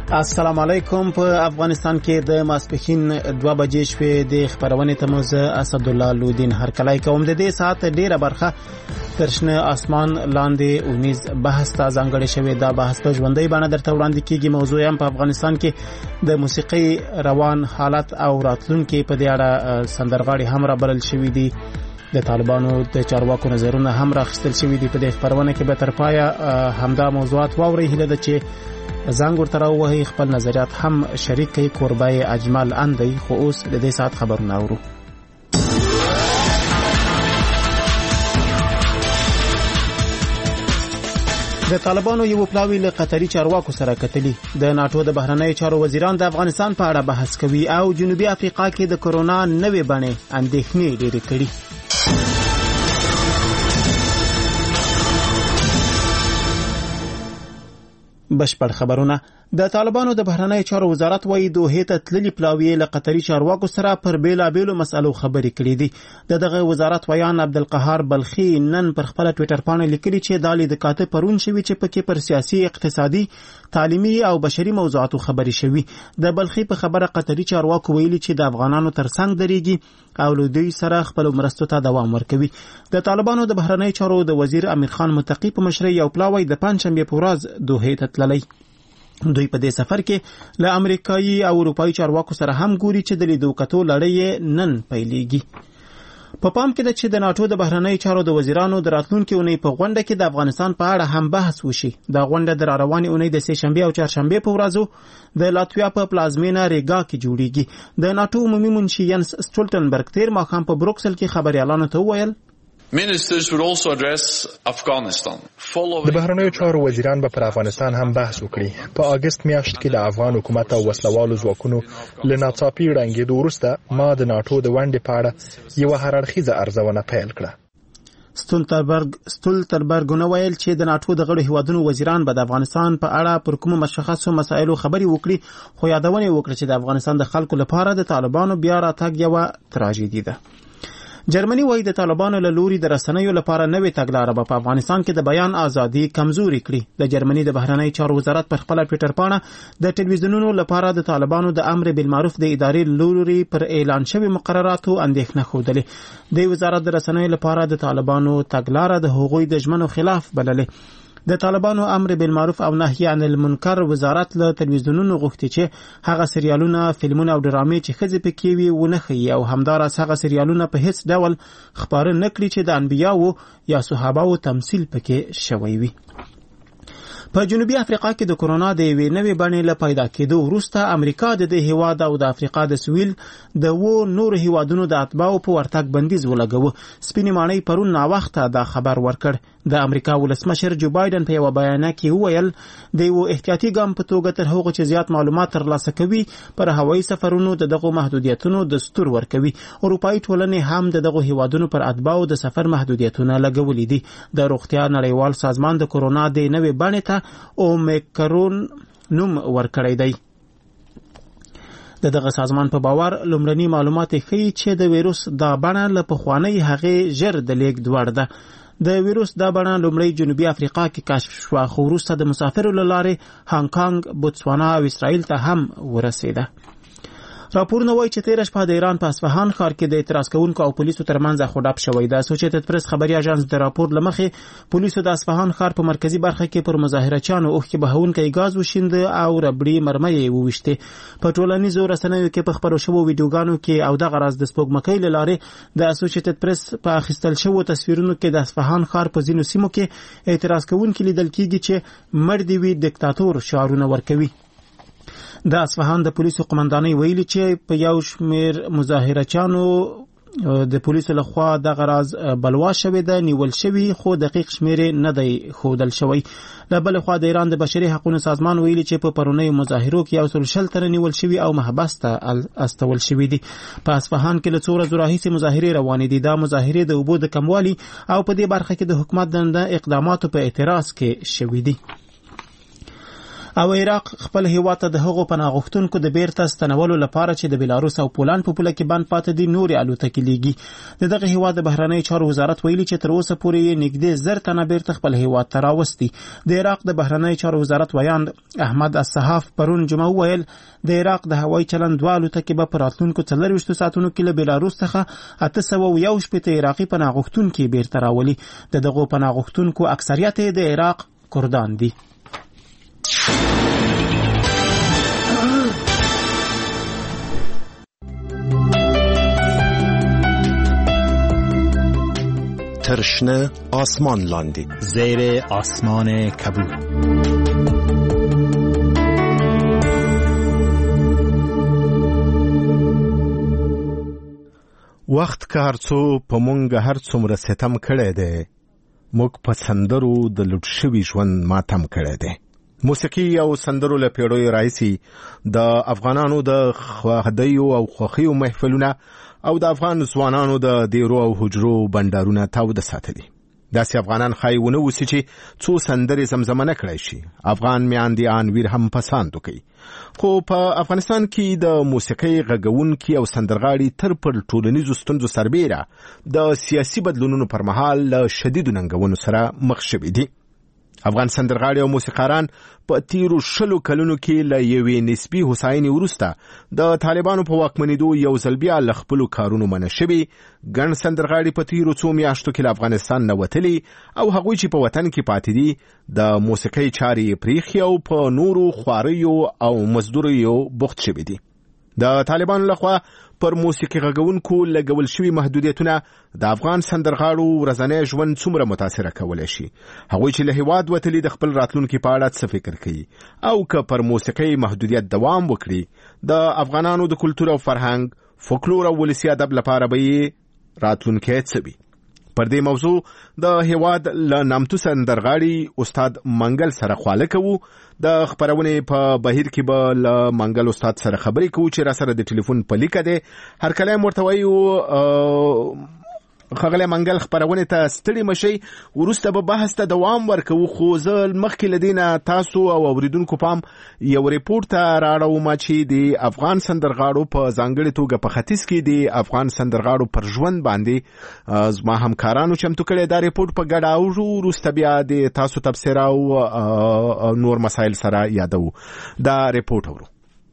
السلام علیکم. په افغانستان کې د ماسپښین 2 بجې شوې د خبرونه تموز اسد الله لودین هرکلای کوم د دې ساعت ډیره برخه ترشنه اسمان لاندې اونیز بحث ته ځانګړی شوی. دا بحث په ژوندۍ باندې درته وړاندې کیږي. موضوع هم په افغانستان کې د موسیقي روان حالت او راتلونکي په دې اړه سندرغاړي هم را بلل شوی دي. د طالبانو د چارواکو نظرونه هم راخستل شوی دي. په دې خبرونه کې به تر پایه همدا موضوعات واوري. هله ده چې زنګ ورته راوهي خپل نظریات هم شریک کوي. کوربای اجمل اندی خو اوس د دې ساعت خبرونه اورو. د طالبانو یو پلاوی له قطري چارواکو سره کتلی. د ناتو د بهرنیو چارو وزیران د افغانستان په اړه بحث کوي او جنوبي افریقا کې د کرونا نوې بڼې اندېښنې ډېرې کړي. بشپړ خبرونه. د طالبانو د بهرنیو چارو وزارت وايي دوه ته تللي پلاوی له قطري چارواکو سره پر بیلابېلو مسالو خبرې کړې دي. دغه وزارت ویان عبدالقهار بلخي نن پر خپل ټوئیټر باندې لیکلي چې د لیدو کاته پرون شوی چې پکې پر سیاسي، اقتصادي، تعلیمي او بشري موضوعاتو خبرې شوي. د بلخي په خبره قطري چارواکو ویلي چې د افغانانو ترڅنګ درېږي او له دوی سره خپل مرستو ته دوام ورکوي. د طالبانو د بهرنیو چارو د وزیر امیر خان متقی په مشرۍ یو پلاوی د پنځشنبه په ورځ دوه ته تللی. دوی په دې سفر کې له امریکایي او اروپایي چارواکو سره هم ګوري چې د لیدو کتو لړۍ نن پیلېږي. په پام کې ده چې د ناتو د بهرنیو چارو د وزیرانو د راتلونکي اونۍ په غونډه کې د افغانستان په اړه هم بحث وشي. دا غونډه د راروانې اونۍ د سهشنبه او چهارشنبه په ورځو د لاتویا په پلازمینه ریګا کې جوړیږي. د ناتو عمومي منشي ینس سټولټنبرګ تیر ماښام په بروکسل کې خبريالانو ته وویل Ministers would also address Afghanistan. د بهرنیو چارو وزیران به پر افغانستان هم بحث وکړي. په اگست میاشت کې د افغان حکومت او وسلوالو ځواکونو له ناڅاپي ړنګېدو وروسته ما د ناتو د ونډې په اړه یوه هررخیزه ارزونه پیل کړه. سټولټنبرګ وویل چې د ناتو د غړو هیوادونو وزیران به د افغانستان په اړه پر کومو مشخصو مسایلو خبرې وکړي، خو یادونه وکړه چې د افغانستان د خلکو لپاره د طالبانو بیا راتګ یوه تراژیدي ده. جرمني وايي د طالبانو له لوري د رسنیو لپاره نوې تګلاره به په افغانستان کې د بیان ازادي کمزوري کړي. د جرمني د بهرنیو چارو وزارت پر خپل ټوئیټر باندې د ټلویزیونونو لپاره د طالبانو د امر بالمعروف د ادارې لوري پر اعلان شوی مقرراتو اندېښنه خوده. د وزارت د رسنیو لپاره د طالبانو تګلاره د حقوقي د ژمنو خلاف بلله. د طالبانو امر بالمعروف او نهي عن المنکر وزارت له تلویزیونونو غوښتي چې هغه سریالونه، فلمونه او ډرامې چې ښځې پکې وي ونه ښیي او همداراز هغه سریالونه په هیڅ ډول خبره نه کړي چې د انبیاو یا صحاباو تمثيل پکې شوی وي. په جنوبي افریقا کې د کرونا د یوې نوې بڼې له پیدا کېدو وروسته امریکا د دې هیواد او د افریقا د سویل د نور هیوادونو د اتباعو په ورتګ بندیز ولګاوه. سپینې ماڼۍ پرون ناوخته دا خبر ورکړ. د امریکا ولسمشر جو بایدن په یو بیان کې وویل د یو احتیاطي ګام په توګه تر هغه چې زیات معلومات ترلاسه کوي پر هوایي سفرونو دغه محدودیتونو دستور ورکوي. اروپאי ټولنې هم دغه هیوادونو پر اتباعو د سفر محدودیتونه لګولې دي. د روغتیا نړیوال سازمان د کرونا د نوې بڼې ته اومیکرون نوم ورکړی دی. دغه سازمان په باور لومړني معلومات ښیي چې د ویروس دا بڼه له پخوانۍ هغې ژر د لیږد وړ ده. د ویروس دا بڼه لومړی جنوبي افریقا کې کشف شوه، خو وروسته د مسافرو له لارې هانګ کانګ، بوتسوانا او اسرائیل ته هم ورسېده. راپورونه وایي چې تېره شپه د ایران په اصفهان ښار کې د اعتراض کوونکو او پولیسو ترمنځ اخوډاپ شوی. د اسوسییټډ پریس خبري اژانس د راپور له مخې پولیسو د اصفهان ښار په مرکزي برخه کې پر مظاهرچیانو اوښکې بهونکی ګاز وشینده او ربړي مرمۍ یې وویشتې. په ټولنیزو رسنیو کې په خپرو شوو ویډیوګانو کې او دغه راز د سپوږمکۍ له لارې د اسوسییټډ پریس په اخیستل شوو تصویرونو کې د اصفهان ښار په ځینو سیمو کې اعتراض کوونکي لیدل کېږي چې مړ دې وي دیکتاتور شعارونه ورکوي. د اصفهان د پولیسو قومندانۍ ویلي چې په یو شمېر مظاهرچیانو د پولیسو لخوا دغه راز بلوا شوې ده نیول شوي، خو دقیق شمېر نه دی ښودل شوی. له بلې خوا د ایران د بشري حقوقو سازمان ویلي چې په پرونیو مظاهرو کې 160 تنه نیول شوي او محبس ته استول شوي دي. په اصفهان کې له څو ورځو راهیسې مظاهرې روانې دي. دا مظاهرې د اوبو د کموالي او په دې برخه کې د حکومت د اقداماتو په اعتراض کې شوي دي. او عراق خپل هیواد ته د هغو پناه غوښتونکو د بیرته ستنولو لپاره چې د بلاروس او پولند په پوله کې بند پاتې دي نورې الوتکې لیږي. د دغه هیواد د بهرنیو چارو وزارت ویلي چې تر اوسه پورې یې نږدې 1000 تنه بیرته خپل هیواد ته راوستي. د عراق د بهرنیو چارو وزارت ویاند احمد الصحاف پرون جمعه وویل د عراق د هوایي چلند 2 الوتکې به په راتلونکو 24 ساعتونو کې له بلاروس څخه 811 عراقي پناه غوښتونکي بیرته راولي. د دغو پناه غوښتونکو اکثریت د عراق کردان دي. ترشنه آسمان لاندی زیر آسمان کبود. وخت که هرڅو په مونږ هر څومره ستم کړی دی موږ په سندرو د لوټ شوي ژوند ماتم کړی دی. موسیقي او سندرو له پیړیو راهیسې د افغانانو د خدایو او خوښیو محفلونه او د افغان ځوانانو د دیرو او حجرو بندرونه تاوده ساتلي. داسې افغانان خای ونه وسی چې څو سندرې زمزمه نه کړی شي. افغان میاندې انویر هم پسند وکړي. خو په افغانستان کې د موسیقي غږونکي او سندرغاړي تر پر ټولنیزو ستونزو سربیره د سیاسي بدلونونو پر مهال له شدیدو ننګونو سره مخ شوي دي. افغان سندرغاړي او موسیقاران په تیرو 20 کلونو کې له یوې نسبي هوساینې وروسته د طالبانو په واکمنېدو یو ځل بیا له خپلو کارونو منع شوي. ګڼ سندرغاړي په تیرو 2 میاشتو کې له افغانستان نه وتلي او هغوی چې په وطن کې پاتې دي د موسیقۍ چارې پریښي او په نورو خواریو او مزدوریو بوخت شوي دي. د طالبانو لخوا پر موسیقي غږونکو لګول شوي محدودیتونه د افغان سندرغاړو ورځنی ژوند څومره متاثره کولی شي. هغوی چې له هیواد وتلي د خپل راتلونکي په اړه څه فکر کوي او که پر موسیقي محدودیت دوام وکړي د افغانانو د کلتور او فرهنګ فولکلور او ولسي ادب لپاره به راتلونکی څه وي. پر دې موضوع د هیواد له نامتو سندرغاړي استاد منګل سره خواله کوو. د خبرونه په بهیر کې به له منګل استاد سره خبرې کوو چې را سره د ټلیفون په لیکه ده. هر کله مرتوی او خغله منګل خبرونه ته ستړي مشي ورسته به بحث ته دوام ورکوو. خو ځل مخکې لدینه تاسو او اوریدونکو پام یو ریپورت راړو چې د افغان سندرغاړو په ځانګړي توګه په ختیځ کې د افغان سندرغاړو پر ژوند باندې زما همکارانو چمتو کړی. دا ریپورت په ګډه او ورسته بیا د تاسو تبصره او نور مسایل سره یادو. دا ریپورت ورو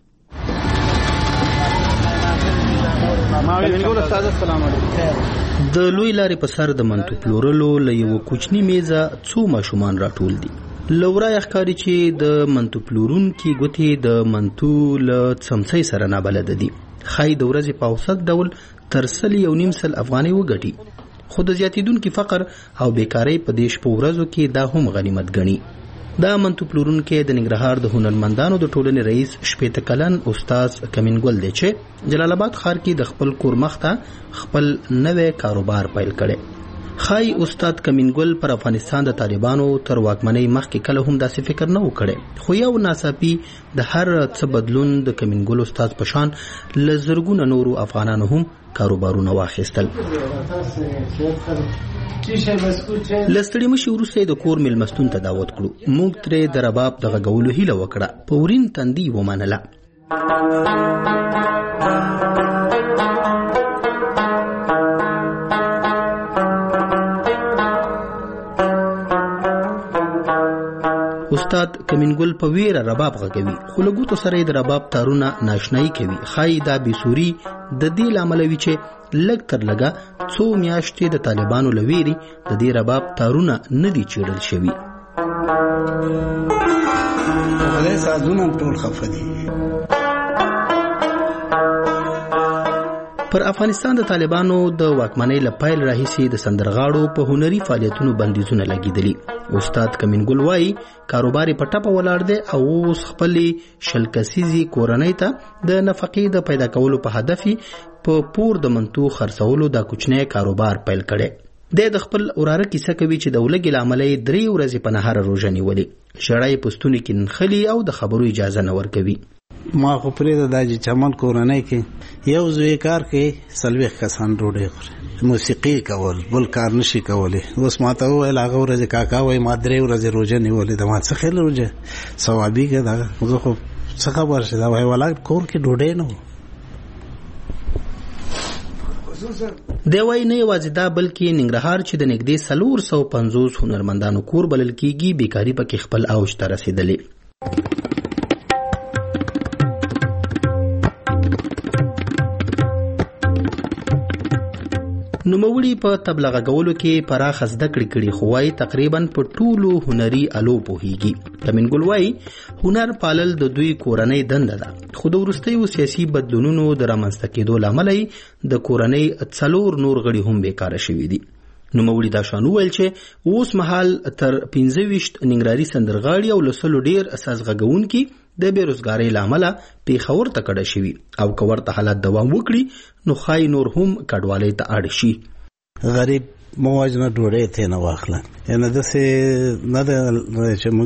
د لوی لارې په سر د منتو پلورلو له یو کوچنی میزه څو ماشومان راټول دي. لورای ښکاری چې د منتو پلورونکي ګوتې د منتو له څمڅۍ سره نه بلد دي. خای د ورځې په اوسط ډول تر 1.5 افغانۍ وګټي. خو د زیاتیدونکي فقر او بیکاری په دیش په ورځو کې دا هم غنیمت ګڼي. دا منتو پلورونکي د ننګرهار د هنرمندانو د ټولنې رئیس 18 کلن استاد کمین ګل دی چې جلال آباد ښار کې د خپل کور مخته خپل نوې کاروبار پیل کړي. خای استاد کمین ګل پر افغانستان د طالبانو تر واکمنۍ مخکې کله هم داسې فکر نه وکړي. خو یو ناڅاپي د هر څه بدلون د کمین ګل استاد په شان له زرګونو نورو افغانانو هم کاروبارونه واخیستل. لستړي مشي وروسته د کور میلمستون ته دعوت کړو. موږ ترې د رباب د غږولو هیله وکړه. په ورین تندي ومنله. استاد کمینګل په ویره رباب غږوي خو له ګوتو سره د رباب تارونه ناشنایي کوي. خای دا بېسوري د دې لامل وی چې لږ تر لږه څو میاشتې د طالبانو لویری د دې رباب تارونه نه دي چیرل شوي. خدای سازونه ټول خفه دي. پر افغانستان د طالبانو د واکمنۍ له پیل راهیسې د سندرغاړو په هنري فعالیتونو بندیزونه لګیدلي. استاد کمینګل وایي کاروبار په ټپه ولاړ دی او اوس خپلې 20 کسیزې کورنۍ ته د نفقې د پیدا کولو په هدف په پور د منتو خرڅولو دا کوچنی کاروبار پیل کړي. د خپل وراره کیسه کوي چې د ولګي لاملې 3 ورځې په نهار روزه نیولې. شړای پستونی کې نخلي او د خبرو اجازه نه ورکوي. ما خو پرې د چمن کورنۍ کې یو ځای کار کې سلويخ کسان ډوډۍ خوري موسیقي کول بل کار نشي کولی. اوس ماته وویل هغه ورځ کاکا وایي ما 3 ورځې روژه نیولې ده. ما څه خیال روژه ثوابي که ده زه خو څه خبر شي دا وایي والا کور کې ډوډۍ نه و. دی وایي نه یوازې دا بلکې ننګرهار چې د نږدې 450 هنرمندانو کور بلل کېږي بیکاري پکې خپل اوج ته رسېدلې. نوموړي په تبلیغ غولو کې پراخ زده کړې کړي خو وايي تقریبا په ټولو هنري الو پوهیږي. کمین ګل وايي هنر پالل د دوی کورنۍ دنده ده خو د وروستیو سیاسي بدلونونو د رامنځته کېدو له امله د کورنۍ 4 نور غړي هم بیکاره شوي دي. نوموړي دا شان وویل چې اوس مهال تر 25 ننګرهاري سندرغاړي او لسلو ډیر اساس غږونکي د بیروزګارۍ له امله پیښور ته کډه شوي او که ورته حالت دوام وکړي نو ښایي نور هم کډوالۍ ته اړ شي. غریب موازنه ډوډۍ ته نه واخله یعنی داسې نه ده چې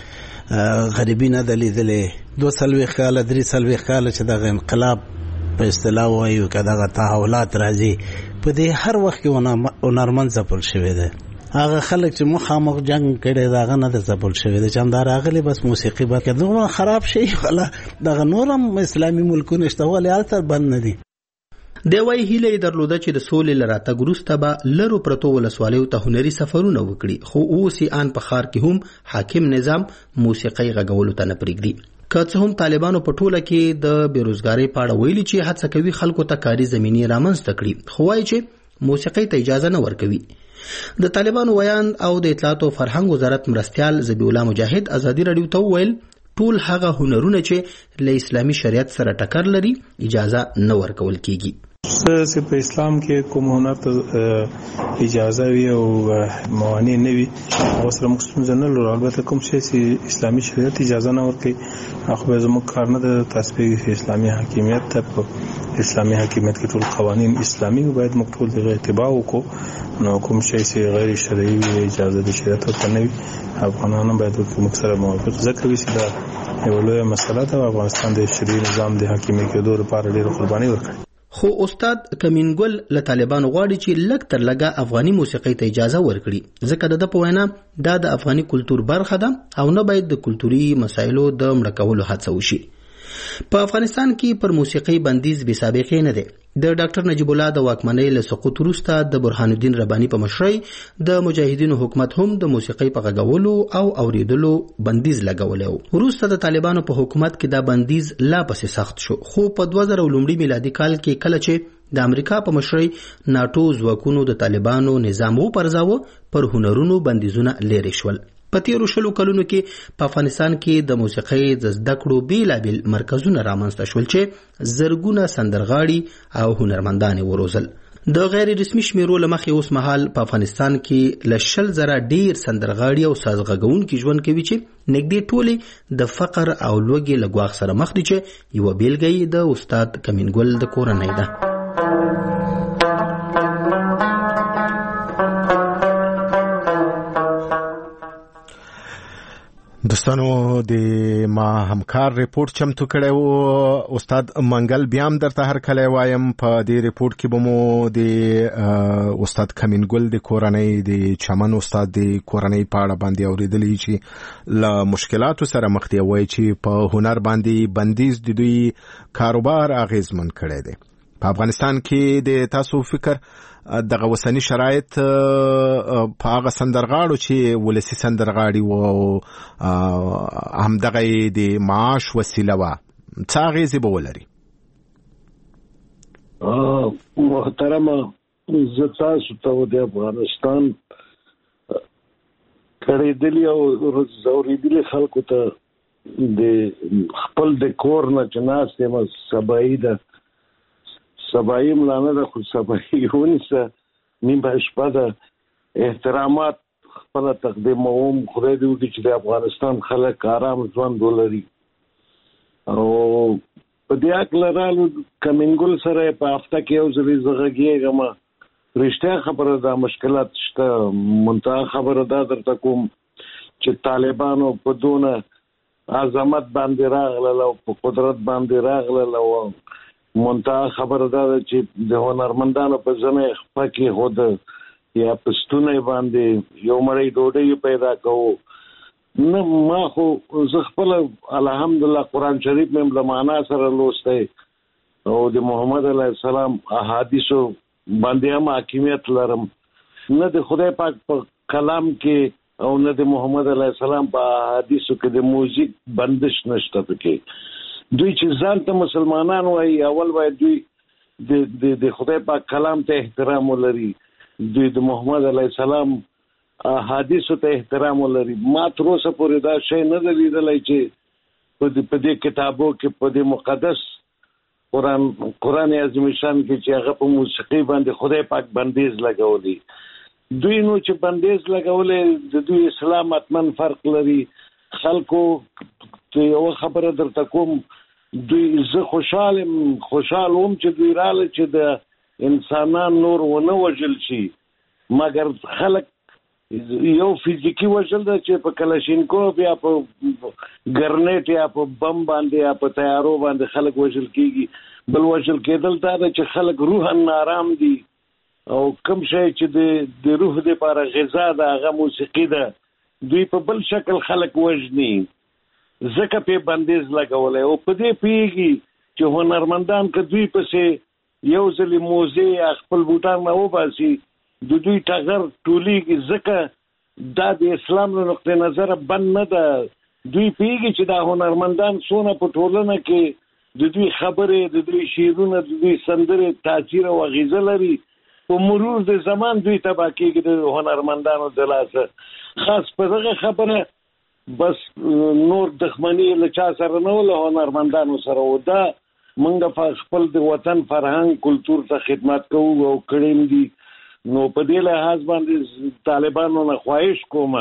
موږ غریبي نه ده لیدلې 2 کاله 3 کاله چې دغه انقلاب په اصطلاح وایو که دغه تحولات راځي په دې هر وخت کې هنرمند ځپل شوی دی. هغه خلک چې مخامخ جنگ کړي داغه نه د ځپل شوی دی چې همدا راغلی بس موسیقي به دومره خراب شي ولا دغه نور هم اسلامي ملکونه شته ولې هلته بند نه دي. دی وایي هیله یې درلوده چې د سولې له راتګ وروسته به لرو پرتو ولسوالیو ته هنري سفرونه وکړي خو اوس یې ان په ښار کې هم حاکم نظام موسیقۍ غږولو ته نه پرېږدي. که څه هم طالبانو په ټوله کې د بیروزګارۍ په اړه ویلي چې هڅه کوي خلکو ته کاري زمینې رامنځته کړي خو وایي چې موسیقۍ ته اجازه نه ورکوي. د طالبانو ویان او د اطلاعات او فرهنګ وزارت مرستیال ذبیح الله مجاهد ازادي رادیو ته وویل ټول هغه هنرونه چې له اسلامي شریعت سره ټکر لري اجازه نه ورکول کیږي. چې په اسلام کې کوم هنر ته اجازه وي او موانع نه وي او سره مقصود نه لري البته کوم شی چې اسلامي شریعت اجازه نه ورکوي خو به زموږ کار نه د تثبیت اسلامي حاکمیت ته په اسلامي حاکمیت کې ټول قوانين اسلامي باید موږ ټول دغه اتباع وکړو نو کوم شی چې غیر شرعي وي اجازه د شریعت ته نه وي افغانانو باید موږ سره موافق ځکه وي چې دا یو لوی مسله ده. افغانستان د شرعي نظام د حاکمیت کېدو لپاره ډېر قرباني ورکړي. خو استاد کمین ګل له طالبانو غواړي چې لږ تر لږه افغاني موسیقۍ ته اجازه ورکړي ځکه د په وینا دا د افغاني کلتور برخه ده او نه باید د کلتوري مسایلو د مړه کولو هڅه وشي. په افغانستان کې پر موسیقۍ بندیز بې سابقې نه دی. د ډاکټر نجیب الله د واکمنۍ له سقوط وروسته د برهان الدین رباني په مشرۍ د مجاهدینو حکومت هم د موسیقۍ په غږولو او اوریدلو بندیز لګولی و. وروسته د طالبانو په حکومت کې دا بندیز لا پسې سخت شو خو په 2000 میلادي کال کې کله چې د امریکا په مشرۍ ناټو ځواکونو د طالبانو نظام وپرځاوه پر هنرونو بندیزونه لرې شول. په تیرو 20 کلونو کې په افغانستان کې د موسیقۍ د زده کړو بیلابیل مرکزونه رامنځته شول چې زرګونه سندرغاړي او هنرمندان وروزل. د غیر رسمي شمیرو له مخې اوس مهال په افغانستان کې له 100,000 ډیر سندرغاړي او سازغږونکي ژوند کوي چې نږدې ټولې د فقر او لوږې له ګواښ سره مخ دي چې یوه بیلګه یې د استاد کمین ګل د کورنۍ ده. دوستانو د ما همکار ریپورت چمتو کړی و استاد منګل بیا هم درته هر کله وایم په دې ریپورت کې به مو د استاد کمین ګل د کورنۍ د چمن استاد د کورنۍ په اړه باندې اوریدلی چې له مشکلاتو سره مخ دی وایي چې په هنر باندې بندیز د دوی کاروبار اغیزمن کړی دی. په افغانستان کې د تاسو فکر دغه وسنی شرایط په هغه سندرغاړو چې ولسی سندرغاړي و هم دغه د معاش وسیله وا څه اغیزې به ولري؟ محترمه زه تاسو ته د افغانستان کړېدلي او زورېدلي خلکو ته د خپل د کور نه چې ناست یم سبایي ده سبایي ملانه ده خو سبایي ونیسه نیمه شپه ده احترامات خپله تقدیموم خدای دې وکړي چې د افغانستان خلک ارام ژوند ولري او په دې هکله رالو کمین ګل سره په هفته کې یو ځلې زه غږېږم رښتیا خبره ده مشکلات شته منتها خبره دا درته کوم چې طالبانو په دونه عظمت باندې راغله او په قدرت باندې راغله او منتها خبره ده چې د هنرمندانو په ځنه خپکه هود یا پستونه باندې یو مړی ډوډۍ پیدا کوو نه ما خو زه خپل الحمدلله قرآن شریف مې د معنا سره لوستی او د محمد علیه السلام احادیثو باندې هم حاکمیت لرم نه د خدای پاک په کلام کې او نه د محمد علیه السلام په احادیثو کې د موزیک بندش نشته پکې دوی چې ځان ته مسلمانان وایي اول باید دوی د خدای پاک کلام ته احترام ولري دوی د محمد علیه السلام احادیثو ته احترام ولري ما تر اوسه پورې دا شی نه دی لیدلی چې په دې کتابو کې په دې مقدس قرآن عظیم شان کې چې هغه په موسیقي باندې خدای پاک بندیز لګولی دوی نو چې بندیز لګولې د دوی اسلام اتمن فرق لري خلکو ته یو خبره درته کوم دوی زه خوشحال وم چې دوی راله چې د انسانان نور ونه وژل شي مګر خلک یو فزیکی وژل ده چې په کلاشینکوف یا په ګرنیټ یا په بم باندې یا په تیارو باندې خلک وژل کیږي بل وژل کېدل دا ده چې خلک روحاً نارام دي او کوم شی چې د روح د لپاره غذا ده هغه موسیقي ده دوی په بل شکل خلک وژني ځکه په بندیز لګولی او په دې پوهېږي چې هنرمندان که دوی پسې یو ځلې موزې یا خپل بوټان نه وباسي د دوی ټغر ټولیږي ځکه دا د اسلام له نقطې نظره بند نه ده دوی پوهېږي چې دا هنرمندان څونه په ټولنه کې د دوی خبرې د دوی شعرونه د دوی سندرې تاثیر او اغیزه لري په مرور د زمان دوی تباه کېږي د هنرمندانو د لاسه خاص په دغه خبره بس نور دښمني له چا سره نه له هنرمندانو سره و دا موږ خپل د وطن فرهنګ کلتور ته خدمت کوو او کړیم دي نو په دې لحاظ باندې طالبانو نه خواهش کوم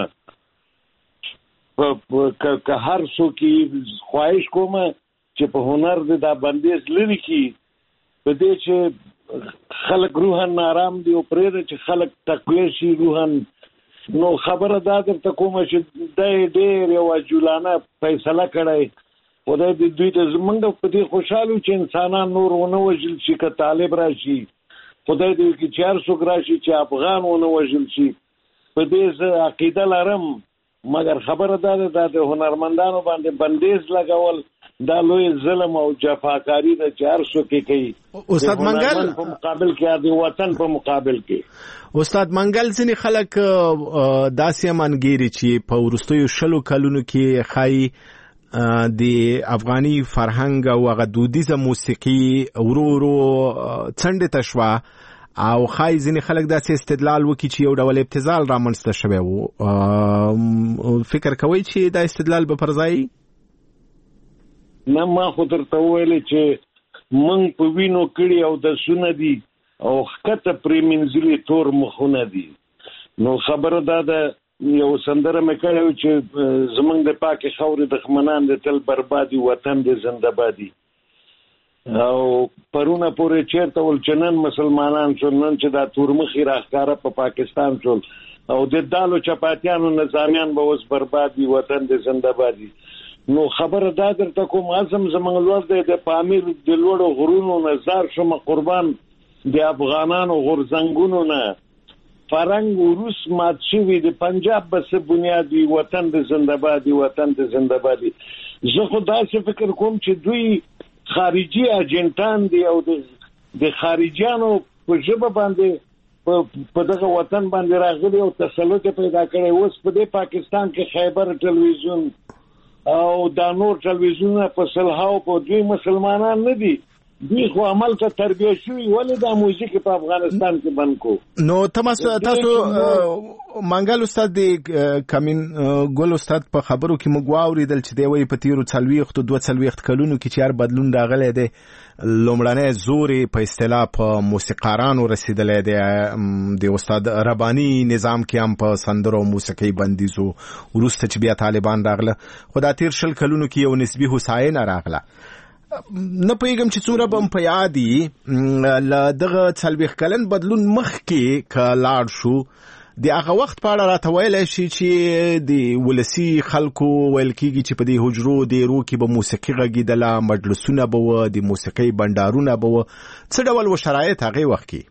که هر څوک خواهش کوم چې په هنر د دا بندیز لري کی په دې چې خلک روحاً نارام دي او پرېږده چې خلک تقویه شي روحاً نو خبره دا درته کومه چې دی ډېر یو عجولانه فیصله کړی خدای دې دوی ته زمونږ په دې خوشحال چې انسانان نور ونه وژل شي که طالب راشي خدای دې وکړي چې هر څوک راشي چې افغان ونه وژل شي په دې زه عقیده لرم مګر خبره دا ده دا د هنرمندانو باندې بندیز لګول دا لوی ظلم او جفاکاری ده چې هر څوک کوي استاد منګل په مقابل کې د وطن په مقابل کې استاد منګل ځینې خلک داسې منګيري چې په وروستیو 60 کلونو کې خای د افغاني فرهنګ او هغه دودیزه موسیقي ورو ورو څنډه تشوا او خای ځینې خلک داسې استدلال وکړي چې یو ډول ابتذال رامنځته شوی وو فکر کوئ چې دا استدلال به پر ځای نه ما خو درته وویلې چې موږ په وینو کړي او د سونه دي او ښکته پرې منځلي تور مخونه دي نو خبره دا ده یو سندره مې کړی چې زمونږ د پاکې خاورې دښمنان د تل بربادي وطن د زنده‌بادي او پرونه پورې چېرته ول چې نن مسلمانان شول نن چې دا تورمخي راښکاره په پاکستان شول او د دالو چپاتیانو نظامیان به اوس بربادي وطن د زنده‌بادي نو خبره دا درته کوم اعظم زمونږ لوړ دی د پامیر د لوړو غرونو نه زار شمه قربان د افغانانو غورځنګونو نه فرنګ وروس مات شوي د پنجاب بس بنیادی وطن د زنده‌بادي وطن د زنده‌بادي زه خو داسې فکر کوم چې دوی خارجي اجنټان دي او د خارجيانو په ژبه باندې په دغه وطن باندې راغلي او تسلط پیدا کړي اوس په دې پاکستان کې خیبر ټلویزیون او دا نور ټلویزیونونه په سلهاو په دوی مسلمانان نه دي دوی خو عمل ته تربیه شوي ولې دا موزیک په افغانستان کې بند کو نو تاسو منګل استاد د کمین ګل استاد په خبرو کې موږ واوریدل چې دی وی په تیرو 42 کلونو کې چیر بدلون راغلی دی لومړنۍ زوري په اصطلاح په موسیقارانو رسیدلې دی د استاد ربانی نظام کې هم په سندرو او موسیقي بندیزو ورسته چې بیا طالبان راغله خو دا تیر 20 کلونو کې یو نسبی هوساینه راغله نه پوهیږم چې څومره به په یادي له دغه 40 کلن بدلون مخکې که لاړ شو د هغه وخت په اړه راته ویلی شي چې د ولسي خلکو ویل کېږي چې په دې حجرو دیرو کې به موسیقي غږېدله، مجلسونه به وه، د موسیقۍ بنډارونه به وه. څه ډول و شرایط هغې وخت کې؟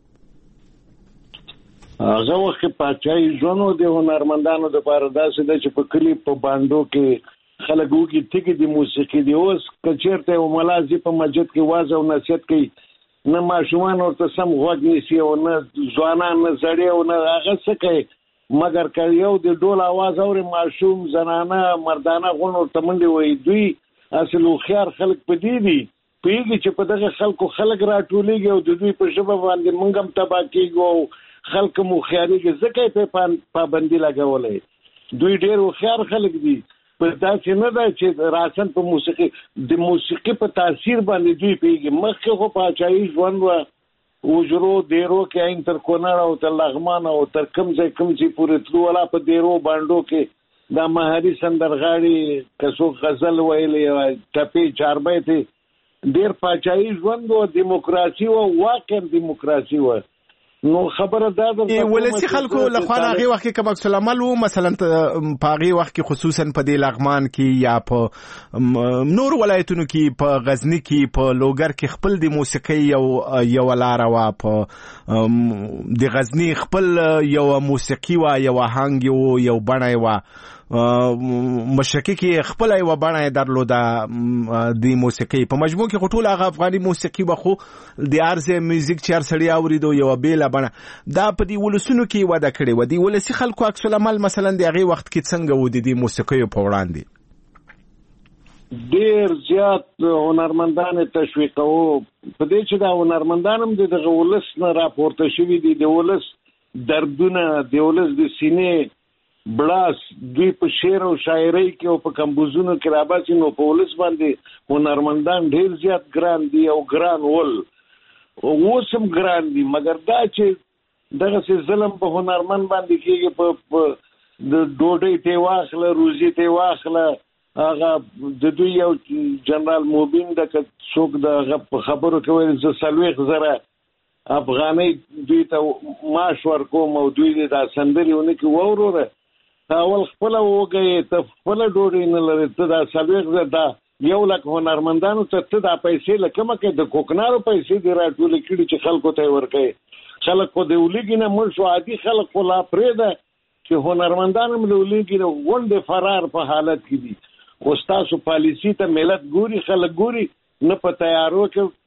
هغه وخت کې پاچاهي ژوند و د هنرمندانو دپاره داسې ده چې په کلي په بانډو کې خلک وږي تږي د موسیقي دي. اوس که چېرته یو ملا ځي په مسجد کې واز او نصیحت کوي، نه ماشومان ورته سم غوږ نیسي او نه ځوانان نه زړې او نه هغه څه کوي، مګر که یو د ډول اواز اوري ماشوم زنانه مردانه غون ورته منډې وایي. دوی اصل هوښیار خلک په دې دي پوهېږي چې په دغه خلکو خلک راټولېږي او د دوی په ژبه باندې موږ هم تباه کېږو او خلک هم هوښیارېږي، ځکه یې پرې پابندي لګولی. دوی ډېر هوښیار خلک دي. په داسې نه ده چې راسن په موسیقي د موسیقي په تاثیر باندې دوی پوهېږي. مخکې خو پاچاهي ژوند وه، حجرو دیرو کې عین تر کونړ او تر لغمان او تر کوم ځای پورې تلو، ولا په دیرو بانډو کې دا مهاري سندرغاړي که څوک غزل ویلی ټپې چاربیتې، ډېر پاچاهي ژوند و، دیموکراسي وه، واقعا دیموکراسي وه. نو خبره دا ده ولسي خلکو لخوا هغې وخت کې کوم عکس العمل و، مثلا په هغې وخت کې خصوصا په دې لغمان کې یا په نور ولایتونو کې، په غزني کې، په لوګر کې خپل د موسیقۍ یو لاره وه، په د غزني خپل یو موسیقي وه، یو آهنګ یو بڼه وه، مشرقي کې خپل یو بڼه درلوده د موسیقۍ. په مجموع کې خو ټول هغه افغاني موسیقي به خو د ارزه میوزیک چې هر سړی اورېدو یوه بېله بڼه دا په دې ولسونو کې وده کړې وه. د ولسي خلکو عکس العمل مثلا د هغې وخت کې څنګه و د دې موسیقیو په وړاندې؟ ډېر زیات هنرمندان تشویقوو، په دې چې دا هنرمندان هم د دغه ولس نه راپورته شوي دي، د ولس دردونه، د ولس د سینې بلاس دوی په شعر او شاعرۍ کې او په کمبوزونو کې راباسي. نو په ولس باندې هنرمندان ډېر زیات ګران دي او ګران ول، اوس هم ګران دي. مګر دا چې دغسې ظلم په هنرمند باندې کېږي، په د ډوډۍ ته واخله، روزي ته واخله، هغه د دوی یو جنرال موبین د که څوک د هغه په خبرو کې ویل زه 40,000 افغانۍ دوی ته معاش ورکوم او دوی دا سندرې ونه کړي. وروره اول خپله وګئ، ته خپله ډوډۍ نه لرې، ته دا 40,000 دا 100,000 هنرمندانو ته دا پیسې له کومه کوې؟ د کوکنارو پیسې دې راټولې کړي چې خلکو ته یې ورکوې. خلک خو د ولیږي نه مړ شو، عادي خلک خو لا پرېږده چې هنرمندان هم له ولیږي نه غونډې فرار په حالت کې دي. خو ستاسو پالیسي ته ملت ګوري، خلک ګوري، نه په تیارو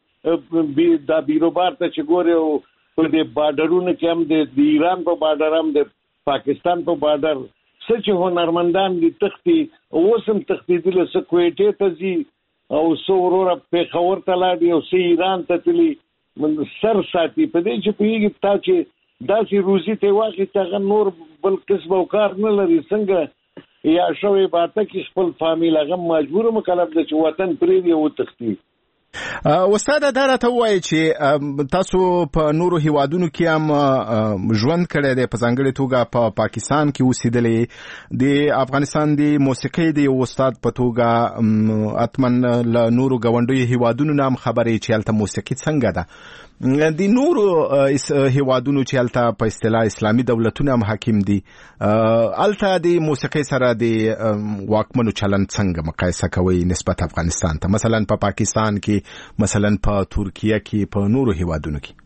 کې دا بیروبار ته چې ګوري او په دې بارډرونو کې هم د ایران په بارډر هم د پاکستان په بارډر څه چې هنرمندان دي تښتي، اوس هم تښتېدلي، څه کویټې ته ځي او څه وروره پېښور ته لاړي او څه ایران ته تلي، سر ساتي په دې چې پوهېږي تا چې داسې روزي ته واخیست هغه نور بل کسب او کار نه لري. څنګه یا شوی باته کې خپل فامیل هغه مجبور مکلف ده چې وطن پرېږدي او وتښتي. استاد دا راته ووایي چې تاسو په نورو هیوادونو کې هم ژوند کړی دی، په ځانګړې توګه په پاکستان کې اوسېدلی. د افغانستان د موسیقۍ د یو استاد په توګه حتما له نورو ګاونډیو هیوادونو نه هم خبرې چې هلته موسیقي څنګه ده. د نورو هیوادونو چې هلته په اصطلاح اسلامي دولتونه هم حاکم دي، هلته د موسیقۍ سره د واکمنو چلند څنګه مقایسه کوئ نسبت افغانستان ته؟ مثلا په پاکستان کې، مثلا په ترکیه کې، په نورو هیوادونو کې.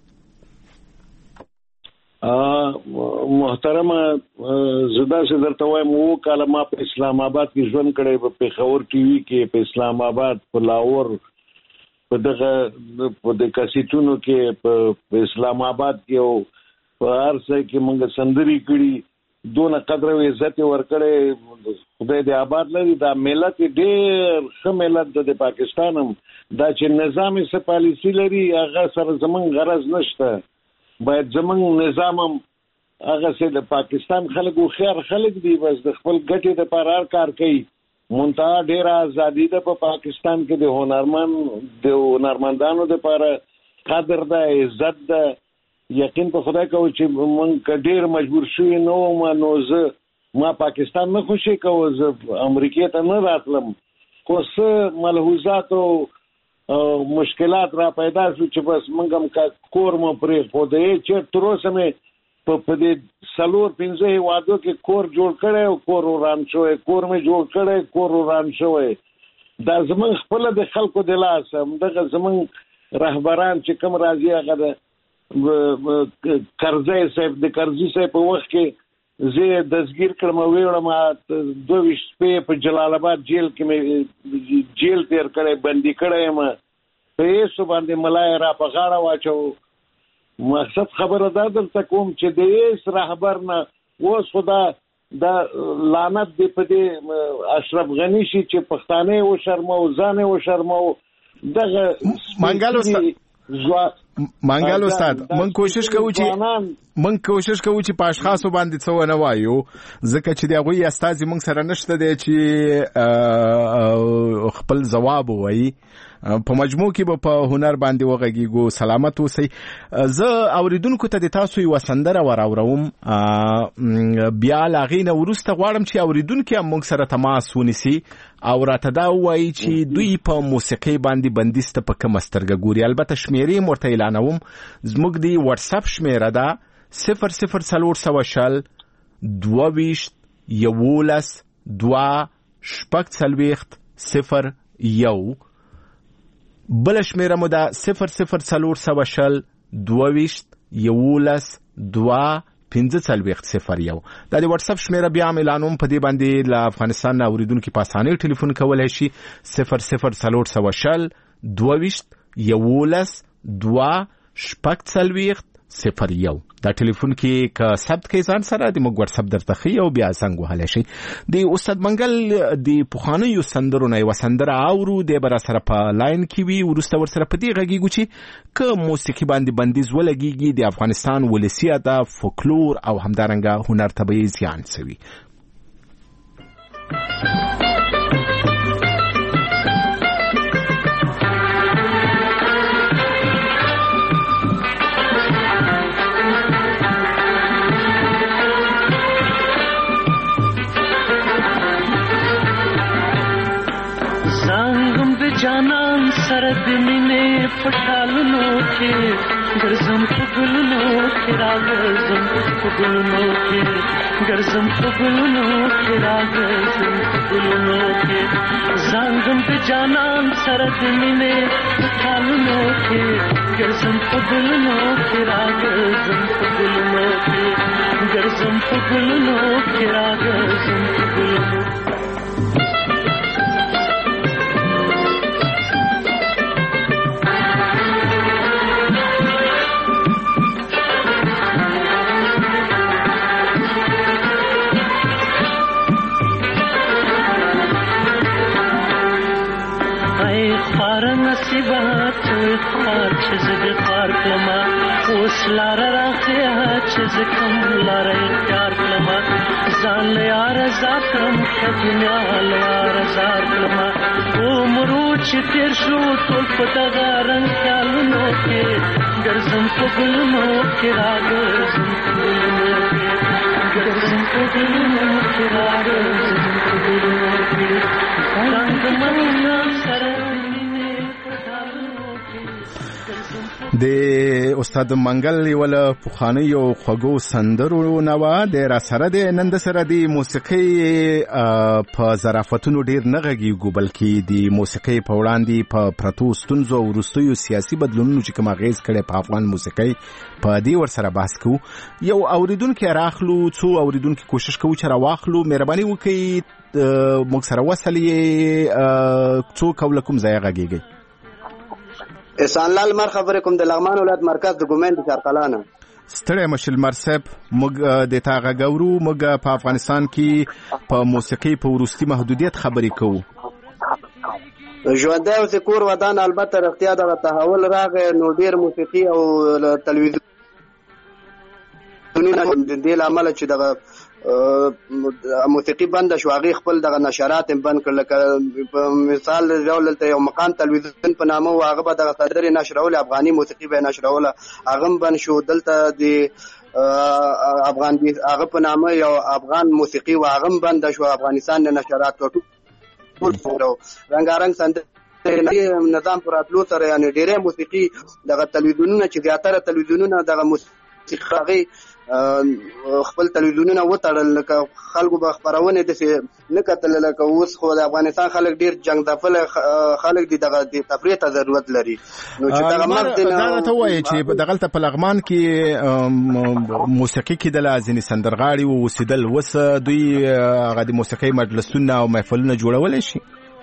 محترمه زه داسې درته وایم، 9 کاله ما په اسلام آباد کې ژوند کړی، په پېښور ټي وي کې، په اسلام آباد، په لاهور، په دغه په د کسیټونو کې، په اسلام آباد کې او په هر ځای کې موږ سندرې کړي. دونه قدر او عزت ورکړی، خدای دې آباد لري. دا ملت ډېر ښه ملت ده د پاکستان هم. دا چې نظام یې څه پالیسي لري هغه سره زمونږ غرض نشته. باید زمونږ نظام هم هغسې د پاکستان خلک هوښیار خلک دي، بس د خپل ګټې دپاره هر کار کوي. منتها ډېره ازادي ده په پاکستان کې، د هنرمندانو دپاره قدر ده، عزت ده. یقین په خدای کوو چې موږ که ډېر مجبور شوي نه وم، نو ما پاکستان نه خوشي کوو، زه امریکې ته نه راتلم. خو څه ملحوظات او مشکلات را پیدا شو چې بس موږ هم کور مو پرېښود. چې تر اوسه مې په دې 4-5 هیوادو کې کور جوړ کړی او کور وران شوی، کور مې جوړ کړی کور وران شوی. دا زمونږ خپله د خلکو د لاسه همدغه زمونږ رهبران چې کوم راځي هغه د کرزی صاحب د کرزي صاحب په وخت کې زه دستګیر کړم او ویړم 22 شپې په جلال آباد جیل کې مې جیل تیر کړی بندي کړی یم په ایسو باندې ملای را په غاړه واچو. مقصد خبره دا درته کوم چې د ایس رهبر نه اوس خدا دا لعنت دی په دې اشرف غنی شي چې پښتانه و شرمو ځان و شرمو دغه منګل استاد من کوشش کوو چې په اشخاصو باندې څه ونه وایو ځکه چې د هغوی استازي موږ سره نشته دی چې خپل ځواب ووایي. په مجموع کې به په هنر باندې وغږیږو. سلامت اوسئ. زه اوریدونکو ته د تاسو یوه سندره وراوروم، بیا له هغې نه وروسته غواړم چې اوریدونکي هم موږ سره تماس ونیسي او راته دا ووایي چې دوی په موسیقۍ باندې بندیز ته په کومه سترګه ګوري. البته شمېرې م ورته اعلانوم. زموږ د واتساپ شمېره ده 00420 22 11 2 0 بل شمیره مو ده 00420 22 11 2 1501. دا د واتس اپ شمیره بیا اعلانوم. په دې باندې له افغانستان نه اوریدونکو په اسانۍ ټلیفون کولای شي 00420 22 11 2 0 دا ټلیفون کې که ثبت کې ځان سره د موږ واتس اپ درته خي او بیا څنګه وهلی شي. د استاد منګل د پخوانیو سندرو نه یوه سندره اورو، دی به را سره په لاین کې وي، وروسته ورسره په دې غږیږو چې که موسیقي باندې بندیز ولګېږي د افغانستان ولسي ادب، فولکلور او همدارنګه هنر ته به یې زیان څه وي. جانان سره د مینې پټالونو کې ګرځم په ګلونو کې راګرځم په ګلونو کې ګرځم په ګلونو کې راګرځم په ګلونو کې زنګم د جانان سره د مینې پټالونو کې ګرځم په ګلونو کې راګرځم په ګلونو کې ګرځم په ګلونو کې راګرځم په ګلونو. نصیبات خوار چې زه د خوار کلمه اوس لاره راخیا چې زه کوم لاره اختیار کلمه ځان له یاره ځار کړم ښه دنیا له یاره ځار کلمه عمرو چې تېر شو ټول په دغه رنګ خیالونو کې ګرځم په ګلونو کې راګرځم په ګلونو کې ګرځم په ګلونو کې راګرځم په ګلونو کې رنګ منونه سره د استاد منګل یو له پخوانیو خوږو سندرو نه وه. د را سره د نن د سره د موسیقۍ په ظرافتونو ډیر نه غږیږو، بلکې د موسیقۍ په وړاندې په پرتو ستونزو او وروستیو سیاسي بدلونونو چې کوم اغیز کړی په افغان موسیقۍ په دې ورسره بحث کوو. یو اوریدونکي راخلو، څو اوریدونکي کوشش کوو چې راواخلو. مهرباني وکړئ موږ سره وصل یې څو کوله کوم ځای غږیږئ. احسان لال مر خبرې کوم د لغمان ولایت مرکز د ګومین د چارقلانه. ستړی مشل مرسب موږ د تا غږورو. موږ په افغانستان کې په موسیقۍ په وروستي محدودیت خبرې کوو. ژوندی اوسې کور ودان البته رښتیا دغه تحول راغی نو ډېر موسیقي او تلویزیونونه د دې له امله چې دغه موسیقي بند شو هغې خپل دغه نشرات هم بند کړل. لکه په مثال ډول دلته یو مقام تلویزیون په نامه و، هغه به دغه سندرې نشرولې، افغاني موسیقي به یې نشروله، هغه هم بند شو. دلته د افغان هغه په نامه یو افغان موسیقي و، هغه هم بند شو. افغانستان نه نشرات ټول رنګارنګ سندرې نظام پر راتلو سره یعنې ډېری موسیقي دغه تلویزیونونه چې زیاتره تلویزیونونه دغه موسیقي خپل تلویزیونونه وتړل، لکه خلکو به خپرونې داسې نه کتل. لکه اوس خو د افغانستان خلک ډېر جنګ ځپلي خلک دي، دغه تفریح ته ضرورت لري. نو چې دغه مخ دی دا راته ووایي چې دغلته په لغمان کې موسیقي کېدله، ځینې سندرغاړي واوسېدل، اوس دوی هغه د موسیقۍ مجلسونه او محفلونه جوړولی شي؟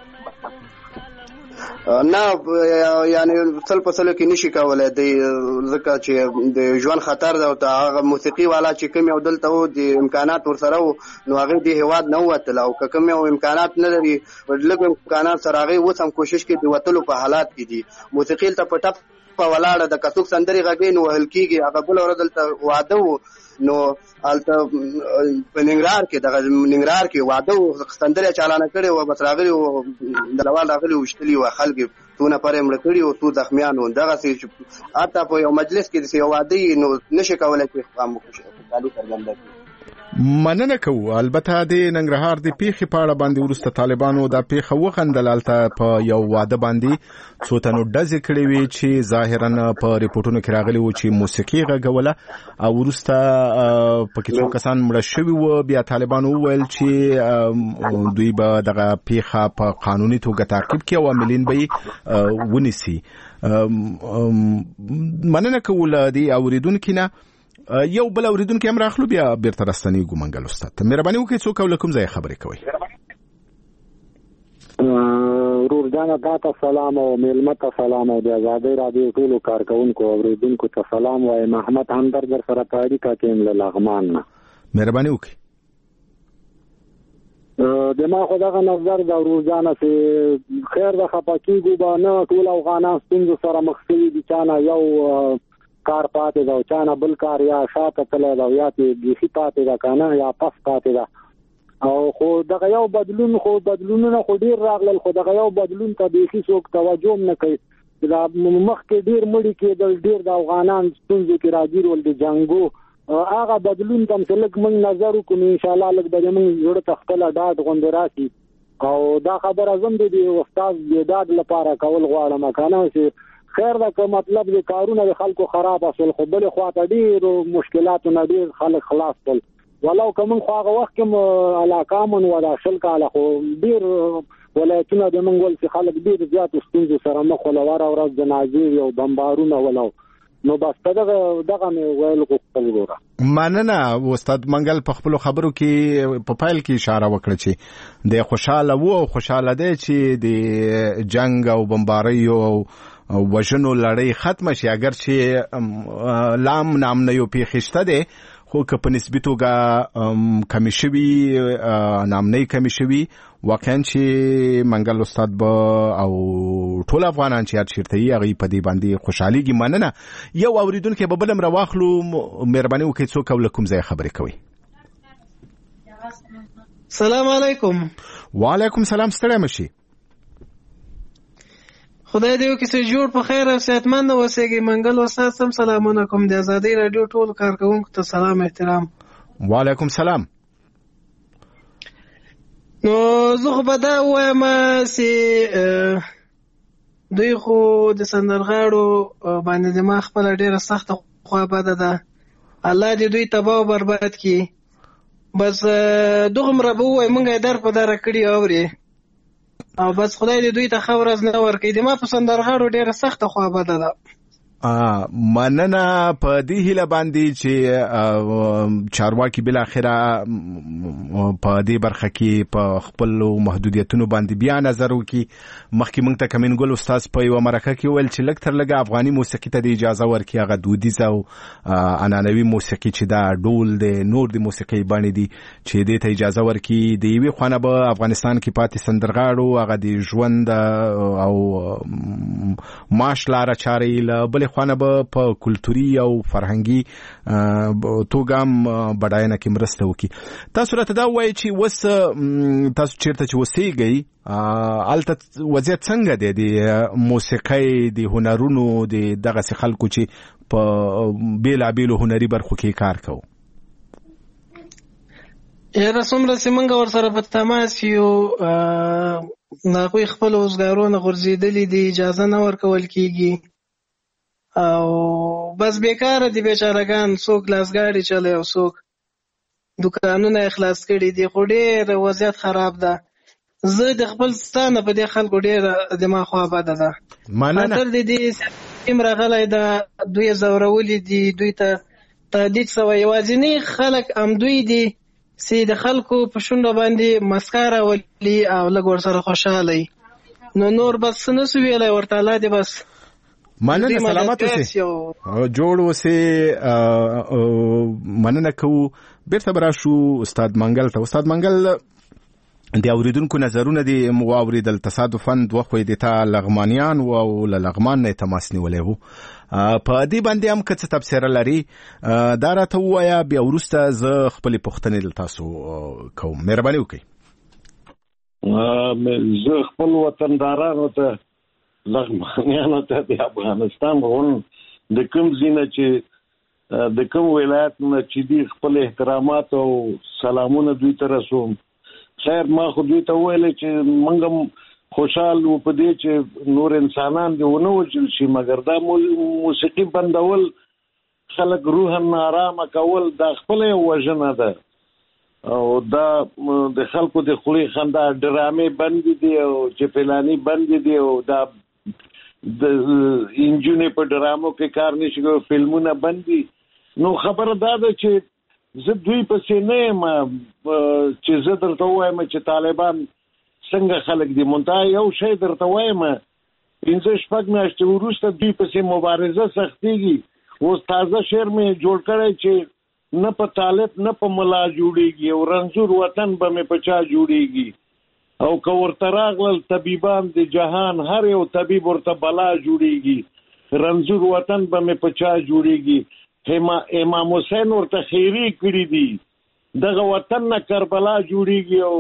نه، یعنی څل په څلو کې نشي کولی دی، ځکه چې د ژوند خطر ده. او هغه موسیقي والا چې کوم یو دلته و د امکانات ورسره و، نو هغې د هېواد نه ووتل. او که کوم یو امکانات نه لري، لږ امکانات سره هغې اوس هم کوشش کوي د وتلو په حالات کې دي. موسیقي هلته په ټپ په ولاړه ده، که څوک سندرې غږوي نو وهل کېږي. هغه بله ورځ دلته واده و، نو هلته په ننګرهار کې واده و، سندرې چالانه کړې وه، بس راغلي وو ډلوال راغلي وشتلي وه خلک، څو نفر یې مړه کړي وو، څو زخمیان وو. دغسې حتی په یو مجلس کې داسې یو واده وي، نو نشي کولی چې خوشحالي څرګنده کړي. مننه کوو. البته د ننګرهار د پیښې په اړه باندې وروسته طالبانو دا پیښه وغندل. هلته په یو واده باندې څو تنو ډزې کړې وې چې ظاهرا په ریپورټونو کې راغلي وو چې موسیقي غږوله، او وروسته پکې څو کسان مړه شوي وو. بیا طالبانو وویل چې دوی به دغه پیښه په قانوني توګه تعقیب کړي او عاملین به یې ونیسي. مننه کوو له دې اورېدونکي نه. یو بل اوریدونکي هم راخلو، بیا بیرته راستنیږو. منګل استاد ته مهرباني وکړئ، څوک او له کوم ځایه خبرې کوئ؟ ورور جانه تاته سلام او میلمه ته سلام او د ازادۍ راډیو ټولو کارکوونکو او اوریدونکو ته سلام وایم. محمد همدرد در سره په اړیکه کې یم له لغمان نه. مهرباني وکړئ. د ما خو دغه نظر د ورور جانه چې خیر د خفه کېږو به نه، ټول افغانان ستونزو سره مخ شوي دي، چا نه یو کار پاتې ده او چا نه بل کار یا شاته تللی ده او یا بیخي پاتې ده که نه یا پس پاتې ده. او خو دغه یو بدلونونه خو ډېر راغلل، خو دغه یو بدلون ته بیخي څوک توجه هم نه کوي. مخکې ډېر مړي کېدل، ډېر د افغانان ستونزو کې راګیر ول د جنګو. هغه بدلون ته هم چې لږ موږ نظر وکړو، نو انشاءالله لږ به زموږ زړه ته خپله ډاډ غوندې راشي. او دا خبره زه هم د استاد د ډاډ لپاره کول غواړم، که نه چې خیر ده که مطلب د کارونه د خلکو خراب شول، خو بلې خوا ته ډېرو مشکلاتو نه ډېر خلک خلاص شول. ولو که موږ خو هغه وخت کې علاقه امن وه، دا 20 کاله، خو ډېر ولایتونه د موږ ول چې خلک ډېر زیاتو ستونزو سره مخ ول، هره ورځ جنازې او بمبارونه ولو. نو بس دغه مې ویل غوښتل. ګوره مننه. استاد منګل په خپلو خبرو کې په پیل کې اشاره وکړه چې د خوشاله وو او خوشاله دی چې د جنګ او بمباریو او وژنو لړۍ ختمه شي. اگر چې لام نامنه یو پیښې شته دی، خو که په نسبي توګه کمې شوي، نامنۍ کمې شوي، واقعا چې منګل استاد به او ټول افغانان چې هر چېرته یي هغوی په دې باندې خوشحالېږي. مننه. یو اورېدونکی به بل هم راواخلو. مهرباني وکړئ، څوک او له کوم ځایه خبرې کوئ؟ سلام علیکم. وعلیکم سلام. ستړی مه شي. خدای دې وکړي چې جوړ په خیر او صحتمند اوسېږي. منګل استاد سم سلامونه کوم. د ازادۍ راډیو ټولو کارکوونکو ته سلام احترام. وعلیکم سلام. نو زه خو به دا ووایم چې دوی خو د سندرغاړو باندې دماغ خپله ډېره سخته خوا بده ده. الله دې دوی تباه او برباد کړي. بس دوغومره به ووایم موږ یې در په دره کړي اورې، او بس خدای دې دوی ته ښه ورځ نه ورکوي. د ما په سندرغاړو ډېره سخته خوا بده ده. مننه. په دې هیله باندې چې چارواکي بالاخره په دې برخه کې په خپلو محدودیتونو باندې بیا نظر وکړي. مخکې موږ ته کمین ګل استاد په یوه مرکه کې وویل چې لږ تر لږه افغاني موسیقي ته د اجازه ورکړي، هغه دودیزه او عنعنوي موسیقي چې دا ډول دی، نور د موسیقۍ بڼې دي چې دې ته اجازه ورکړي. د یوې خوا نه به افغانستان کې پاتې سندرغاړو هغه د ژوند او معاش لاره چارې، له بلې خوانه به په کلتوري او فرهنګي توګه هم بډاینه کې مرسته وکړي. تاسو راته دا وایئ چې اوس تاسو چیرته چې اوسېږئ هلته وضعیت څنګه دی د موسیقۍ، د هنرونو، د دغسې خلکو چې په بېلابېلو هنري برخو کې کار کوو؟ یاره څومره چې موږ ورسره په تماس یو، هغوی خپلو اوزګارونه غورځېدلي دي، اجازه نه ورکول کېږي. او بس بیکاره دي بیچارهګان، څوک لاسګاډي چلی او څوک دوکانونه اخلاص کړي دي، خو ډېر وضعیت خراب ده. زه د خپل ستانه په دې خلکو ډېر دماغ خوا بده ده. خاطر دې سیم راغلی ده، دوی زورولي دي، دوی ته تهدید سوی. یوازینی خلک همدوی دي چې د خلکو په شونډه باندې مسکا راولي او لږ ورسره خوشحاله وي. نو نور بس نه سو ویلی ورته، الله دې بس مننه، سلامت اوسې، جوړ اوسې. مننه کوو. بیرته به راشو استاد منګل ته. استاد منګل، د اوریدونکو نظرونه دي مو واورېدل. تصادفاً دوه خویندې ته لغمانیان و او له لغمان نه تماس نیولی و. په دې باندې هم که څه تبصره لري دا راته ووایه، بیا وروسته زه خپلې پوښتنې له تاسو کوم. مهرباني وکړئ. زه خپل وطندارانو ته، لغمانیانو ته د افغانستان غون د کوم ځای نه چې د کوم ولایت نه چې دي خپل احترامات او سلامونه دوی ته رسوم. خیر ما خو دوی ته ویلې چې موږ هم خوشحال و په دې چې نور انسانان دې ونه وژل شي، مګر دا موسیقي بندول، خلک روحا نارامه کول، دا خپله یو وژنه ده. او دا د خلکو د خولې خندا ډرامې بندې دي او چپلاني بندې دي او دا د انجونې په ډرامو کې کار نشي کوي، فلمونه بند دي. نو خبره دا ده چې زه دوی پسې نه یم چې زه درته ووایم چې طالبان څنګه خلک دي. منتها یو شی درته وایم، 5-6 میاشتې وروسته دوی پسې مبارزه سختېږي. اوس تازه شعر مې جوړ کړی چې نه په طالب نه په ملا جوړېږي او رنځور وطن به مې په چا جوړېږي. او که ورته راغلل طبیبان د جهان، هر یو طبیب ورته بلا جوړېږي. رنځور وطن به مې په چا جوړېږي. امام حسین ورته خیری کړي دي، دغه وطن نه کربلا جوړېږي. او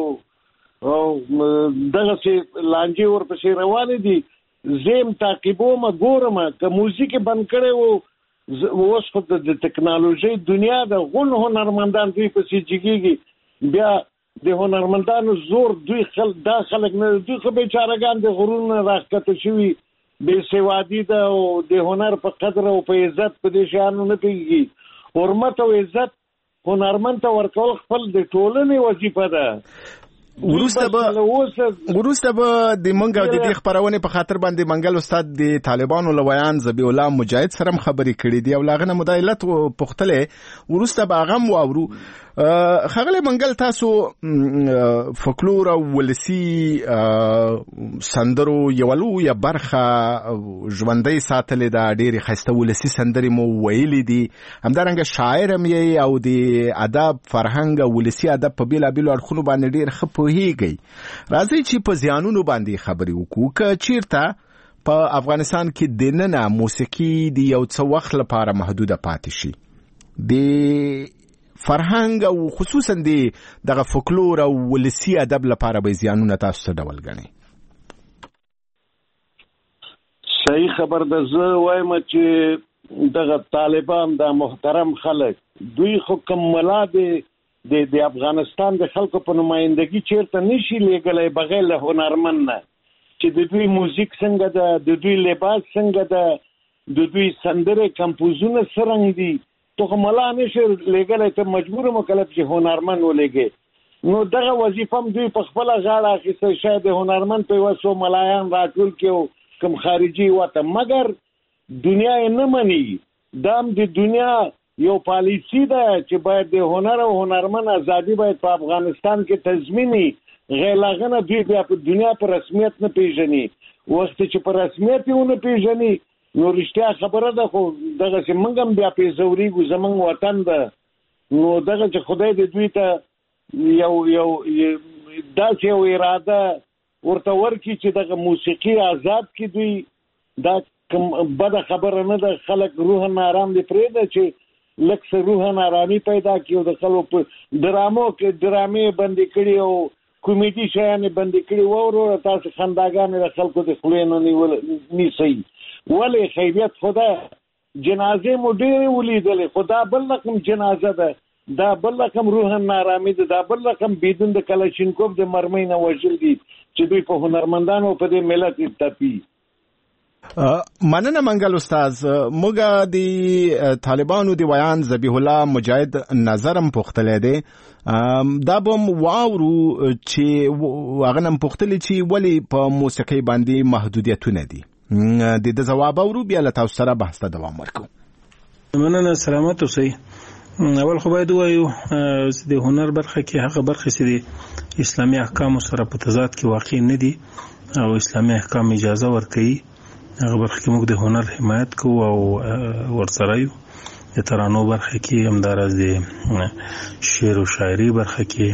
دغه سي لانجې ورپسې روانې دي. زم تعقیبوم ګورم که موزیک بند کړي وو. اوس خو د ټکنالوژي دنیا د غون هنرمندان دوی پسې جګیږي. بیا د هنرمندانو زور دوی دا خلک نه، دوی خو بیچارهګان د غرور نه راښکته شوي، بې سوادي ده او د هنر په قدر او په عزت په دې شیانو نه پوهېږي. حرمت او عزت هنرمند ته ورکول خپل د ټولنې وظیفه ده. وروسته به د منګ او د دې خبرونه په خاطر باندې منګل استاد د طالبانو لویان ذبیح الله مجاهد سره خبرې کړې دي او لاغنه مدایلت پختله. وروسته به غم واورو. خغله منګل، تاسو فولکلور او ولسی سندرو یولو یا برخه ژوندۍ ساتلې دا ډېری خسته ولسی سندرې مو ویلې دي، همدارنګه شاعر هم یې او د ادب فرهنګ او ولسی ادب په بیلابیلو اړخونو باندې ډېر ښه پوهیږئ. راځئ چې په زیانونو باندې خبرې وکړو. که چیرته په افغانستان کې دننه موسیقي د یو څه وخت لپاره محدوده پاتې شي، د فرهنګ او خصوصا دغه فولکلور او ولسی ادب لپاره به زیانونه تاسو څه ډول ګڼئ؟ صحیح خبر ده. زه وایم چې دغه طالبان دا محترم خلک دوی خو کوم ملا د افغانستان د خلکو په نمائندګي چیرته نشي لېږلی بغیر له هنرمند نه، چې د دوی موزیک څنګه ده، د دوی لباس څنګه ده، د دوی سندرې کمپوزونه څرنګه دي. تو ملا نشي لګلای، ته مجبور مکلف چې هنرمند ولګي. نو دغه وظیفه هم دوی په خپل غاړه اخیسته، شاید هنرمند په وسو ملایان راټول کېو کوم خارجي وته، مګر دنیا یې نه مني. دا هم د دنیا یو پالیسی ده چې باید د هنر او هنرمند ازادي باید په افغانستان کې تضمیني. غیلاغنه دوی بیا په دنیا په رسمیت نه پیژني. وخت چې په رسمیت یې ونه پیژني نو رښتیا خبره ده، خو دغه چې موږ هم بیا پیژورېږو، زموږ وطن ده. نو دغه چې خدای دې دوی ته یو داسې یو اراده ورته ورکړي چې دغه موسیقي آزاد کړي دوی. دا کوم بده خبره نه ده. خلک روحا آرام دې پرېږده چې لږ څه روحا آرامي پیدا کړي. او د خلکو په ډرامو کې ډرامې بندې کړي او کومیډي شیانې بندې کړي. وروره تاسو خنداګانې د خلکو د خولې نه نیسئ. ولې خیریت خدا جنازه مو ډېرې ولیدلې، خدا بل رقم جنازه ده، دا بل رقم روحا نارامي ده، دا بل رقم بدون د کلاشینکوف د مرمۍ نه وژل دي چې دوی په هنرمندانو په دې ملت تپي. مننه منګل استاد. موږ د طالبانو د ویان ذبیح الله مجاهد نظرم پوښتلی دی، دا به واورو چې هغه نم پوښتلی چې ولې په موسیقۍ باندې محدودیتونه دي. د ځواب اورو بیا له تاسو سره بحث ته دوام ورکو. مننه، سلامت اوسئ. اول خو باید وایو چې د هنر برخه کې هغه برخه چې د اسلامي احکامو سره په تضاد کې واقع نه دي او اسلامي احکام اجازه ورکوي، هغه برخه کې موږ د هنر حمایت کوو او ورسره یو. د ترانو برخه کې همداراز د شعر او شاعري برخه کې،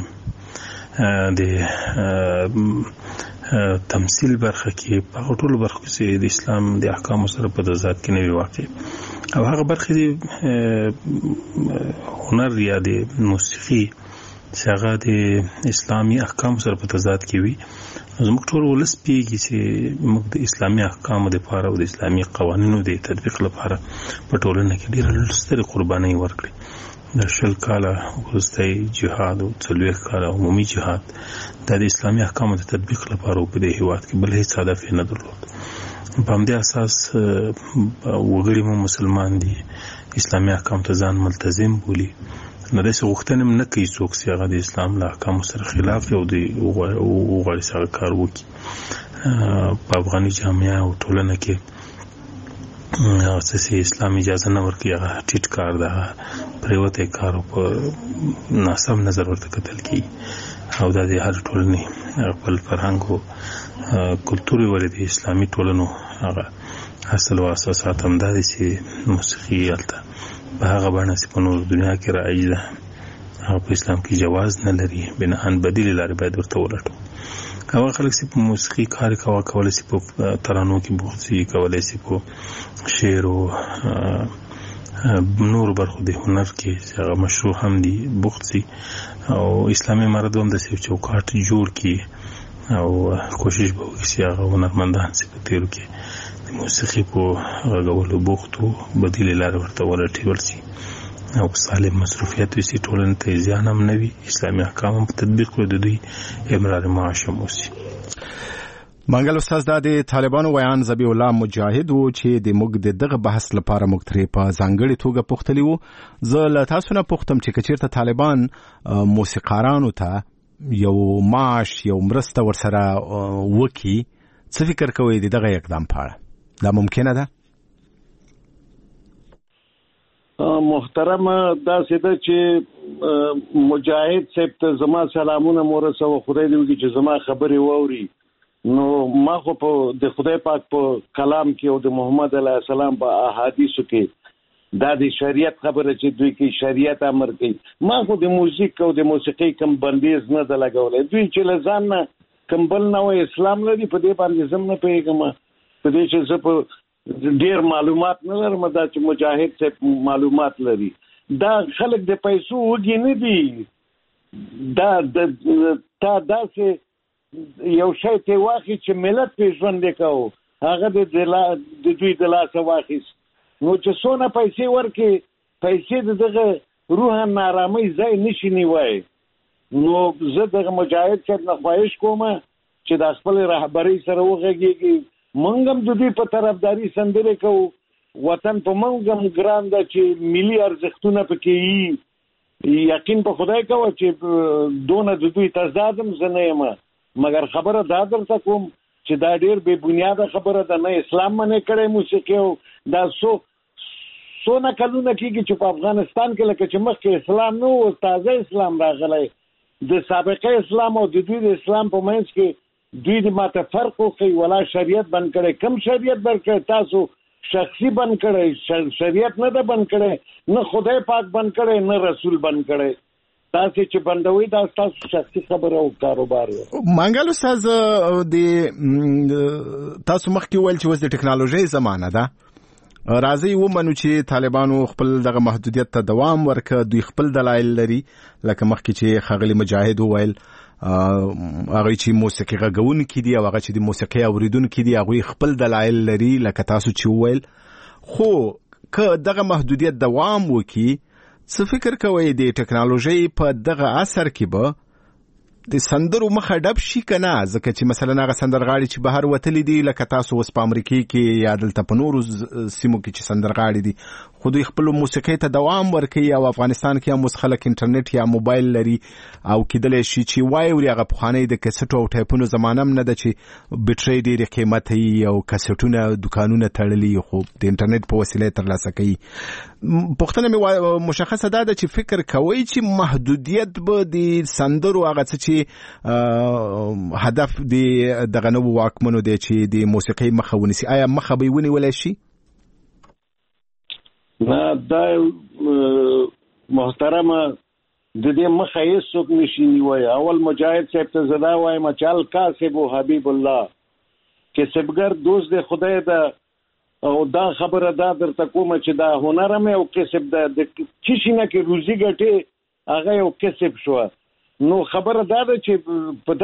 د تمثيل برخه کې، په ټولو برخو کې د اسلام د احکامو سره په تضاد کې نه وي واقع. او هغه برخه د هنر یا د موسیقي چې هغه د اسلامي احکامو سره په تضاد کې وي، زموږ ټول ولس پیږي چې موږ د اسلامي احکامو لپاره او د اسلامي قوانینو د تطبیق لپاره په ټولنه کې ډېره ستره قرباني ورکړي. د 20 کاله وروستی جهاد او 40 کاله عمومي جهاد د اسلامي احکامو د تطبیق لپاره په دې هیواد کې بل هیڅ هدف نه درلود. په همدې اساس وګړي مو مسلمان دي، اسلامي احکام ته ځان ملتزم بولي، نو داسې غوښتنه هم نه کوي څوک چې هغه د اسلام له احکامو سره خلاف او وغواړي چې هغه کار وکړي. په افغاني جامعه او ټولنه کې اساسي اسلام اجازه نه ورکوي، هغه ټیټ کار ده، پریوتی کار او په ناسم نظر ورته کتل کېږي. او دا د هر ټولنې خپل فرهنګ او کلتور ولې د اسلامي ټولنو هغه اصل او اساسات هم دا دي چې موسیقي هلته په هغه بڼه چې په نور دنیا کې رایج ده هغه په اسلام کې جواز نه لري، بناهن بدیل لارې باید ورته ولټو. هغه خلک چې په موسیقي کار کولی شي په ترانو کې بوخت شي، کولی شي په شعر او نور برخو د هنر کې چې هغه مشروع هم دي بوخت شي، او اسلامي امارت هم داسې چوکاټ جوړ کړي او کوشش به وکړي چې هغه هنرمندان چې په تېرو کې د موسیقي په غږولو بوخت و بدیلې لارې ورته ولټول شي او سالم مصروفیت وشي، ټولنې ته زیان هم نه وي، اسلامي احکام هم په تطبیق کړو، د دوی امرار معاش هم وشي. منګل استاد، دا د طالبانو ویان ذبیح الله مجاهد و چې د موږ د دغه بحث لپاره موږ ترې په ځانګړې توګه پوښتلی وو. زه له تاسو نه پوښتم چې که چېرته طالبان موسیقارانو ته یو معاش یو مرسته ورسره وکړي، څه فکر کوئ د دغه اقدام په اړه؟ دا ممکنه ده؟ محترمه داسې ده چې مجاهد صاحب ته زما سلامونه مورسوه، خدای دې وکړي چې زما خبرې واوري. نو ما خو په د خدای پاک په کلام کې او د محمد علیه السلام په احادیثو کې دا د شریعت خبره چې دوی کې شریعت امر کوي، ما خو د موزیک او د موسیقۍ کوم بندیز نه ده لګولی. دوی چې له ځان نه کوم بل نوی اسلام لري، په دې باندې زه نه پوهېږم. په دې چې زه په ډېر معلومات نه لرم، دا چې مجاهد صاحب معلومات لري. دا خلک د پیسو وږي نه دي، دا داسې یو شی ته واخی چې ملت په ژوند وکاو، هغه د دوی د لاسه واخیست. نو چې څونه پیسې ورکړي، پیسې د دغه روح نارامۍ ځای نشي نیوی. نو زه دغه مجاهد صاحب نه خواهش کوم چې د خپل رهبرۍ سره وغږېږي. موږ هم د دوی په طرفداري سندرې کوو، وطن په موږ هم ګران ده چې ملي ارزښتونه پکې وي. یقین په خدای کوه چې دونه د دوی تضاد هم زه نه یم، مګر خبره دا درته کوم چې دا ډېر بې بنیاده خبره ده. نه اسلام منې کړی موسیقي، او دا څونه کلونه کېږي چې په افغانستان کې لکه چې مخکې اسلام نه و، تازه اسلام راغلی. د سابقه اسلام او د دوی د اسلام په منځ کې دوی د ماته فرق وښیي. ولا شریعت بند کړی، کم شریعت بند کړی؟ تاسو شخصي بند کړی، شریعت نه ده بند کړی، نه خدای پاک بند کړی، نه رسول بند کړی. تاسو چې بندوي دا تاسو شخصي خبره او کاروبار دی. منګل استاد، تاسو مخکې ویل چې اوس د ټکنالوژۍ زمانه ده، راځي ومنو چې طالبانو خپل دغه محدودیت ته دوام ورکړ، دوی خپل دلایل لري، لکه مخکې چې ښاغلي مجاهد وویل هغه چې موسیقي غږونکي دي او هغه چې د موسیقي اوریدونکي دي هغوی خپل دلایل لري، لکه تاسو چې وویل. خو که دغه محدودیت دوام وکړي، څه فکر کوئ د ټکنالوژۍ په دغه عصر کې به د سندرو مخه ډب شي کنه ځکه چې مثلا هغه سندرغاړي چې بهر وتلی دي لکه تاسو اوس په امریکا کې یا دلته په نورو سیمو کې چې سندرغاړي دي خو دوی خپل موسیقي ته دوام ورکوي او افغانستان کې هم اوس خلک انټرنیټ یا موبایل لري او کېدلی شي چې وایي هغه پخوانی د کیسټو او ټایپونو زمانه هم نه ده چې بیټرۍ ډېرې قیمته وي او کیسټونه دوکانونه تړلي خو د انټرنیټ په وسیله ترلاسه کوي. پوښتنه مې مشخصه ده چې فکر کوئ چې محدودیت به د سندرو هغه څه چې هدف دی دغه نوو واکمنو دی چې د موسیقۍ مخه ونیسي آیا مخه به یې ونیولی شي؟ نه دا محترمه د دې مخه هیڅوک نشي نیولی. اول مجاهد صاحب ته زه دا وایم چې الکاسب حبیب الله کسبګر دوست د خدای ده او دا خبره دا درته کومه چې دا هنر هم یو کسب ده د چې شي نه کې روزي ګټې هغه یو کسب شوه. نو خبره دا ده چې په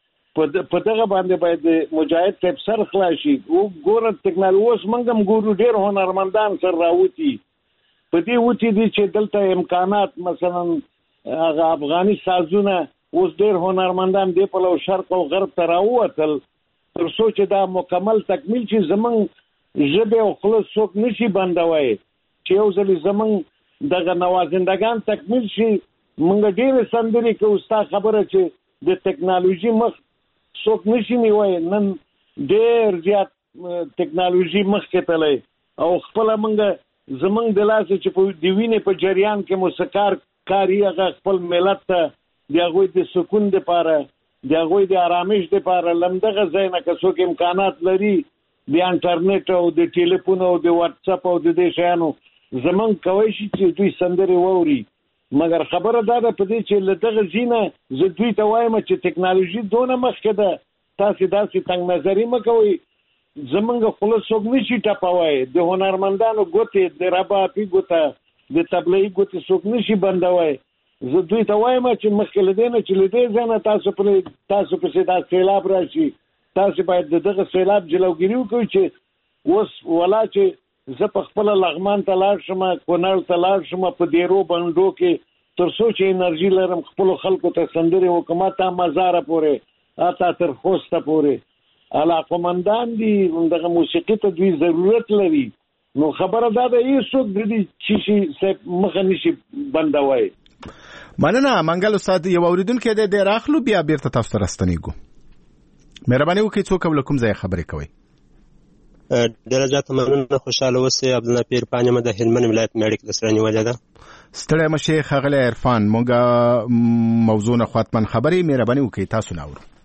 دغه باندې باید مجاهد صاحب سر خلاص شي. ګوره ټکنالوژي اوس موږ هم ګورو ډېر هنرمندان سر راوتي په دې وتي دي چې دلته امکانات مثلا هغه افغاني سازونه اوس ډېر هنرمندان دی په لو شرق او غرب ته راووتل تر څو چې دا مکمل تکمیل شي. زمونږ ژبې او خوله څوک نشي بندوی چې یو ځل زمونږ دغه نوازندگان تکمیل شي مونږ ډېرې سندرې کوو. ستا خبره چې د ټکنالوژي مخ څوک نشي نیوی نن ډېر زیات ټکنالوژي مخکې تللی او خپله مونږ زمونږ د لاسه چې په د وینې په جریان کې موسیقار کاري هغه خپل ملت ته د هغوی د سکون دپاره د هغوی د آرامش دپاره لمدغه ځای نه که څوک امکانات لري د انټرنیټ او د ټلیفون او د واتساپ او د دې شیانو زمونږ کوی شي چې دوی سندرې واوري. مګر خبره دا ده په دې چې له دغه ځای نه زه دوی ته وایم چې ټکنالوژي دونه مخکې ده تاسې داسې تنګ نظري مه کوئ. زمونږ خوله څوک نشي ټپوی د هنرمندانو ګوتې د ربابي ګوته د طبلایي ګوتې څوک نشي بندوی. زه دوی ته وایم چې مخکې له دې نه چې له دې ځای نه تاسو پسې دا سیلاب راشي تاسو باید د دغه سیلاب جلوګیري وکړئ چې اوس ولا چې زه په خپله لغمان ته لاړ شم کونړ ته لاړ شم په دیرو بنډو کې تر څو چې انرژي لرم خپلو خلکو ته سندرې وکړم تا مزاره پورې اتا تر خوسته پورې علاقمندان دي دغه موسیقي ته دوی ضرورت لري. نو خبره دا ده هېڅوک د دې شي مخه نشي بندوی. مننه منګل استاد یو اورېدونکی دی ډېر اخلو بیا بیرته تاسو ته راستنېږو. مهرباني وکړئ څوک او له کوم ځایه خبرې کوئ؟ ډېره زیاته مننه خوشحاله اوسئ. عبدالنافع عرفان یم د هلمند ولایت مېړه کې درسره نیولې ده. ستړی مه شئ ښاغلی عرفان موږ موضوع نه خواطمن خبرې مهرباني وکړئ تاسو نه اورو.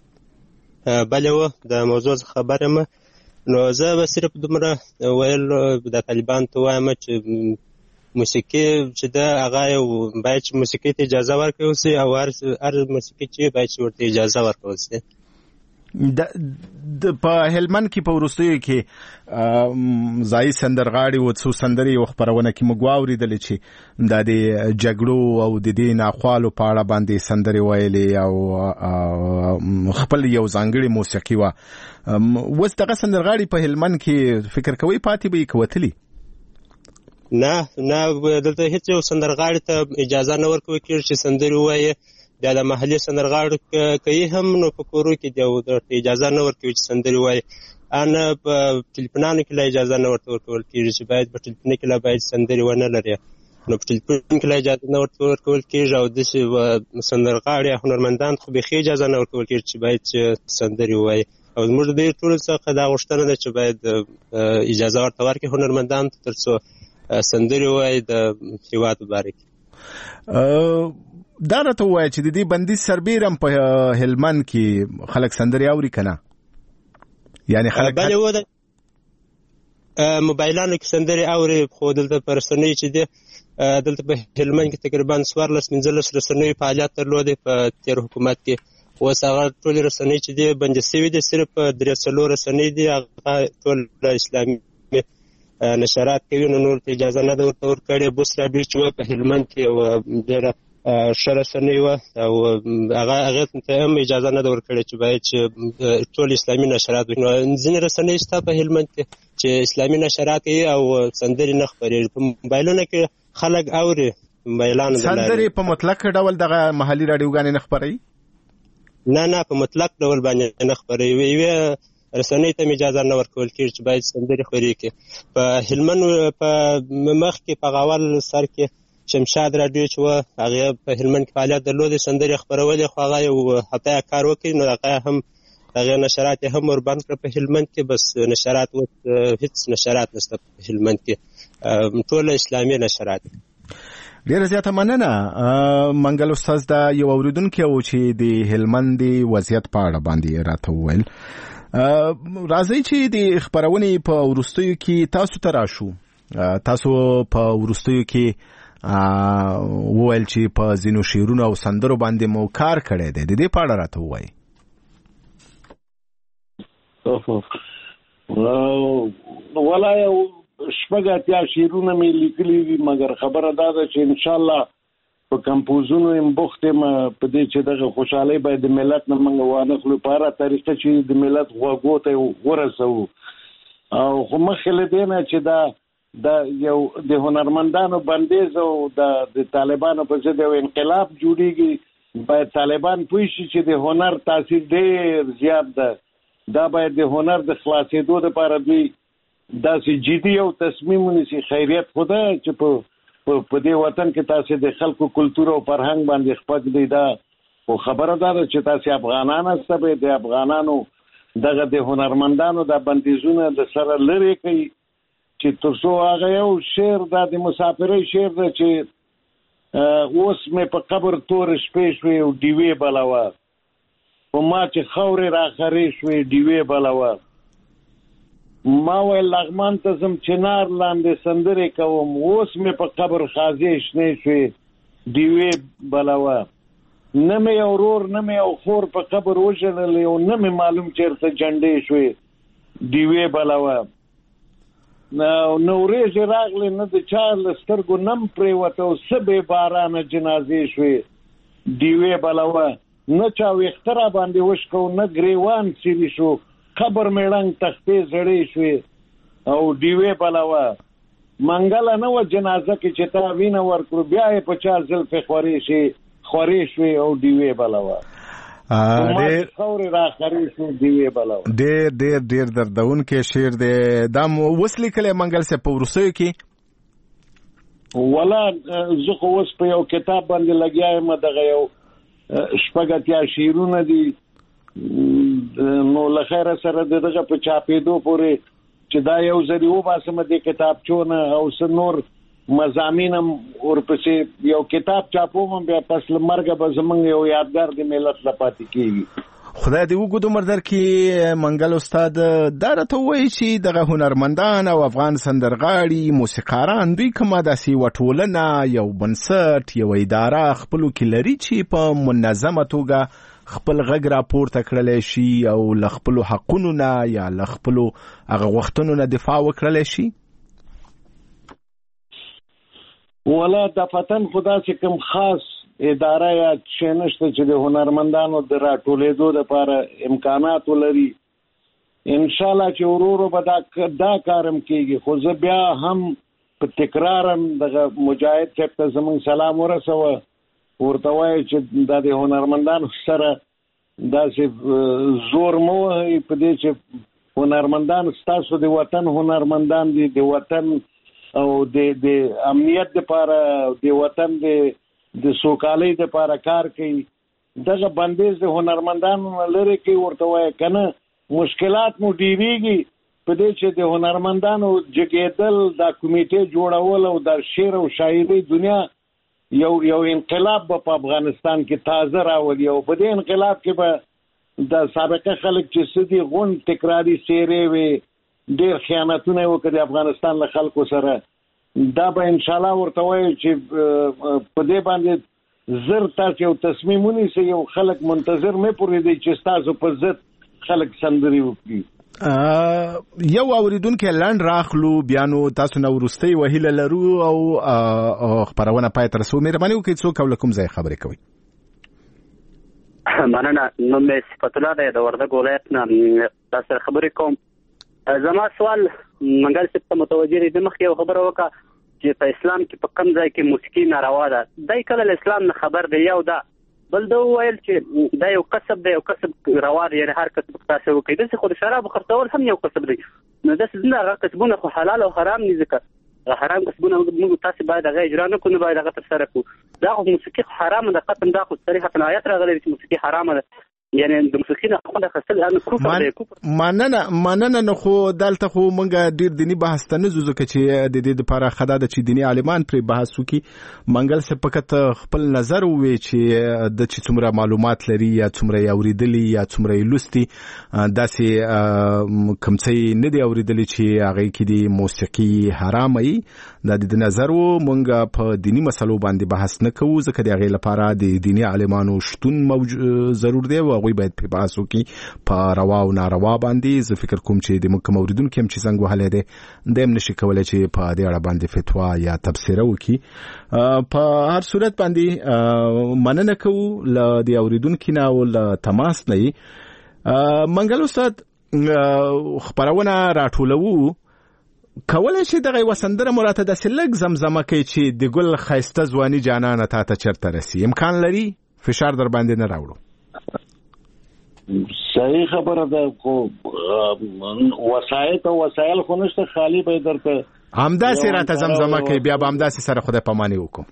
بلې د موضوع څخه خبر یم نو زه به صرف دومره ویل د طالبان ته وایم چې موسیقي چې ده هغه یو باید چې موسیقي ته اجازه ورکړل شي او هر موسیقي چې باید چې ورته اجازه ورکړل شي. په هلمند کې په وروستیو کې ځایي سندرغاړي او څو سندرې یو خپرونه کې موږ واورېدلې چې دا د جګړو او د دې ناخوالو په اړه باندې سندرې ویلې او خپل یو ځانګړې موسیقي وه. اوس دغه سندرغاړي په هلمند کې فکر کوئ پاتې به یې که وتلي؟ نه دلته هیڅ یو سندرغاړي ته اجازه نه ورکول کېږي چې سندرې ووایي. بیا د محلي سندرغاړو کوي هم نو په کورو کې د اجازه نه ورکوي چې سندرې وایي. نه په ټلیفونانو کې لا اجازه نه ورته ورکول کېږي چې باید په ټلیفون کې لا باید سندرې ونه لري نو په ټلیفون کې لا اجازه نه ورته ورکول کېږي او داسې سندرغاړي خنرمندان خو بیخي اجازه نه ورکول کېږي چې باید سندرې ووایي. او زموږ د دې ټولو څخه دا غوښتنه ده چې باید اجازه ورته ورکړي هنرمندانو ته تر څو سندرې ووایي د هېواد په باره کې. دا راته ووایه چې د دې بندیز سربیره هم په هلمند کې خلک سندرې اوري که نه؟ یعنې خلک بلې و د موبایلانو کې سندرې اوري خو دلته په رسنیو چې دی دلته په هلمند کې تقریبا 14-15 رسنیو فعالیت درلودی په تېر حکومت کې. اوس هغه ټولې رسنۍ چې دی بندې سوي دي صرف 3-4 رسنۍ دي هغه ټول اسلامي نشرات کوي نو نور ته اجازه نه ده ورته ورکړې. بوس راډیو چې په هلمند کې یوه ډېره ښه رسنۍ وه او هغې ته هم اجازه نه ده ورکړې چې باید چې ټول اسلامي نشرات وي. نو ځینې رسنۍ شته په هلمند کې چې اسلامي نشرات کوي او سندرې نه خپرېږي. په موبایلونو کې خلک اوري موبایلانو سندرې په مطلق ډول دغه محلي راډیوګانې نه خپروي؟ نه په مطلق ډول باندې نه خپروي. یوې رسنۍ ته اجازه نه ورکول کېږي چې باید سندرې خپرې کړي. په هلمند په مخکې په غول سر کې شمشاد راډیو چې وه هغې په هلمند کې فعالیت درلودې، سندرې خپرولې، خو هغه یو هفته کار وکړي نو هغه هم هغې نشرات یې هم وربند کړه په هلمند کې. بس نشرات هېڅ نشرات نشته په هلمند کې، ټوله اسلامي نشرات. ډیره زیاته مننه منګل استاد. دا یو اوریدونکی و چې د هلمند وضعیت په اړه باندې راته وویل. راځئ چې د خپرونې په وروستیو کې تاسو ته راشو. تاسو په وروستیو کې وویل چې په ځینو شعرونو او سندرو باندې مو کار کړی دی، د دې په اړه راته ووایئ. ولا یو شپږ اتیا شعرونه مې لیکلي دي، مګر خبره دا ده چې انشاءالله په کمپوزونو یم بوخت یم په دې چې دغه خوشحالۍ باید د ملت نه موږ وانخلو په هره طریقه چې د ملت غوږو ته ورسوو. او خو مخکې له دې نه چې دا یو د هنرمندانو بندیز او د طالبانو په ضد یو انقلاب جوړیږي، باید طالبان پوه شي چې د هنر تاثیر ډېر زیات ده. دا باید د هنر د خلاصېدو دپاره دوی داسې جدي او تصمیم ونیسي. خیریت خو ده چې په دې وطن کې تاسې د خلکو کلتور او فرهنګ باندې خپک دی. دا خو خبره دا ده چې تاسې افغانان هسته به د افغانانو دغه د هنرمندانو دا بندیزونه د سره لرې کوي چې تر څو هغه یو شعر دا د مسافرۍ شعر ده چې اوس مې په قبر تور شپې شوې او ډیوې بلوه، په ما چې خاورې راخرې شوې ډیوې بلوه. ما ویل لغمان ته ځم چنار لاندې سندرې کوم، اوس مې په قبر خازې شنې شوې ډیوې بلوه. نه مې یو ورور نه مې یو خور په قبر وژللی او نه مې معلوم چېرته جنډې شوې ډیوې بلوه. نو ورېځې راغلې نه د چا له سترګو نم پرېوته او څه بې بارانه جنازې شوې ډیوې بلوه. نه چا ویښته را باندې وشکو نه ګریوان څیرې شو، قبر مې ړنګ تختې زړې شوې او ډیوې بلوه. منګله نه وه جنازه کې چې تا وینه ورکړو، بیا یې په چا زلفې خورې شوې او ډیوې بلوه. ډېر دردونکی شعر دی. دا مو اوس لیکلی منګل صاحب په وروستیو کې؟ ولا زه خو اوس په یو کتاب باندې لګیا یم، دغه یو شپږ اتیا شعرونه دي. نو له خیره سره دغه په چاپېدو پورې چې دا یو ځلې وباسم د کتابچو نه او څه نور مضامین هم ورپسې یو کتاب چاپوم، بیا پس له مرګه به زموږ یو یادګار د ملت له پاتې کېږي. خدای دې وګد عمر درکړي. منګل استاد دا راته ووایي چې دغه هنرمندان او افغان سندرغاړي موسیقاران دوی کومه داسې یوه ټولنه، یو بنسټ، یو اداره خپلو کې لري چې په منظمه توګه خپل غږ راپورته کړلی شي او له خپلو حقونو نه یا له خپلو هغه غوښتنو نه دفاع وکړلی شي؟ ولا د فتن خدا چې کوم خاص اداره یا شی نشته چې د هنرمندانو د راټولېدو دپاره امکانات ولري. انشاءالله چې ورو به دا کارم کېږي. خو زه بیا هم په تکرارم دغه مجاهد صاحب ته زموږ سلام ورسوه، ورته وایي چې دا د هنرمندانو سره داسې زور مه وهئ په دې چې هنرمندان ستاسو د وطن هنرمندان دي، د وطن او د امنیت دپاره، د وطن د سوکالۍ دپاره کار کوي. دغه بندیز د هنرمندانو نه لرې کوي. ورته وایي که نه مشکلات مو ډېرېږي په دې چې د هنرمندانو جګېدل، دا کمیټې جوړول او د شعر او شاعرۍ دنیا یو انقلاب به په افغانستان کې تازه راولي او په دې انقلاب کې به د سابقه خلک چې څه دي غونډ تکراري څېرې وي، ډېر خیانتونه یې وکړي افغانستان له خلکو سره. دا به انشاءالله ورته وایي چې په دې باندې زر تاسو یو تصمیم ونیسئ. یو خلک منتظر مه پرېږدئ چې ستاسو په ضد خلک سندرې وکړي. یو اوریدونکی لنډ راخلو، بیا نو تاسو نه وروستۍ وهیله لرو او خپرونه پای ته رسوو. مهرباني وکړئ څوک او له کوم ځای خبرې کوئ؟ مننه. نوم مې صفت الله دی، د وردګ ولایت نه تاسو سره خبرې کوم. زما سوال منګل صاحب ته متوجه دی. د مخکې یو خبره وکړه چې په اسلام کې په کوم ځای کې موسیقي ناروا ده. دی کله له اسلام نه خبر دی. یو دا بل دا وویل چې دا یو کسب دی، یو کسب روا دی، یعنې هر کسب تاسو وکړئ. داسې خو د شرابو خرڅول هم یو کسب دی. نو داسې نه هغه کسبونه خو حلال او حرام دي، ځکه حرام کسبونه موږ تاسې باید هغه اجرا نه کړو، نه باید هغه ترسره کړو. دا خو موسیقي حرامه ده، قطعا دا خو صریحة آیت راغلی چې موسیقي حرامه ده، یعنې د موسیقي نه خوند اخیستل کفر دی. مننه. نو خو دلته خو موږ ډېر دیني بحث ته نه ځو، ځکه چې د دې دپاره ښه ده چې دیني عالمان پرې بحث وکړي. منګل صاحب فقط خپل نظر ووایي چې د چې څومره معلومات لري یا څومره یې اورېدلي یا څومره یې لوستي، داسې کوم څه نه دي اورېدلي چې هغې کې د موسیقي حرامه وي. دا د نظر و. موږ په دیني مسلو باندې بحث نه کوو، ځکه د هغې لپاره د دیني عالمانو شتون ضرور دی او هغوی باید په بحث وکړي په روا او ناروا باندې. زه فکر کوم چې د موږ کوم اورېدونکي هم چې زنګ وهلی دی دی هم نشي کولی چې په دې اړه باندې فتوا یا تبصره وکړي. په هر صورت باندې مننه کوو له د اورېدونکي نه او له تماس نه. منګل استاد خپرونه راټولوو، کولای شي دغه یوه سندره مو راته داسې لږ زمزمه کوي چې د ګل ښایسته ځواني جانانه تا ته چېرته رسي؟ امکان لري؟ فشار در باندې نه راوړو. صحیح خبره ده، خو وسایط او وسایل خو نشته، خالی به درته همداسې راته زمزمه کوي، بیا به همداسې سره خدای پاماني وکړو.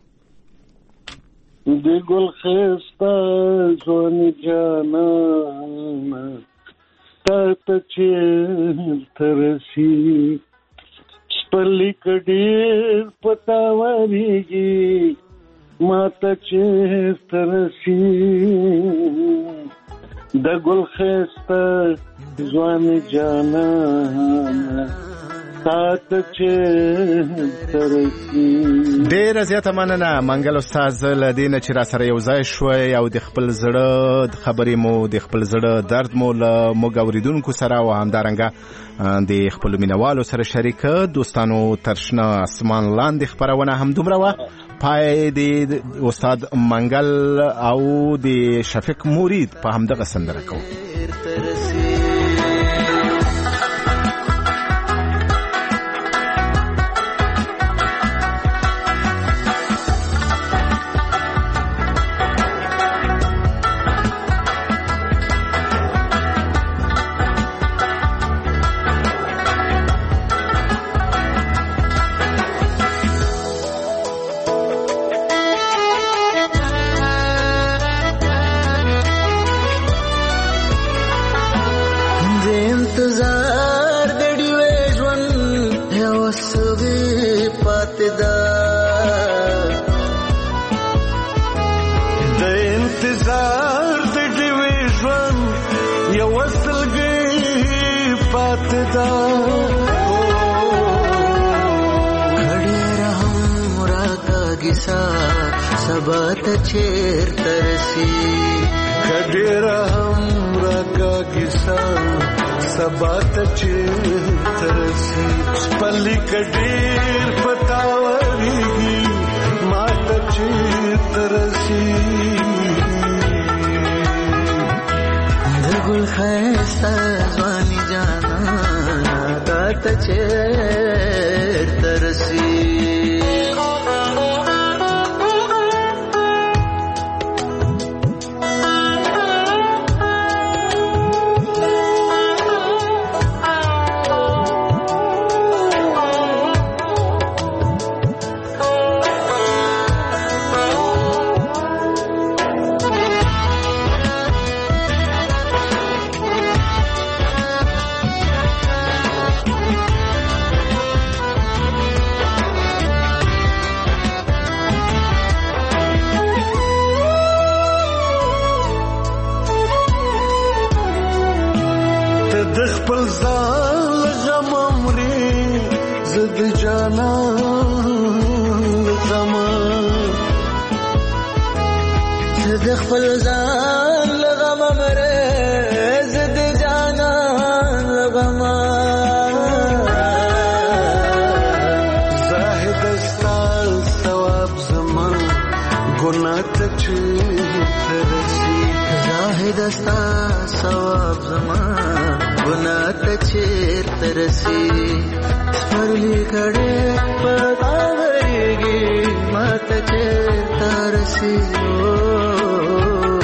د ګل ښایسته ځواني جانانه تا ته چېرته رسي، پلی کډیر پتاوریږي ما ته چېرته رسي، د ګل ښایسته ځواني جانانه تا ته چېرته رسي. ډېره زیاته مننه منګل استاد له دې نه چې را سره یو ځای شوی او د خپل زړه خبرې مو د خپل زړه درد مو له موږ اورېدونکو سره او همدارنګه د خپلو مینوالو سره شریکه. دوستانو تر شنه اسمان لاندې خپرونه همدومره وه. پای د استاد منګل او د شفیق مرید په همدغه سندره کوو. سبات چېرته رسي، کډېره هم راکاږي سبات چېرته رسي، پلي کډېر پتاوریږي ما ته چېرته رسي، د ګل ښایسته ځواني جانانه تا ته چېرته رسي. دستا ثواب زمان گناه ته چېرته رسي، سپرلي کړې پتاوریږي ما ته چېرته رسي،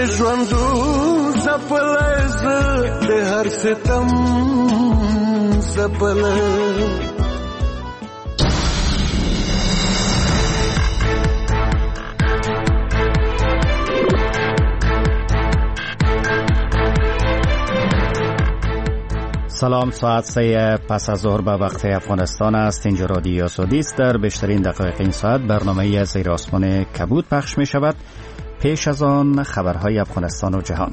ژوندو زپلز د هر ستم زپلز. سلام، ساعت 3 پس از ظهر به وقت افغانستان است. اینجا رادیو سعودی است. در بیشترین دقایق این ساعت برنامه زیر آسمان کبود پخش می شود. پیش از آن خبرهای افغانستان و جهان.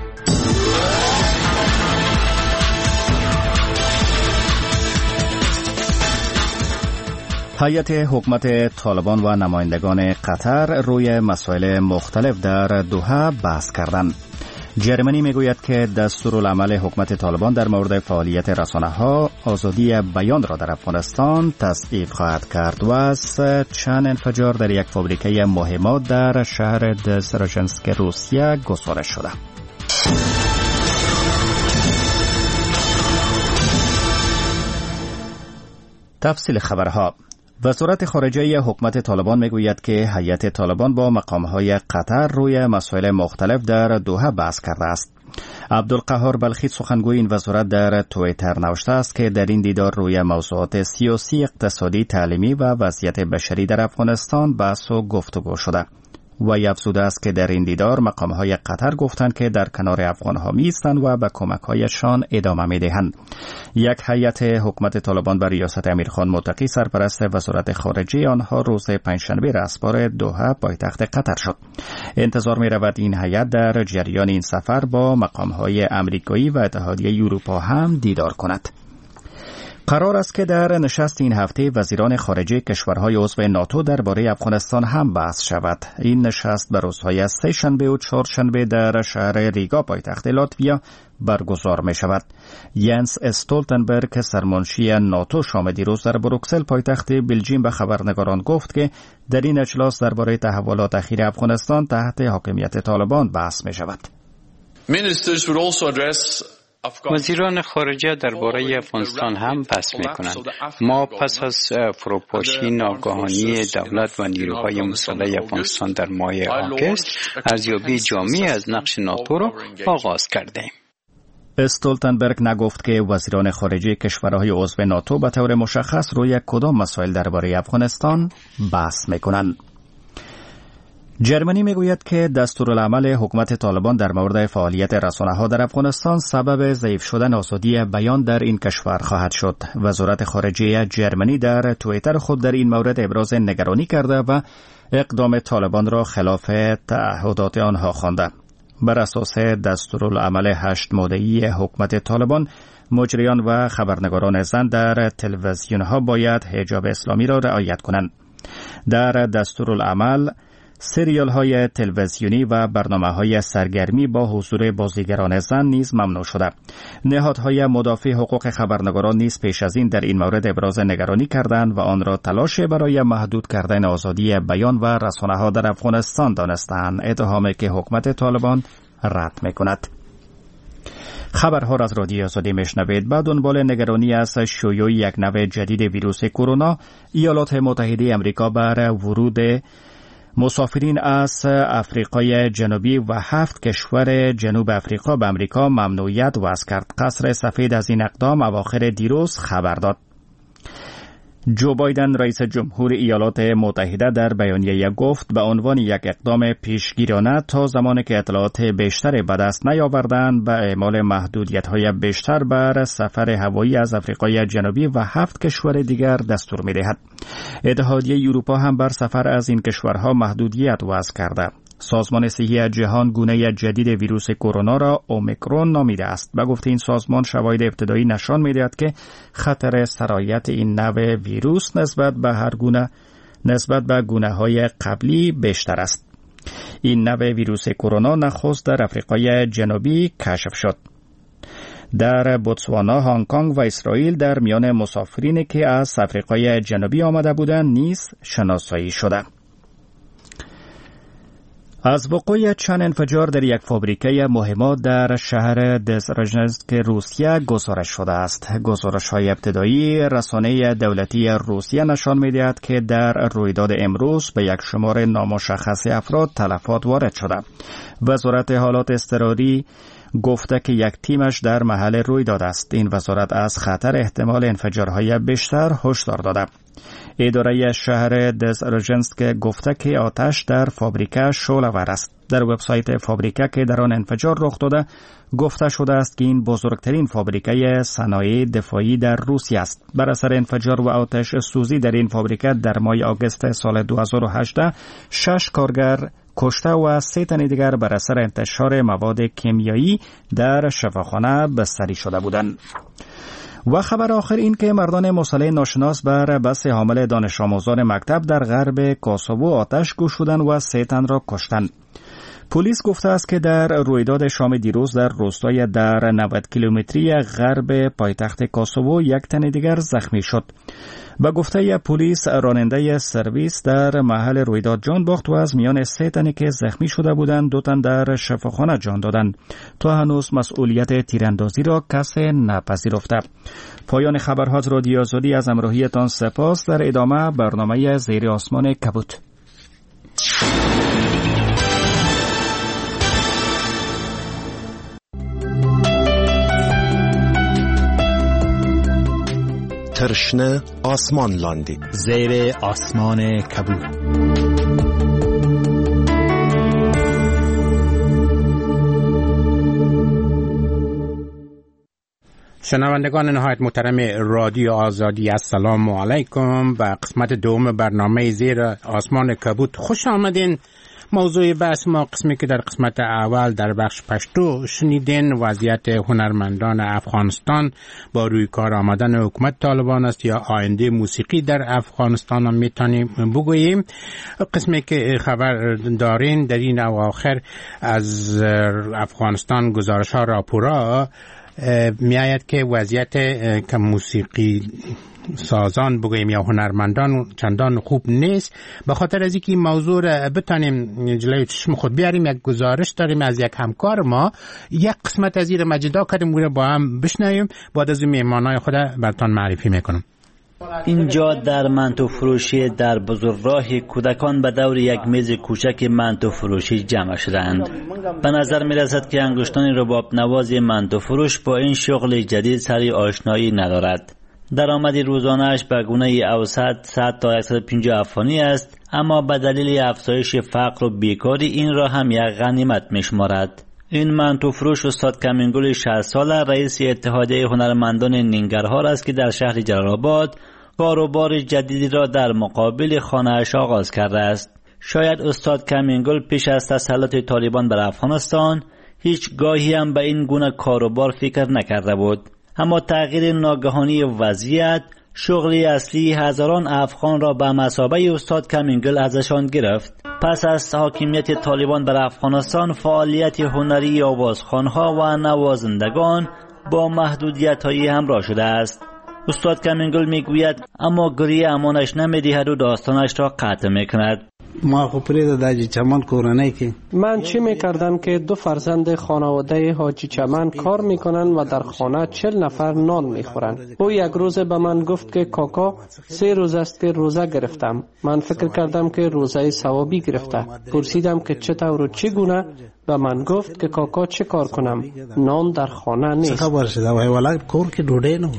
هیئت حکومت طالبان و نمایندگان قطر روی مسائل مختلف در دوحه بحث کردند. جرمنی میگوید که دستورالعمل حکومت طالبان در مورد فعالیت رسانه‌ها آزادی بیان را در افغانستان تصویب خواهد کرد و از چند انفجار در یک فابریکه مهمات در شهر دزرژنسک روسیه گزارش شده. تفصیل خبرها. وزارت خارجه حکومت طالبان میگوید که هیئت طالبان با مقامهای قطر روی مسائل مختلف در دوحه بحث کرده است. عبدالقهار بلخی سخنگوی این وزارت در توییتر نوشته است که در این دیدار روی موضوعات سیاسی، اقتصادی، تعلیمی و وضعیت بشری در افغانستان بحث و گفتگو شده. و افزوده است که در این دیدار مقامهای قطر گفتند که در کنار افغانها می‌ایستند و به کمک‌هایشان ادامه می‌دهند. یک هیئت حکومت طالبان بر ریاست امیرخان متقی سرپرست وزارت خارجه آنها روز پنجشنبه رسپار دوحه پایتخت قطر شد. انتظار می‌رود این هیئت در جریان این سفر با مقام‌های آمریکایی و اتحادیه اروپا هم دیدار کند. قرار است که در نشست این هفته وزیران خارجه کشورهای عضو ناتو درباره افغانستان هم بحث شود. این نشست به روزهای سه‌شنبه و چهارشنبه در شهر ریگا پایتخت لاتویا برگزار می شود. ینس استولتنبرگ سرمنشی ناتو شام دیروز در بروکسل پایتخت بلژیم به خبرنگاران گفت که در این اجلاس درباره تحولات اخیر افغانستان تحت حاکمیت طالبان بحث می شود. وزیران خارجه درباره افغانستان هم بحث می‌کنند. ما پس از فروپاشی ناگهانی دولت و نیروهای مسلح افغانستان در ماه آگوست ارزیابی جامعی از نقش ناتو را آغاز کردیم. استولتنبرگ نگفت که وزیران خارجه کشورهای عضو ناتو به طور مشخص روی کدام مسائل درباره افغانستان بحث می‌کنند. جرمنی میگوید که دستورالعمل حکومت طالبان در مورد فعالیت رسانه‌ها در افغانستان سبب ضعیف شدن آزادی بیان در این کشور خواهد شد. وزارت خارجه جرمنی در توییتر خود در این مورد ابراز نگرانی کرده و اقدام طالبان را خلاف تعهدات آنها خوانده. بر اساس دستورالعمل 8 ماده‌ای حکومت طالبان، مجریان و خبرنگاران زن در تلویزیون‌ها باید حجاب اسلامی را رعایت کنند. در دستورالعمل سریال های تلویزیونی و برنامه های سرگرمی با حضور بازیگران زن نیز ممنوع شده. نهادهای مدافع حقوق خبرنگاران نیز پیش از این در این مورد ابراز نگرانی کردند و آن را تلاش برای محدود کردن آزادی بیان و رسانه ها در افغانستان دانستند، اتهامی که حکومت طالبان رد می‌کند. خبرها را از رادیو آزادی میشنوید. با دنبال نگرانی از شیوع یک نوع جدید ویروس کرونا، ایالات متحده آمریکا بر ورود مسافرین از افریقای جنوبی و 7 کشور جنوب افریقا به امریکا ممنوعیت وضع کرد. قصر سفید از این اقدام اواخر دیروز خبر داد. جو بایدن رئیس جمهور ایالات متحده در بیانیه گفت به عنوان یک اقدام پیشگیرانه تا زمانی که اطلاعات بیشتر به دست نیاوردند به اعمال محدودیت‌های بیشتر بر سفر هوایی از افریقای جنوبی و 7 کشور دیگر دستور می‌دهد. اتحادیه اروپا هم بر سفر از این کشورها محدودیت وضع کرده. سازمان صحی جهان گونه جدید ویروس کرونا را اومیکرون نامیده است. به گفته این سازمان شواهد ابتدایی نشان می‌دهد که خطر سرایت این نوع ویروس نسبت به گونه‌های قبلی بیشتر است. این نوع ویروس کرونا نخست در آفریقای جنوبی کشف شد. در بوتسوانا، هنگ کنگ و اسرائیل در میان مسافرینی که از آفریقای جنوبی آمده بودند نیز شناسایی شده. از وقوع چند انفجار در یک فابریکه مهمات در شهر دزرژنسک روسیه گزارش شده است. گزارش‌های ابتدایی رسانه دولتی روسیه نشان می‌دهد که در رویداد امروز به یک شمار نامشخص افراد تلفات وارد شده. وزارت حالات اضطراری گفته که یک تیمش در محل رویداد است. این وزارت از خطر احتمال انفجارهای بیشتر هشدار داده. اداره شهر دزرژنسک گفته که آتش در فابریکه شعله‌ور است. در وبسایت فابریکه که در آن انفجار رخ داده گفته شده است که این بزرگترین فابریکه صنایع دفاعی در روسیه است. بر اثر انفجار و آتش سوزی در این فابریکه در ماه آگوست سال 2018 6 کارگر کشته و 3 تن دیگر بر اثر انتشار مواد کیمیایی در شفاخانه بستری شده بودند. و خبر آخر این که مردان مسلح ناشناس بر بس حامل دانش آموزان مکتب در غرب کوسوو آتش گشودند و 3 تن را کشتند. پلیس گفته است که در رویداد شام دیروز در روستای در 90 کیلومتری غرب پایتخت کوسوو 1 تن دیگر زخمی شد. با گفته پلیس راننده سرویس در محل رویداد جان باخت و از میان 3 تنی که زخمی شده بودند 2 تن در شفاخانه جان دادند. تا هنوز مسئولیت تیراندازی را کسی نپذیرفته. پایان خبرها رادیو آزادی از همراهیتان سپاس. در ادامه برنامه زیر آسمان کبوت. ترشنه آسمان لاندی زیر آسمان کبود. شنوندگان نهایت محترم رادیو آزادی، السلام علیکم. و قسمت دوم برنامه زیر آسمان کبود خوش آمدین. موضوع بحث ما قسمی که در قسمت اول در بخش پشتو شنیدین وضعیت هنرمندان افغانستان با روی کار آمدن حکومت طالبان است یا آینده موسیقی در افغانستان هم میتونیم بگوییم. قسمی که خبر دارین در این اواخر از افغانستان گزارش ها راپورا میآید که وضعیت که موسیقی سازان بگوییم یا هنرمندان چندان خوب نیست. به خاطر از اینکه این موضوع را بتانیم جلوی چشم خود بیاریم، یک گزارش داریم از یک همکار ما، یک قسمت از این مجدا کردیم و با هم بشنویم. بعد از مهمانای خود براتون معرفی میکنم. اینجا در منتو فروشی در بزرگراه کودکان به دور یک میز کوچک منتو فروشی جمع شدند. به نظر می رسد که انگشتان رباب نواز منتو فروش با این شغل جدید سری آشنایی ندارد. درآمد روزانه‌اش به گونه اوسط 100 تا 150 افغانی است، اما به دلیل افزایش فقر و بیکاری این را هم یک غنیمت می‌شمارد. این منتو فروش استاد کمینگل 60 ساله رئیس اتحادیه هنرمندان نینگرهار است که در شهر جلال‌آباد کاروبار جدیدی را در مقابل خانه‌اش آغاز کرده است. شاید استاد کمینگل پیش از تسلط طالبان بر افغانستان هیچ گاهی هم به این گونه کاروبار فکر نکرده بود، اما تغییر ناگهانی وضعیت شغلی اصلی هزاران افغان را به مثابه استاد کمینگل ازشان گرفت. پس از حاکمیت طالبان بر افغانستان فعالیت هنری آوازخوان‌ها و نوازندگان با محدودیت‌هایی همراه شده است. استاد کمینگل میگوید اما گریه امانش نمیدهد و داستانش را قطع میکند. ما خو پرې د حاجی چمن کورنۍ کې من چی میکردم که 2 فرزند خانواده حاجی چمن کار میکنن و در خانه 40 نفر نان میخورن. او یک روز به من گفت که کاکا 3 روز است که روزه گرفتم. من فکر کردم که روزه ثوابی گرفته. پرسیدم که چطور و چگونه؟ و من گفت که کاکا چه کار کنم؟ نان در خانه نیست. خبر شده وای والا کور کې ډوډۍ نه.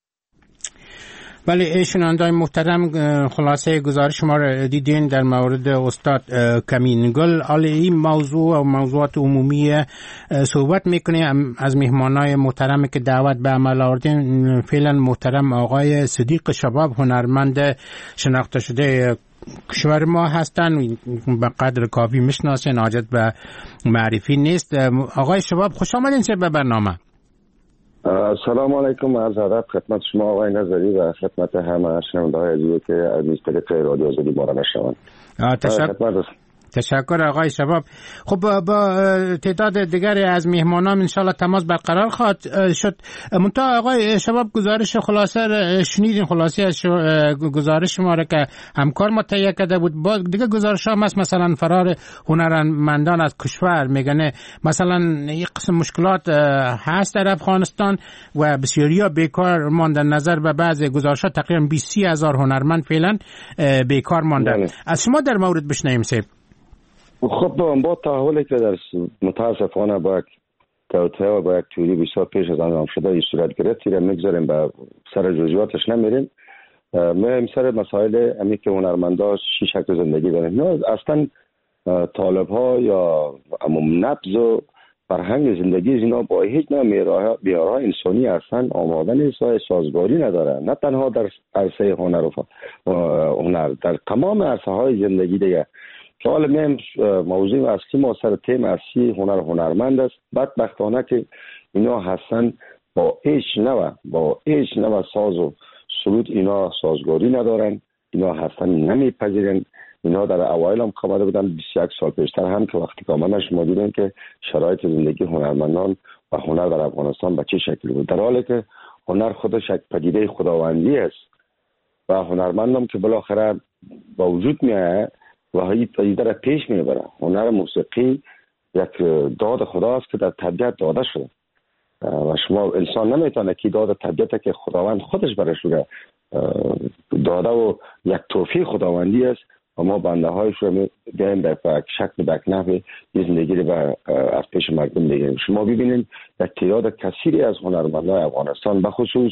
بله شنوندگان محترم، خلاصه گزارش شما را دیدین در مورد استاد کمینگل. حالا این موضوع و موضوعات عمومی صحبت میکنیم از مهمانای محترم که دعوت به عمل آوردین. فعلا محترم آقای صدیق شباب، هنرمند شناخته شده کشور ما هستن، به قدر کافی میشناسین، حاجت به معرفی نیست. آقای شباب خوش آمدین به برنامه. سلام علیکم، عرض ادب خدمت شما آقای نظری و خدمت همه شنونده‌های عزیزی که از طریق رادیو آزادی ما را میشنوند. تشکر آقای شباب. خب با تعداد دیگری از میهمانان انشالله تماس برقرار خواهد شد. منتها آقای شباب گزارش خلاصه شنیدین، خلاصه از گزارش شما را که همکار ما تهیه کرده بود. با دیگه گزارش هم هست، مثلا فرار هنرمندان از کشور، میگنه مثلا یک قسم مشکلات هست در افغانستان و بسیاریا بیکار ماندن. نظر به بعض گزارشات تقریبا 20,000 هنرمند فعلا بیکار ماندن. از شما در مورد بشنویم سیب. خب با تحولی که در متاسفانه با یک توطئه و با یک توری بسیار پیش از انجام شده این صورت گرفت، را میگذاریم به سر جزئیاتش نمیریم. ما سر مسائل امی که هنرمندا چی شکل زندگی دارن، نه اصلا طالب ها یا عموم نبض و فرهنگ زندگی اینا با هیچ نوع معیارهای انسانی اصلا آماده نیست و سازگاری نداره، نه تنها در عرصه هنر در تمام عرصه های زندگی دیگه. که حالا میم موضوع اصلی ما سر تیم اصلی هنرمند است. بدبختانه که اینا هستن با هیچ نوع ساز و سرود اینا سازگاری ندارن، اینا هستن نمیپذیرن. اینا در اوایل هم کامده بودن 21 سال پیشتر هم که وقتی کامده شما دیدن که شرایط زندگی هنرمندان و هنر در افغانستان به چه شکلی بود، در حالی که هنر خودش یک پدیده خداوندی است و هنرمندم که بالاخره با وجود میاد و این در پیش میبره. هنر موسیقی یک داد خداست که در طبیعت داده شده و شما انسان نمیتونه که داد طبیعت که خداوند خودش برش داده و یک توفیق خداوندی است و ما بنده هایش رو بیاییم به یک شکل به یک نحو زندگی رو از پیش مردم بگیریم. شما ببینید یک تعداد کثیری از هنرمندان افغانستان به خصوص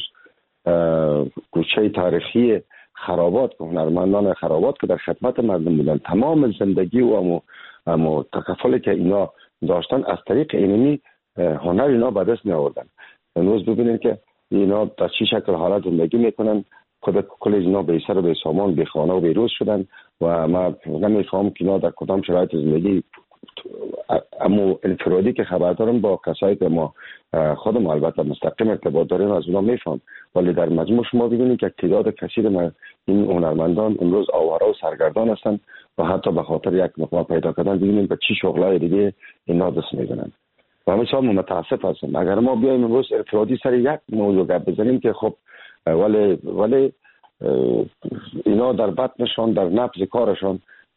کوچه تاریخی خرابات که هنرمندان خرابات که در خدمت مردم بودن، تمام زندگی و امو تکفلی که اینا داشتن از طریق اینمی هنر اینا به دست می آوردن. امروز ببینید که اینا در چی شکل حالت زندگی میکنن، کل اینا به سر و به سامان به خانه و به روز شدن و ما نمیفهم که اینا در کدام شرایط زندگی. اما انفرادی که خبر دارم با کسایی که ما خودم البته مستقیم ارتباط داریم از اونا میفهم، ولی در مجموع شما ببینید که تعداد کثیر این هنرمندان امروز آواره و سرگردان هستند و حتی به خاطر یک مقام پیدا کردن ببینید به چی شغلای دیگه اینا دست میزنن و همیشه هم متاسف هستم. اگر ما بیایم امروز افرادی سر یک موضوع گپ بزنیم که خب ولی اینا در بطنشان در نبض کارشان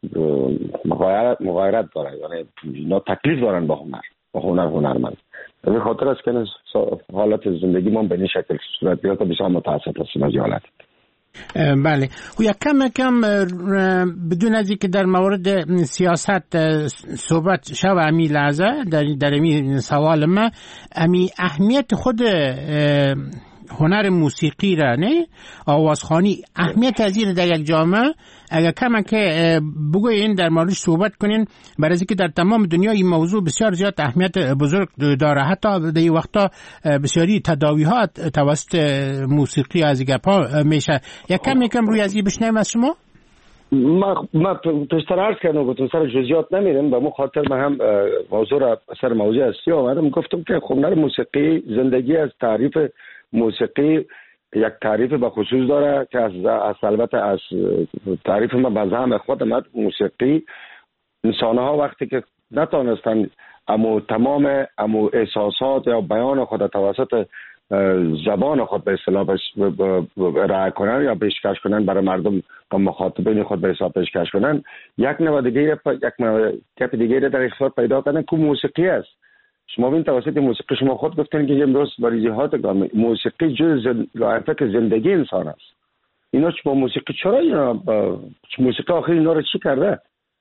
مغایرت داره، یعنی اینا تکلیف دارن با هنرمند. به خاطر است که حالت زندگی ما به این شکل صورت بیاد و بسیار متاسف هستیم از حالت. بله، و یک کم بدون از اینکه در مورد سیاست صحبت شو امی لحظه در امی سوال ما امی اهمیت خود هنر موسیقی را نه آوازخوانی اهمیت از این در یک جامعه اگر کم که بگوین در موردش صحبت کنین، برای اینکه در تمام دنیا این موضوع بسیار زیاد اهمیت بزرگ داره. حتی در این وقتا بسیاری تداوی ها توسط موسیقی از گپا میشه. یک کم روی از این بشنویم از شما. ما پیشتر عرض کردم گفتم سر جزئیات نمیرم، به خاطر من هم موضوع را سر موضوع اصلی آمدم گفتم که هنر موسیقی زندگی از تعریف موسیقی یک تعریف به خصوص داره که از البته از تعریف ما به زعم خودم موسیقی انسان‌ها وقتی که نتونستن تمام احساسات یا بیان خود توسط زبان خود به اصطلاح ارائه کنن یا پیشکش کنن برای مردم و مخاطبین خود به حساب پیشکش کنن، یک نوع دیگه در اختیار پیدا کردن که موسیقی است. شما ببین توسط موسیقی شما خود گفتن که امروز بریزی‌ها موسیقی جز لایحه زندگی انسان است. اینا با موسیقی چرا اینا موسیقی آخر اینا رو چی کرده؟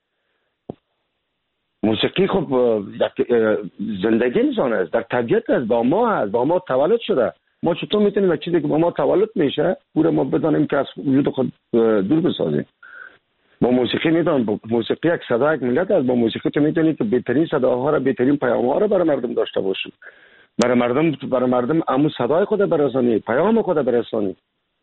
موسیقی خب زندگی انسان است، در طبیعت است، با ما تولد شده. ما چطور میتونیم یک چیزی که با ما تولد میشه پور ما بدانیم که از وجود خود دور بسازیم؟ با موسیقی میدونم موسیقی یک صدا یک ملت است. با موسیقی تو میتونی که بهترین صداها را بهترین پیام‌ها را برای مردم داشته باشی، برای مردم همون صدای خود برسانی، پیام خود برسانی.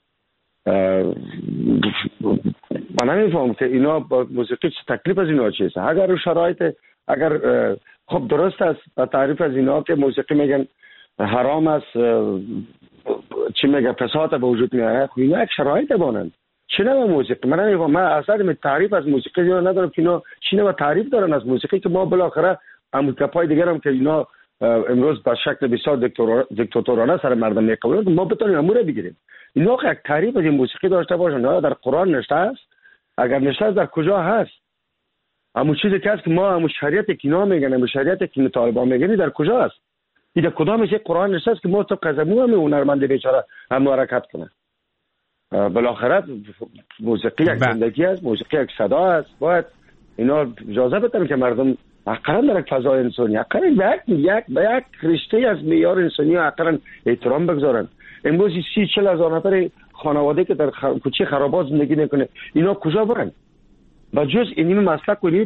من نمیفهم که اینا با موسیقی چه تکلیف از اینا چیست. اگر شرایط خب درست است تعریف از اینا که موسیقی میگن حرام است، چی میگه فساد به وجود میاد، اینا یک شرایط بانن. چه نوع موسیقی؟ من اصلا تعریف از موسیقی ندارم که اینا چه نوع تعریف دارن از موسیقی که ما بالاخره امریکای دیگر هم که اینا امروز به شکل بسیار دیکتاتورانه سر مردم میقبولند ما بتونیم امور بگیریم. اینا یک تعریف از این موسیقی داشته باشن. آیا در قرآن نوشته است؟ اگر نوشته است در کجا هست؟ همون چیزی که هست که ما همون شریعت که اینا میگن، همون شریعت که طالبان میگن در کجا است؟ این در کدامش قرآن نوشته است که ما تو قزمو هم هنرمند بیچاره هم حرکت کنه؟ بالاخره موسیقی یک زندگی است، موسیقی یک صدا است. باید اینا اجازه بدن که مردم حقیقتا در یک فضای انسانی حقیقتا یک رشته از معیار انسانی حقیقتا احترام بگذارن. امروز 30-40 هزار نفر خانواده که در کوچه خرابات زندگی میکنه اینا کجا برن؟ با جز این مسلک و این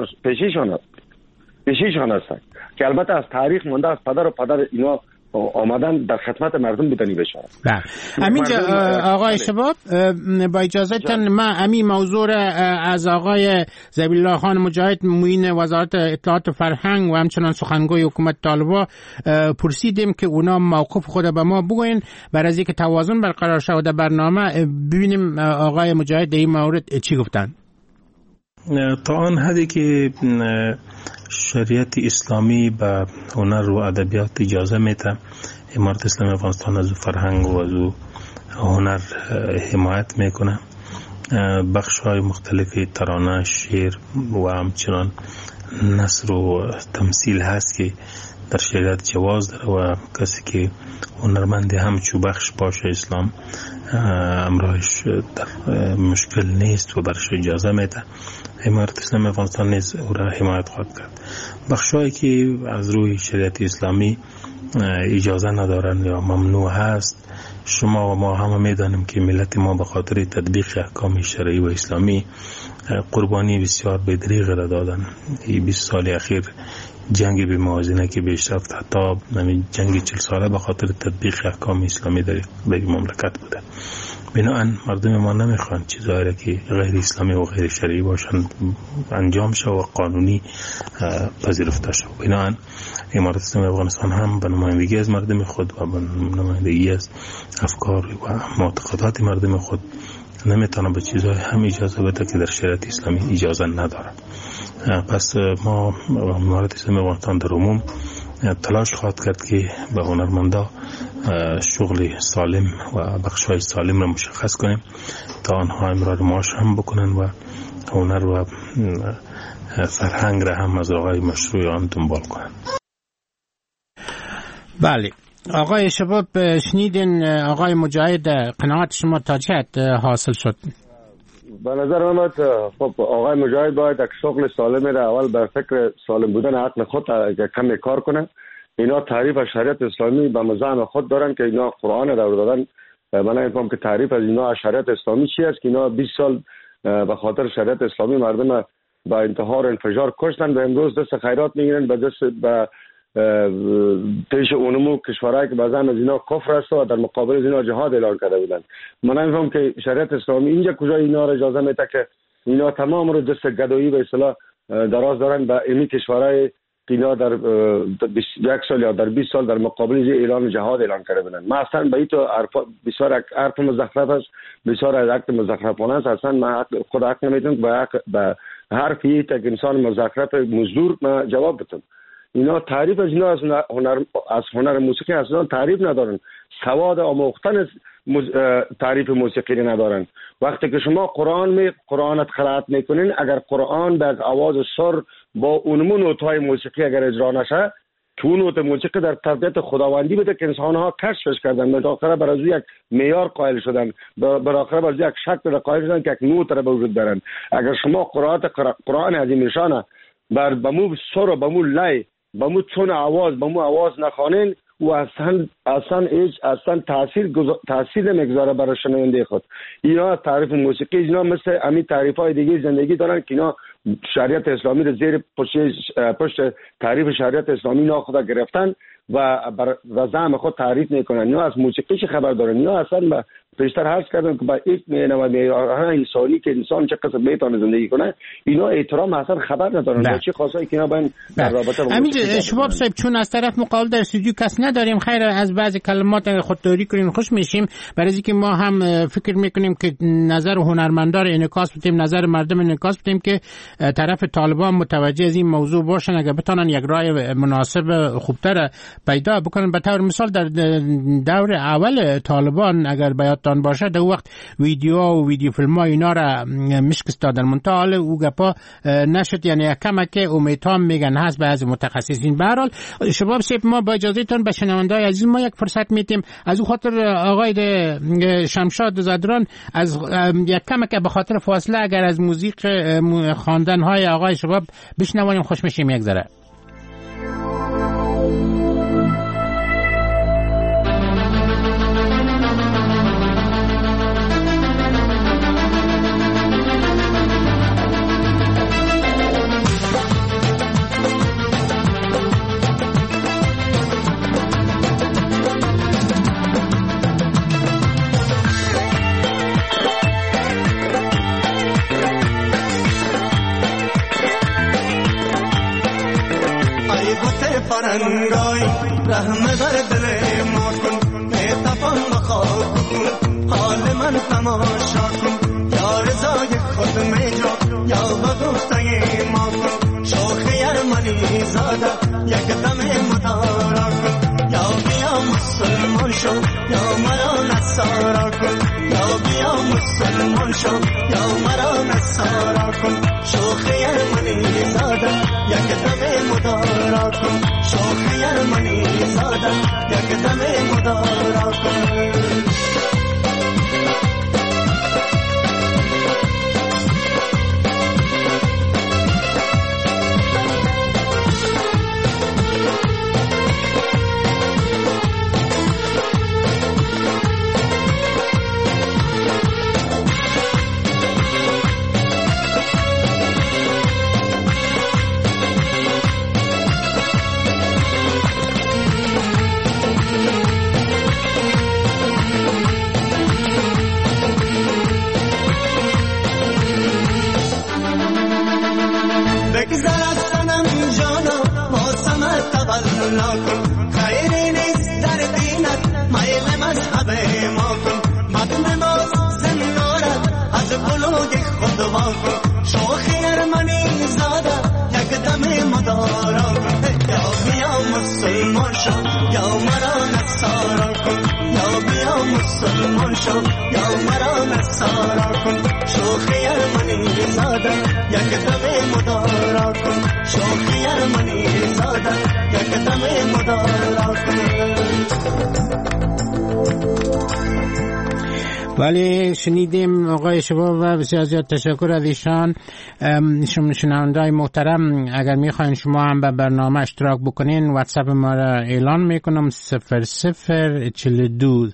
پیششان هستن که البته از تاریخ مونده، از پدر و پدر اینا آمدن در خدمت مردم بدنی بشن. همینجا آقای شباب با اجازهتون من همین موضوع از آقای ذبیح الله خان مجاهد معین وزارت اطلاعات و فرهنگ و همچنان سخنگوی حکومت طالبان پرسیدیم که اونا موقف خود به ما بگوین برای از اینکه توازن برقرار شود برنامه. ببینیم آقای مجاهد در این مورد چی گفتن. تا آن حدی که شریعت اسلامی به هنر و ادبیات اجازه میده، امارت اسلامی افغانستان از فرهنگ و از هنر حمایت میکنه. بخش های مختلفی ترانه، شعر و همچنان نثر و تمثیل هست که در شریعت جواز داره و کسی که هنرمندی همچو بخش باشه اسلام امراهش در مشکل نیست و برش اجازه میده. امارت اسلامی افغانستان نیز او را حمایت خواهد کرد. بخشایی که از روی شریعت اسلامی اجازه ندارن یا ممنوع هست، شما و ما همه میدانیم که ملت ما به خاطر تطبیق احکام شرعی و اسلامی قربانی بسیار بدریغ را دادن. 20 سال اخیر جنگ به موازنه که پیشرفت، حتی جنگ 40 ساله به خاطر تطبیق احکام اسلامی در مملکت بوده. بنابراین مردم ما نمیخوان چیزایی را که غیر اسلامی و غیر شرعی باشن انجام شد و قانونی پذیرفته شد. بنابراین امارت اسلامی افغانستان هم به نمایندگی از مردم خود و به نمایندگی از افکار و معتقدات مردم خود نمیتونه به چیزهای هم اجازه بده که در شریعت اسلامی اجازه نداره. پس ما امارت اسلامی افغانستان در عموم تلاش خواهد کرد که به هنرمندا شغل سالم و بخش‌های سالم را مشخص کنیم تا آنها امرار معاش هم بکنن و هنر و فرهنگ را هم از راه‌های مشروع آن دنبال کنن. بله آقای شباب شنیدین آقای مجاهد، قناعت شما تا چه حد حاصل شد؟ به نظر من خب آقای مجاهد باید یک شغل سالم را اول بر فکر سالم بودن عقل خود کمی کار کنه. اینا تعریف از شریعت اسلامی به مزاحم خود دارن که اینا قرآن دور دادن. من نمی‌فهمم که تعریف از اینا از شریعت اسلامی چی است که اینا 20 سال به خاطر شریعت اسلامی مردم با انتحار انفجار کشتن و امروز دست خیرات میگیرن به دست به پیش اونمو کشورهایی که بعضن از اینا کفر است و در مقابل از اینا جهاد اعلان کرده بودن. من نمی‌فهمم که شریعت اسلامی اینجا کجا اینا را اجازه میده که اینا تمام رو دست گدایی به اصطلاح دراز دارن به این کشورهای اینا در 1 سال یا در 20 سال در مقابل اعلان جهاد اعلان کرده بودن. ما اصلا به این تو بسیار حرف مزخرف است، بسیار از عقل مزخرفانه است. اصلا من خود حق نمیدونم به حرف یک انسان مزخرف مزدور ما جواب بدم. اینا تعریف از اینا از هنر موسیقی اصلا تعریف ندارن. سواد آموختن تعریف موسیقی ندارن. وقتی که شما قرآنت قرائت میکنین، اگر قرآن به آواز سر با اونمون نوت‌های موسیقی اگر اجرا نشه که اون نوت موسیقی در تربیت خداوندی بوده که انسان‌ها کشفش کردن، بالاخره بر از یک معیار قائل شدن، بالاخره بر از یک شکل قائل شدن که یک نوت را به وجود دارن. اگر شما قرائت قرآن از این نشانه بر بمو سر و بمو لای بمو تون آواز بمو آواز نخوانین و اصلا تاثیر نمیگذاره برای شنونده خود. اینا تعریف موسیقی اینا مثل همین تعریف‌های دیگه زندگی دارن که اینا شریعت اسلامی رو زیر پشت تعریف شریعت اسلامی ناخدا گرفتن و زعم خود تعریف میکنن یا از موسیقیش خبر دارن یا اصلا پیشتر عرض کردم که با یک نوع انسانی که انسان چه قصد میتونه زندگی کنه اینا احترام اصلا خبر ندارن با چه خاصایی که اینا باید در رابطه با امید شباب صاحب چون از طرف مقابل در استودیو کس نداریم خیر از بعضی کلمات خودداری کنیم خوش میشیم برای اینکه ما هم فکر میکنیم که نظر هنرمندان انعکاس بدیم نظر مردم انعکاس بدیم که طرف طالبان متوجه از این موضوع باشن اگر بتونن یک راه مناسب خوبتر پیدا بکنن. به طور مثال در دور اول طالبان اگر بیاتان باشه در وقت ویدیو فیلم ها اینا را مشکست دادن منتحال او گپا نشد یعنی کمک امیدهام میگن هست به از متخصصین. به هر حال شباب صاحب ما با اجازهتون به شنونده‌های عزیز ما یک فرصت میتیم از او خاطر آقای شمشاد زدران از یک کمک به خاطر فاصله اگر از موزیک خواندن های آقای شباب بشنویم خوش میشیم یک ذره. فرنگای رحم بر دل ما کن اتفاق مخواه کن حال من تماشا کن یا رضای خود میجا یا بگفته ما کن شوخی ارمنی زاده یک دم مدارا کن یا بیا مسلمان شو یا مرا نصارا کن یا بیا مسلمان شو یا مرا نصارا کن شوخی ارمنی زاده یک دم مدارا کن شوخی ارمنی زاده یک دم مدارا کن. ولی شنیدیم آقای شباب و بسیار زیاد تشکر از ایشان. شنونده‌های محترم اگر میخواین شما هم به برنامه اشتراک بکنین واتساپ ما را اعلان میکنم 0042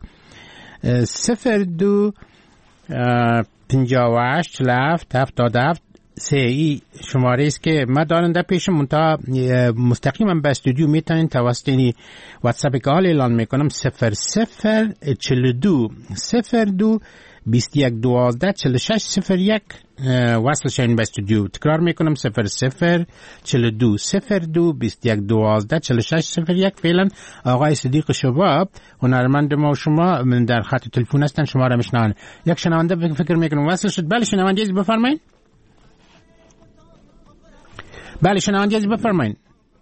02 58 47 77 ای شماره است که ما دارنده پیشم منتها مستقیما به استودیو میتونین توسط این واتساپ که حال اعلان میکنم 0042 02 21 12 46 01 وصل شین به استودیو. تکرار میکنم 0042 02 21 12 46 01. فعلا آقای صدیق شباب هنرمند ما و شما در خط تلفن هستن شما را میشنون. یک شنونده فکر میکنم وصل شد. بله شنونده از بفرمایید. بله شنونده از بفرمایید.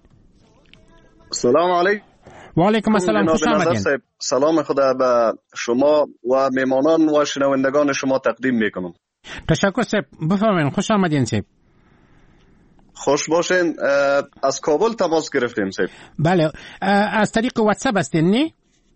سلام علیکم. و علیکم السلام. خوش آمدید. سلام خدا به شما و میمانان و شنوندگان شما تقدیم میکنم. تشکر صاحب. بفرمایید. خوش آمدین صاحب. خوش باشین. از کابل تماس گرفتیم صاحب. بله از طریق واتساپ هستین نه؟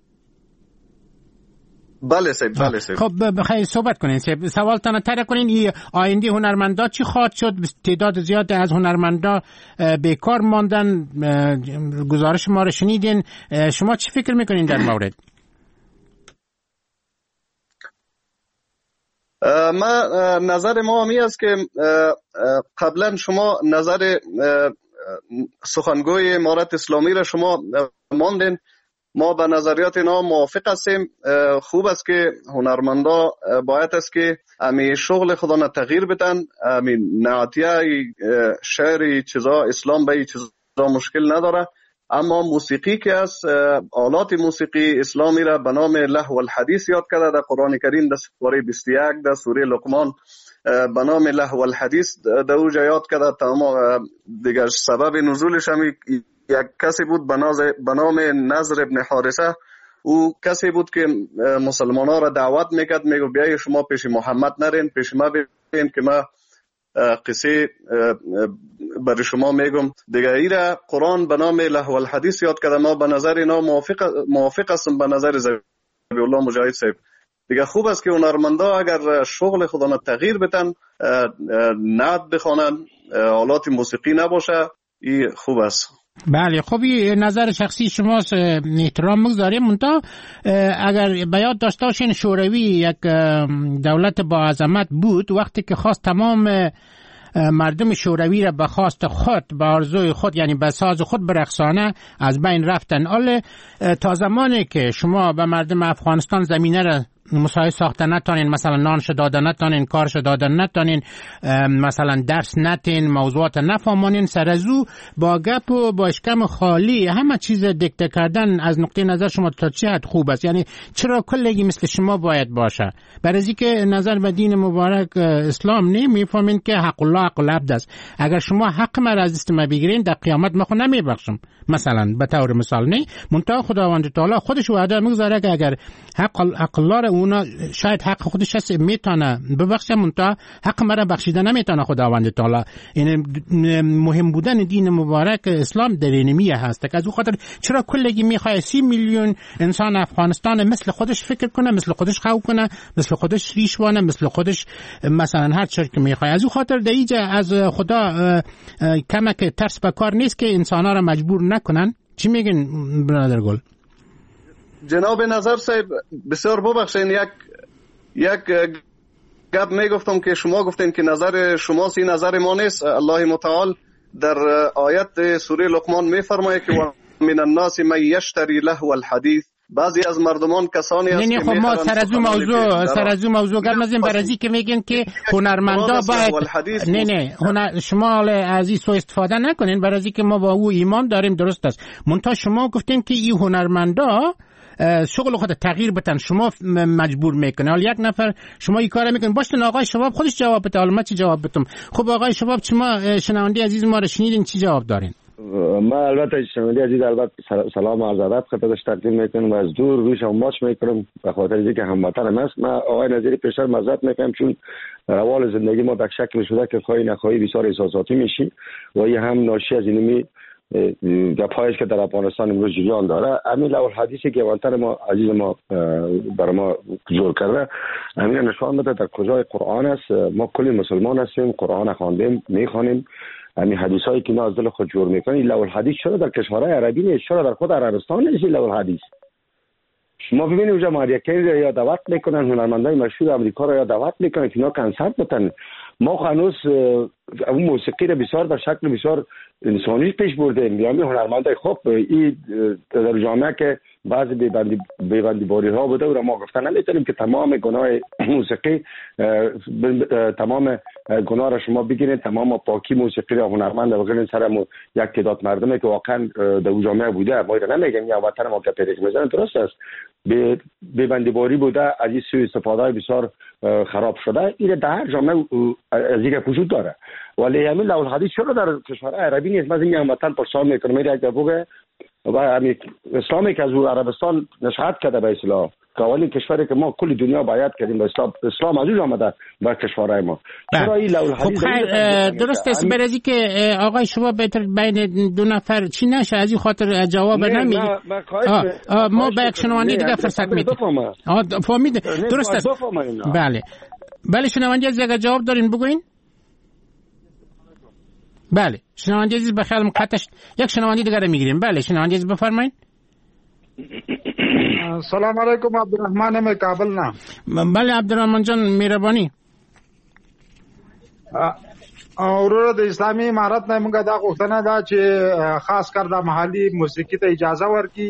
بله صاحب. بله صاحب. خب بخیر صحبت کنین صاحب. سوالتان طرح کنین. این آینده هنرمندا چی خواهد شد؟ تعداد زیاد از هنرمندا بیکار ماندن. گزارش ما رو شنیدین. شما چی فکر میکنین در مورد؟ نظر ما همی است که قبلا شما نظر سخنگوی امارت اسلامی را شما ماندین. ما به نظریات اینا موافق هستیم. خوب است که هنرمندا باید است که امی شغل خودنا تغییر بدن. امی نعتیه شعری چیزا اسلام به این چیزا مشکل نداره، اما موسیقی که است، آلات موسیقی اسلامی را به نام لهو الحدیث یاد کرده در قرآن کریم در سوره 21 در سوره لقمان به نام لهو الحدیث در اوجا یاد کرده. دیگر سبب نزولش هم یک کسی بود به نام نضر ابن حارثه. او کسی بود که مسلمان ها را دعوت میکرد، میگو بیایی شما پیش محمد نرین، پیش ما بین که ما قصه برای شما میگم. دیگه ایره قرآن به نام لهو الحدیث یاد کرده. ما به نظر اینا موافق هستم به نظر ذبیح الله مجاهد صاحب. دیگه خوب است که هنرمندا اگر شغل خودنا تغییر بدن، نعت بخوانن، آلات موسیقی نباشه، این خوب است. بله خب این نظر شخصی شماست، احترام میگذاریم. منتها اگر به یاد داشته باشین شوروی یک دولت با عظمت بود، وقتی که خواست تمام مردم شوروی را به خواست خود، به آرزوی خود، یعنی به ساز خود برقصانه از بین رفتن. تا زمانی که شما به مردم افغانستان زمینه را مساعد ساختن نتانین، مثلا نانش دادن نتانین، کارش دادن نتانین، مثلا درس نتین، موضوعات نفهمانین، سر از او با گپ و با اشکم خالی همه چیز دیکته کردن از نقطه نظر شما تا چه حد خوب است؟ یعنی چرا کلگی مثل شما باید باشه؟ برای اینکه نظر به دین مبارک اسلام نمیفهمین که حق الله حق العبد است. اگر شما حق مرا از دست ما بگیرین در قیامت ما خود نمیبخشم، مثلا به طور مثال. نه، منتها خداوند تعالی خودش وعده میگذاره که اگر حق الله را اونا شاید حق خودش هست میتونه ببخشه، منتها حق مرا بخشیده نمیتونه خداوند تعالی. این مهم بودن دین مبارک اسلام در اینمیه هست که از اون خاطر چرا کلگی میخواد 30 میلیون انسان افغانستان مثل خودش فکر کنه، مثل خودش خو کنه، مثل خودش ریش وانه، مثل خودش مثلا هر چیزی که میخواد. از اون خاطر دیگه از خدا کمک ترس به کار نیست که انسانا را مجبور نکنن. چی میگن برادر گل؟ جناب نظر صاحب بسیار ببخشین، یک گپ میگفتم که شما گفتین که نظر شما سی نظر ما نیست. الله متعال در آیت سوره لقمان میفرماید که من الناس من یشتری لهو الحدیث، بعضی از مردمان کسانی هست که خب ما سر از اون موضوع گپ نزدیم. برای که میگن که هنرمندا باید شما از این سوء استفاده نکنین، برای که ما با او ایمان داریم، درست است. منتها شما گفتین که این هنرمندا شغل خود تغییر بدن، شما مجبور میکنه. حالا یک نفر شما این کارو میکنه، باشه آقای شباب خودش جواب بده، حالا ما چی جواب بدم؟ خب آقای شباب شما شنونده عزیز ما رو شنیدین، چی جواب دارین؟ ما البته شنونده عزیز البته سلام و عرض ادب خدمتش تقدیم میکنم و از دور روش ماچ میکنم به خاطر اینکه هموطنم است. ما آقای نظری پیشتر معذرت میکنم چون روال زندگی ما در شکل شده که خواهی نخواهی بسیار احساساتی میشیم و این هم ناشی از اینمی گپایش که در افغانستان امروز جریان داره. همین لول حدیثی که وانتر ما عزیز ما برای ما جور کرده همین نشان میده در کجای قرآن است. ما کلی مسلمان هستیم، قرآن خواندیم، میخوانیم. همین حدیثایی که ما از دل خود جور میکنیم. لول حدیث چرا در کشورهای عربی نیست؟ چرا در خود عربستان نیست لول حدیث؟ شما ببینید اونجا ماریکین را یا دعوت میکنن، هنرمندای مشهور امریکا را یا دعوت میکنن که اینا کنسرت بتن. ما هنوز اون موسیقی را بسیار در شکل بسیار انسانی پیش بردیم. یعنی هنرمندای خوب این در جامعه که بعضی بیبندی باری ها بوده و ما گفتن نمیتونیم که تمام گناه موسیقی تمام گناه را شما بگیرید، تمام پاکی موسیقی را هنرمند بگیرید سرمون یک تعداد مردمه که واقعا در جامعه بوده. ما را نمیگیم یا وطن ما که پیدا میزنن، درست است بیبندی باری بوده، از این سوء استفاده بسیار خراب شده. این در جامعه از دیگه وجود داره، ولی همین لول حدیث چرا در کشورهای عربی نیست؟ من این هموطن پرسان میکنم میره یک دفعه و همین اسلامی که از عربستان نشأت کرده به اسلام که اولین کشوری که ما کل دنیا باید کردیم به اسلام از اون آمده به کشورهای ما. چرا این لول حدیث درست است؟ برای که آقای شما بین دو نفر چی نشه از این خاطر جواب نمیدید. ما به یک شنونده دیگه فرصت میدیم. فهمید؟ درست است. بله شنونده از دیگه جواب دارین بگوین. بله شنونده عزیز بخیر مقطعش یک شنونده دیگر رو میگیریم. بله شنونده عزیز بفرمایید. سلام علیکم، عبدالرحمن من کابل نه. بله عبدالرحمن جان مهربانی. ورور د اسلامي امارت نه موږ دا غوښتنه ده چې خاص کر د محلي موسیقي ته اجازه ورکړي.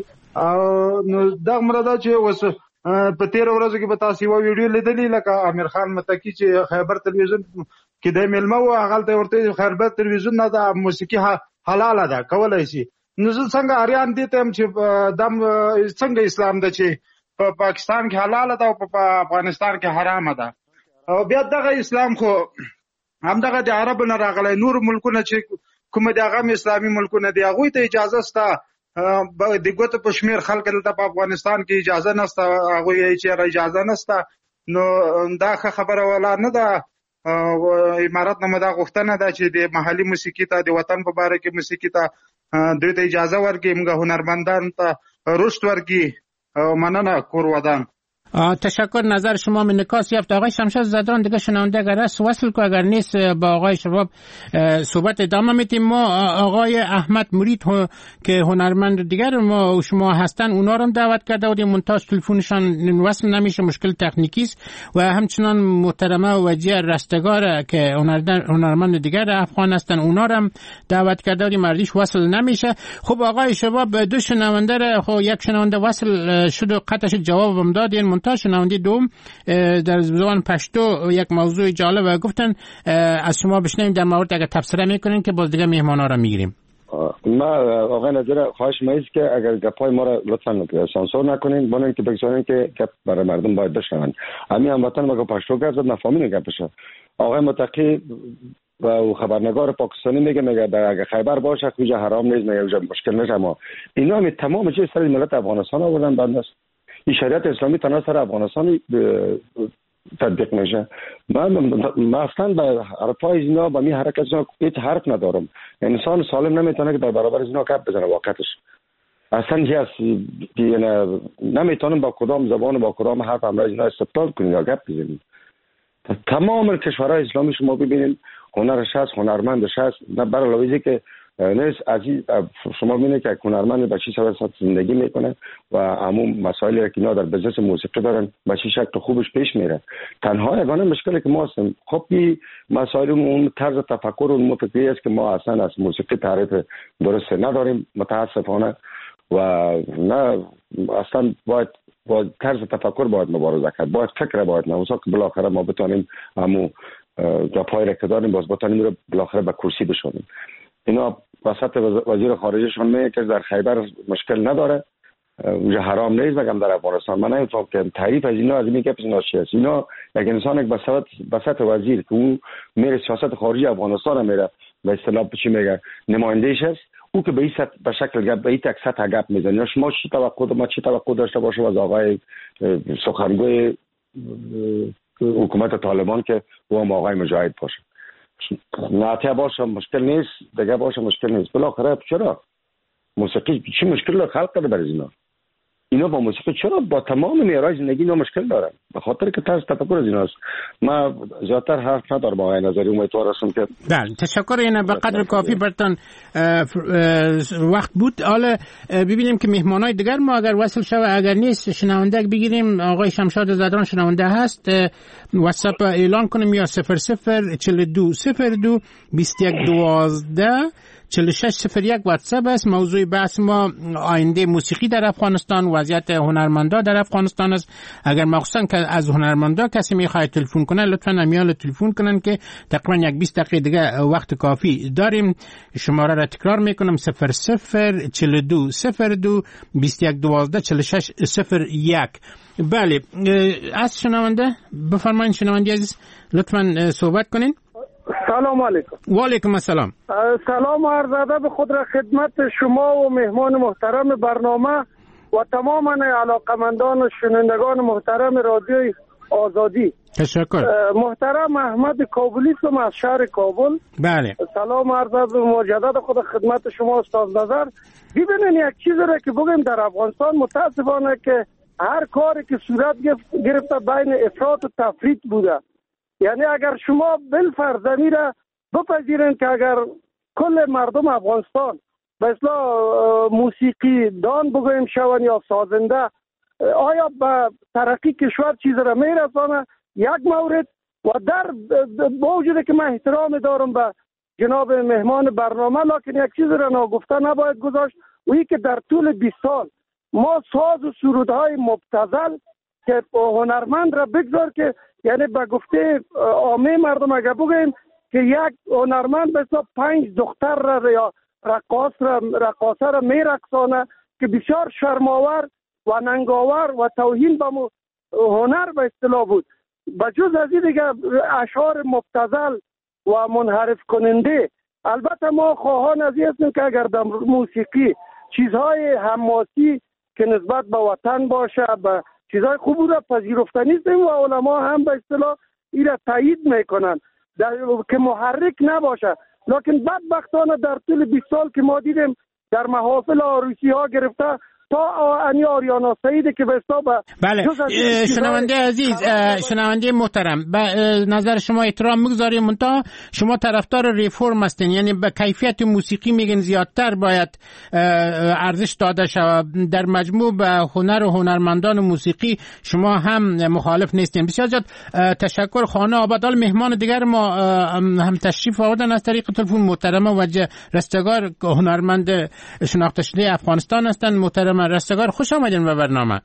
نو دا مرده چې وس په 13 ورځو کې به تاسو یو ویډیو لیدلی لکه امیر خان متکی چې خیبر تلویزیون کې د ملمه و هغه ته ورته خیبر تلویزیون نه د موسیقي حلاله ده کولای شي. نو څنګه اریان دي ته چې دم څنګه اسلام ده چې په پاکستان کې حلاله ده او په افغانستان کې حرامه ده. او بیا دغه اسلام خو هم دغه د عربو نه راغلی، نور ملکونه چې کوم دغه اسلامي ملکونه دي هغه ته اجازه ستا د ګوتو په شمیر خلک دلته په افغانستان کې اجازه نشته، هغه یې چې اجازه نشته. نو دا خبره ولا نه ده. امارات نه مدا غوښتنه ده چې د محلي موسیقي ته د وطن په باره کې موسیقي ته دوی ته اجازه ورکړي، موږ هنرمندان ته رشد ورکړي. مننه کور ودان. تشکر. نظر شما من نکاس یافت. آقای شمشاد زدران دیگه شنونده اگر است وصل کو، اگر نیست با آقای شباب صحبت ادامه میتیم. ما آقای احمد مرید که هنرمند دیگر ما و شما هستن اونا رو دعوت کرده بودیم، منتها تلفنشان وصل نمیشه، مشکل تکنیکی است. و همچنان محترمه وجیه رستگار که هنرمند دیگر افغان هستن اونا رو دعوت کرده بودیم، مردیش وصل نمیشه. خب آقای شباب دو شنونده رو خب یک شنونده وصل شد و قطعش جوابم دادین، منتها شنونده دوم در زبان پشتو یک موضوع جالب گفتن. از شما بشنویم در مورد اگر تبصره میکنین که باز دیگه مهمانا را میگیریم. ما آقای نظر خواهش می‌کنم که اگر گپای ما را لطفاً سانسور نکنین، بانن که بگذارین که گپ برای مردم باید بشنون. همین هموطن ما پشتو گپ زد نفهمین گپش. آقای متقی و خبرنگار پاکستانی میگه در اگه خیبر باشه کجا حرام نیست، میگه اونجا مشکل نشه. ما اینا می تمام چیز سر ملت افغانستان آوردن بند است. این شریعت اسلامی تنها سر افغانستانی تطبیق میشه. من اصلا به حرفای اینا با می حرکت اینا هیچ حرف ندارم. انسان سالم نمیتونه که در برابر اینا گپ بزنه. واقعتش اصلا هیچ نمیتونم با کدام زبان با کدام حرف امروز اینا استدلال کنیم یا گپ بزنیم. تمام کشورهای اسلامی شما ببینید هنرش هست، هنرمندش هست. نه برای لویزی که نیست عزیز شما ببینید که هنرمند به چه سبب زندگی میکنه و عموم مسائلی که اینا در بزنس موسیقی دارن به چه شکل خوبش پیش میره. تنها یگانه مشکلی که ما هستیم خب این مسائل اون طرز تفکر و مفکری است که ما اصلا از موسیقی تعریف درست نداریم متاسفانه و نه اصلا باید با طرز تفکر باید مبارزه کرد، باید فکر باید نه که بالاخره ما بتونیم همون گپای را که داریم باز بتونیم رو بالاخره به کرسی بشونیم. اینا وسط وزیر خارجهشون میگه که در خیبر مشکل نداره، اونجا حرام نیست، مگم در افغانستان. من نمیفهم که تعریف از اینا از این که اینا چی است. اینا یک انسان یک وسط وزیر که اون میره سیاست خارجی افغانستان میره به اصطلاح چی میگه نمایندهش است، او که به شکل گپ به این تک سطح گپ میزنه. شما چی توقع داشته باشه از آقای سخنگوی حکومت طالبان که او هم آقای مجاهد باشه؟ نعتیه باشه مشکل نیست، دیگه باشه مشکل نیست. بالاخره چرا موسیقی چی مشکل خلق کرده برای اینا با موسیقی چرا با تمام معیارهای زندگی اینا مشکل دارن؟ به خاطر که طرز تفکر از ایناست. ما زیادتر حرف ندارم آقای نظری، امیدوار هستم که بله تشکر. اینا به قدر کافی برتون وقت بود. حالا ببینیم که مهمانای دیگر ما اگر وصل شوه، اگر نیست شنونده بگیریم. آقای شمشاد زدران شنونده هست، واتساپ اعلان کنیم یا 004202 2112 4601 واتساپ است. موضوع بحث ما آینده موسیقی در افغانستان، وضعیت هنرمندا در افغانستان است. اگر مخصوصا که از هنرمندا کسی میخواد تلفن کنه لطفا امیال تلفن کنن که تقریبا یک 20 دقیقه دیگه وقت کافی داریم. شماره را تکرار میکنم 004202 2112 4601. بله از شنونده بفرمایید. شنونده عزیز لطفا صحبت کنین. سلام علیکم. و علیکم السلام. سلام و عرض ادب خود را خدمت شما و مهمان محترم برنامه و تماما علاقمندان و شنوندگان محترم رادیوی آزادی. تشکر. محترم احمد کابلی هستم از شهر کابل. بله. سلام و عرض ادب مجدد خود خدمت شما استاد نظر. ببینید یک چیز را که بگیم در افغانستان متاسفانه که هر کاری که صورت گرفته بین افراط و تفریط بوده. یعنی اگر شما بالفرض را بپذیرین که اگر کل مردم افغانستان به اصطلاح موسیقی دان بگویم شون یا سازنده، آیا به ترقی کشور چیز را میرسانه؟ یک مورد. و در با وجود که من احترام دارم به جناب مهمان برنامه، لکن یک چیز را ناگفته نباید گذاشت، و این که در طول 20 سال ما ساز و سرودهای مبتذل که هنرمند را بگذار که یعنی به گفته عامه مردم اگر بگیم که یک هنرمند به حساب 5 دختر را یا رقاصه را میرقصانه که بسیار شرماور و ننگاور و توهین به هنر به اصطلاح بود. بجز از این دیگه اشعار مبتذل و منحرف کننده. البته ما خواهان از این هستیم که اگر در موسیقی چیزهای حماسی که نسبت به وطن باشه، به چیزهای خوب را پذیرفتنی هستیم و علما هم به اصطلاح این را تایید میکنن که محرک نباشه. لکن بدبختانه در طول 20 سال که ما دیدیم در محافل عروسی ها گرفته تا انی آریانا سعیدی که به حساب بله. شنونده عزیز، شنونده محترم، به نظر شما احترام میگذاریم، منتها شما طرفدار ریفورم هستین، یعنی به کیفیت موسیقی میگن زیادتر باید ارزش داده شود. در مجموع به هنر و هنرمندان موسیقی شما هم مخالف نیستین. بسیار زیاد تشکر. خانه آبادال مهمان دیگر ما هم تشریف آوردن از طریق تلفن. محترم وجه رستگار هنرمند شناخته شده افغانستان هستند. محترم رستگار، خوش آمدین به برنامه.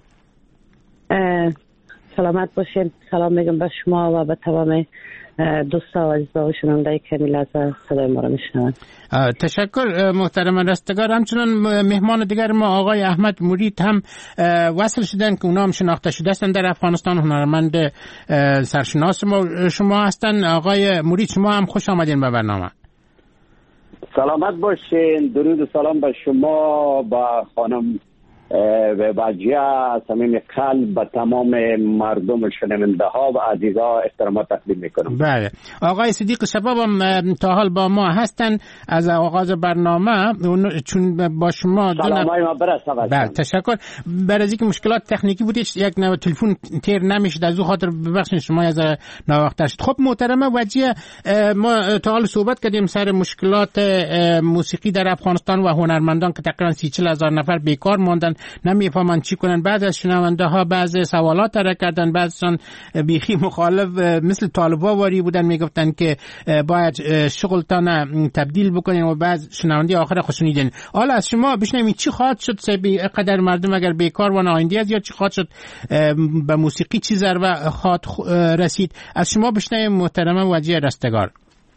سلامت باشین. سلام میگم به شما و به تمام دوستا و عزیزا و شنونده که لحظه صدای ما را میشنوند. تشکر محترم رستگار. همچنان مهمان دیگر ما آقای احمد مرید هم وصل شدن که اونا هم شناخته شده هستند در افغانستان. هنرمند سرشناس شما هستند. آقای مرید، شما هم خوش آمدین به برنامه. سلامت باشین. درود و سلام به شما، به خانم وجیه، صمیم قلب، به تمام مردم شنونده ها و عزیزا احترامات تقدیم میکنم. بله. آقای صدیق شباب هم تا حال با ما هستن از آغاز برنامه، چون با شما سلامای ما برسه. بله تشکر. برای اینکه مشکلات تکنیکی بود یک نوع تلفن تیر نمیشد، از او خاطر ببخشید شما از ناوقت شد. خب محترمه وجیه، ما تا حال صحبت کردیم سر مشکلات موسیقی در افغانستان و هنرمندان که تقریبا 30-40 هزار نفر بیکار ماندن، نمیفهمن چی کنن. بعد از شنونده ها بعض سوالات را کردن، بعضشان بیخی مخالف مثل طالبا واری بودن، میگفتن که باید شغلتان تبدیل بکنین و بعد شنونده آخر خوشونیدن. حالا از شما بشنویم چی خواهد شد قدر مردم اگر بیکار و ناآینده از یا چی خواهد شد به موسیقی چی ضربه خواهد رسید. از شما بشنویم محترمه وجیه رستگار.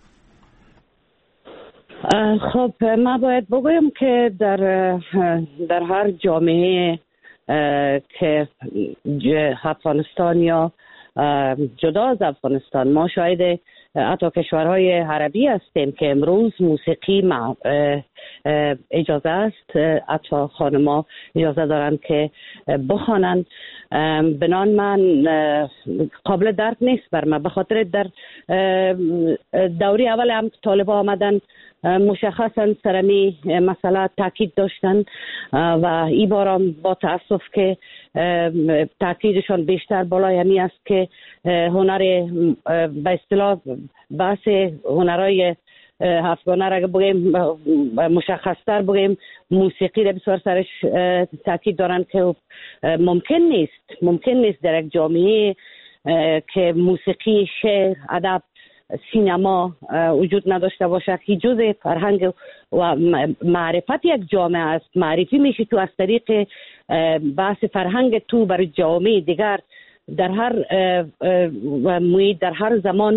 خب ما باید بگویم که در هر جامعه که افغانستان یا جدا از افغانستان، ما شاید حتی کشورهای عربی هستیم که امروز موسیقی اجازه است، حتی خانما اجازه دارند که بخوانند. بنان من قابل درک نیست بر من، به خاطر در دوری اول هم طالبا آمدن مشخصا سرمی مسئله تاکید داشتن و این بارم با تاسف که تاکیدشان بیشتر بالای همی است که هنر به اصطلاح بحث هنرهای افغانه را بگیم مشخصتر بگیم موسیقی را بسیار سرش تاکید دارن که ممکن نیست در یک جامعه که موسیقی، شعر، ادب، سینما وجود نداشته باشه که جزء فرهنگ و معرفت یک جامعه است. معرفی میشه تو از طریق بحث فرهنگ تو برای جامعه دیگر در هر محیط، در هر زمان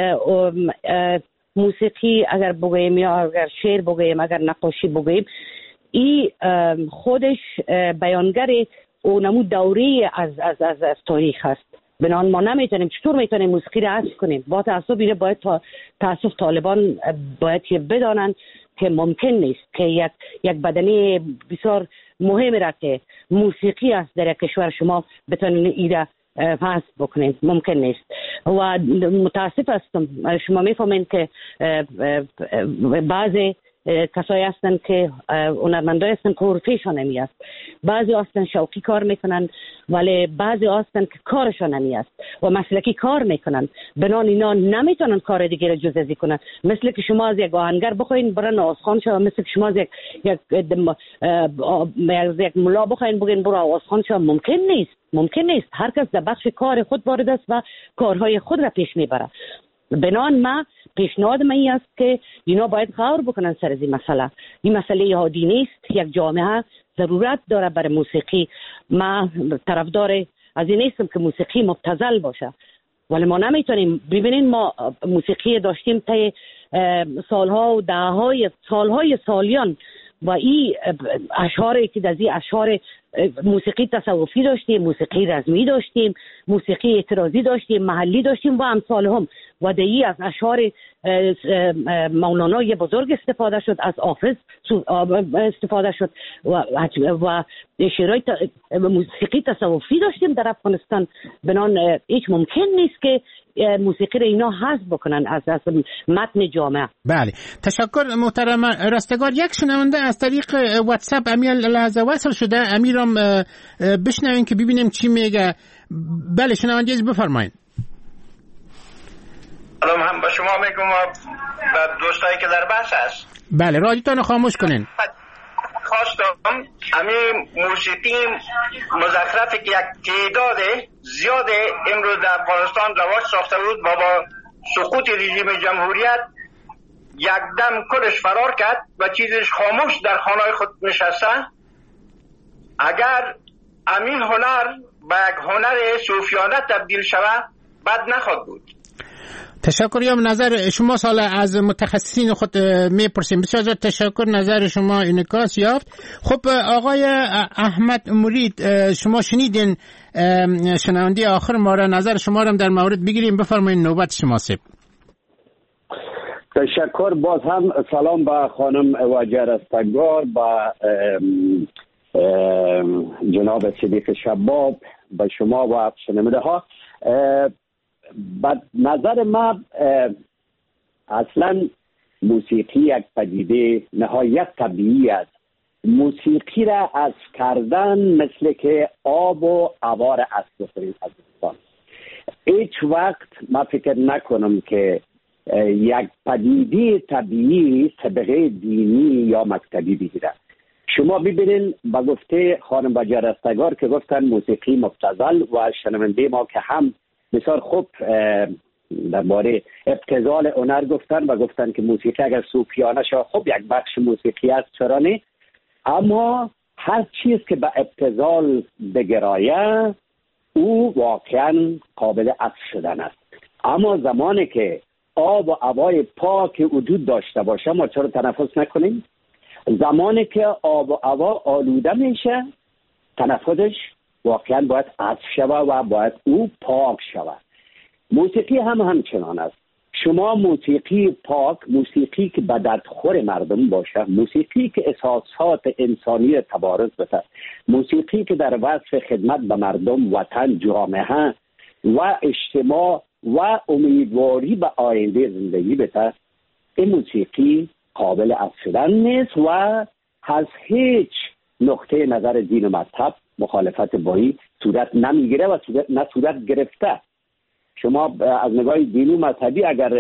موسیقی اگر بگویم یا اگر شعر بگویم، اگر نقاشی بگویم، این خودش بیانگر اونمو دوره از تاریخ است. بنان ما نمیتونیم، چطور میتونیم موسیقی را حذف کنیم؟ با تعصب اینه باید تعصب طالبان باید بدانند که ممکن نیست که یک بدنه بسیار مهم را که موسیقی است در کشور شما بتونین ایره حذف بکنین. ممکن نیست و متاسف هستم. شما میفهمین که بعضی کسایی هستن که هنرمندای هستن که حرفه‌شان نمی است، بعضی هستن شوقی کار میکنن ولی بعضی هستن که کارشان نمی است و مسلکی کار میکنن، بنان اینا نمیتونن کار دیگه جز ازی کنن. مثل که شما از یک آهنگر بخواین برن آوازخوان شو، مثل که شما از یک ملا بخواین بگین برو آوازخوان شو، ممکن نیست. هر کس در بخش کار خود وارد است و کارهای خود را پیش میبره. بنان ما پیشنهاد من این است که اینا باید غور بکنن سر از این مسئله. این مسئله عادی نیست، یک جامعه ضرورت داره برای موسیقی. ما طرفدار از این نیستم که موسیقی مبتذل باشه، ولی ما نمیتونیم. ببینین ما موسیقی داشتیم تا سالها و دههای سالیان و این اشعاری که از این اشعار موسیقی تصوفی داشتیم، موسیقی رزمی داشتیم، موسیقی اعتراضی داشتیم، محلی داشتیم و امثال هم. و دیگه از اشعار مولانای بزرگ استفاده شد، از حافظ استفاده شد و شعرهای موسیقی تصوفی داشتیم در افغانستان. بنان هیچ ممکن نیست که موسیقی را اینا حذف بکنن از متن جامعه. بله، تشکر محترم رستگار. یک شنونده از طریق واتساپ امیر لحظه وصل شده، امیرم بشنوین که ببینیم چی میگه. بله شنونده بفرمایید. سلام هم با شما میگم و دوستایی که در بحث هست. بله رادیوتون خاموش کنین. خواستم همین موسیقی مزخرفی که یک تعداد زیاده امروز در افغانستان رواج ساخته بود و با سقوط رژیم جمهوریت یکدم کلش فرار کرد و چیزش خاموش در خانه خود نشسته. اگر همین هنر به یک هنر صوفیانه تبدیل شود بد نخواهد بود. تشکریم. نظر شما سال از متخصصین خود میپرسیم. بسیار زیاد تشکر، نظر شما انعکاس یافت. خب آقای احمد مرید، شما شنیدین شنونده آخر ما را، نظر شما را در مورد بگیریم. بفرمایید، نوبت شماست. تشکر. باز هم سلام به خانم واجه رستگار، با جناب صدیق شباب، به شما و شنونده ها. به نظر ما اصلا موسیقی یک پدیده نهایت طبیعی است. موسیقی را از کردن مثل که آب و هوا را از بخورید از انسان. هیچ وقت ما فکر نکنم که یک پدیده طبیعی طبقه دینی یا مکتبی بگیرد. شما ببینید با گفته خانم واجه رستگار که گفتن موسیقی مبتذل و شنونده ما که هم بسیار خوب درباره ابتذال هنر گفتن و گفتن که موسیقی اگر صوفیانه شد خب یک بخش موسیقی است، چرا نه؟ اما هر چیز که به ابتذال بگرایه او واقعا قابل عطف شدن است. اما زمانی که آب و هوای پاک وجود داشته باشه ما چرا تنفس نکنیم؟ زمانی که آب و هوا آلوده میشه تنفسش واقعا باید عطف شود و باید او پاک شود. موسیقی هم همچنان است. شما موسیقی پاک، موسیقی که به دردخور مردم باشه، موسیقی که احساسات انسانی تبارز بده، موسیقی که در وصف خدمت به مردم، وطن، جامعه و اجتماع و امیدواری به آینده زندگی بده، این موسیقی قابل عطف شدن نیست و از هیچ نقطه نظر دین و مذهب مخالفت بایی صورت نمیگیره و صورت گرفته. شما از نگاه دینی و مذهبی اگر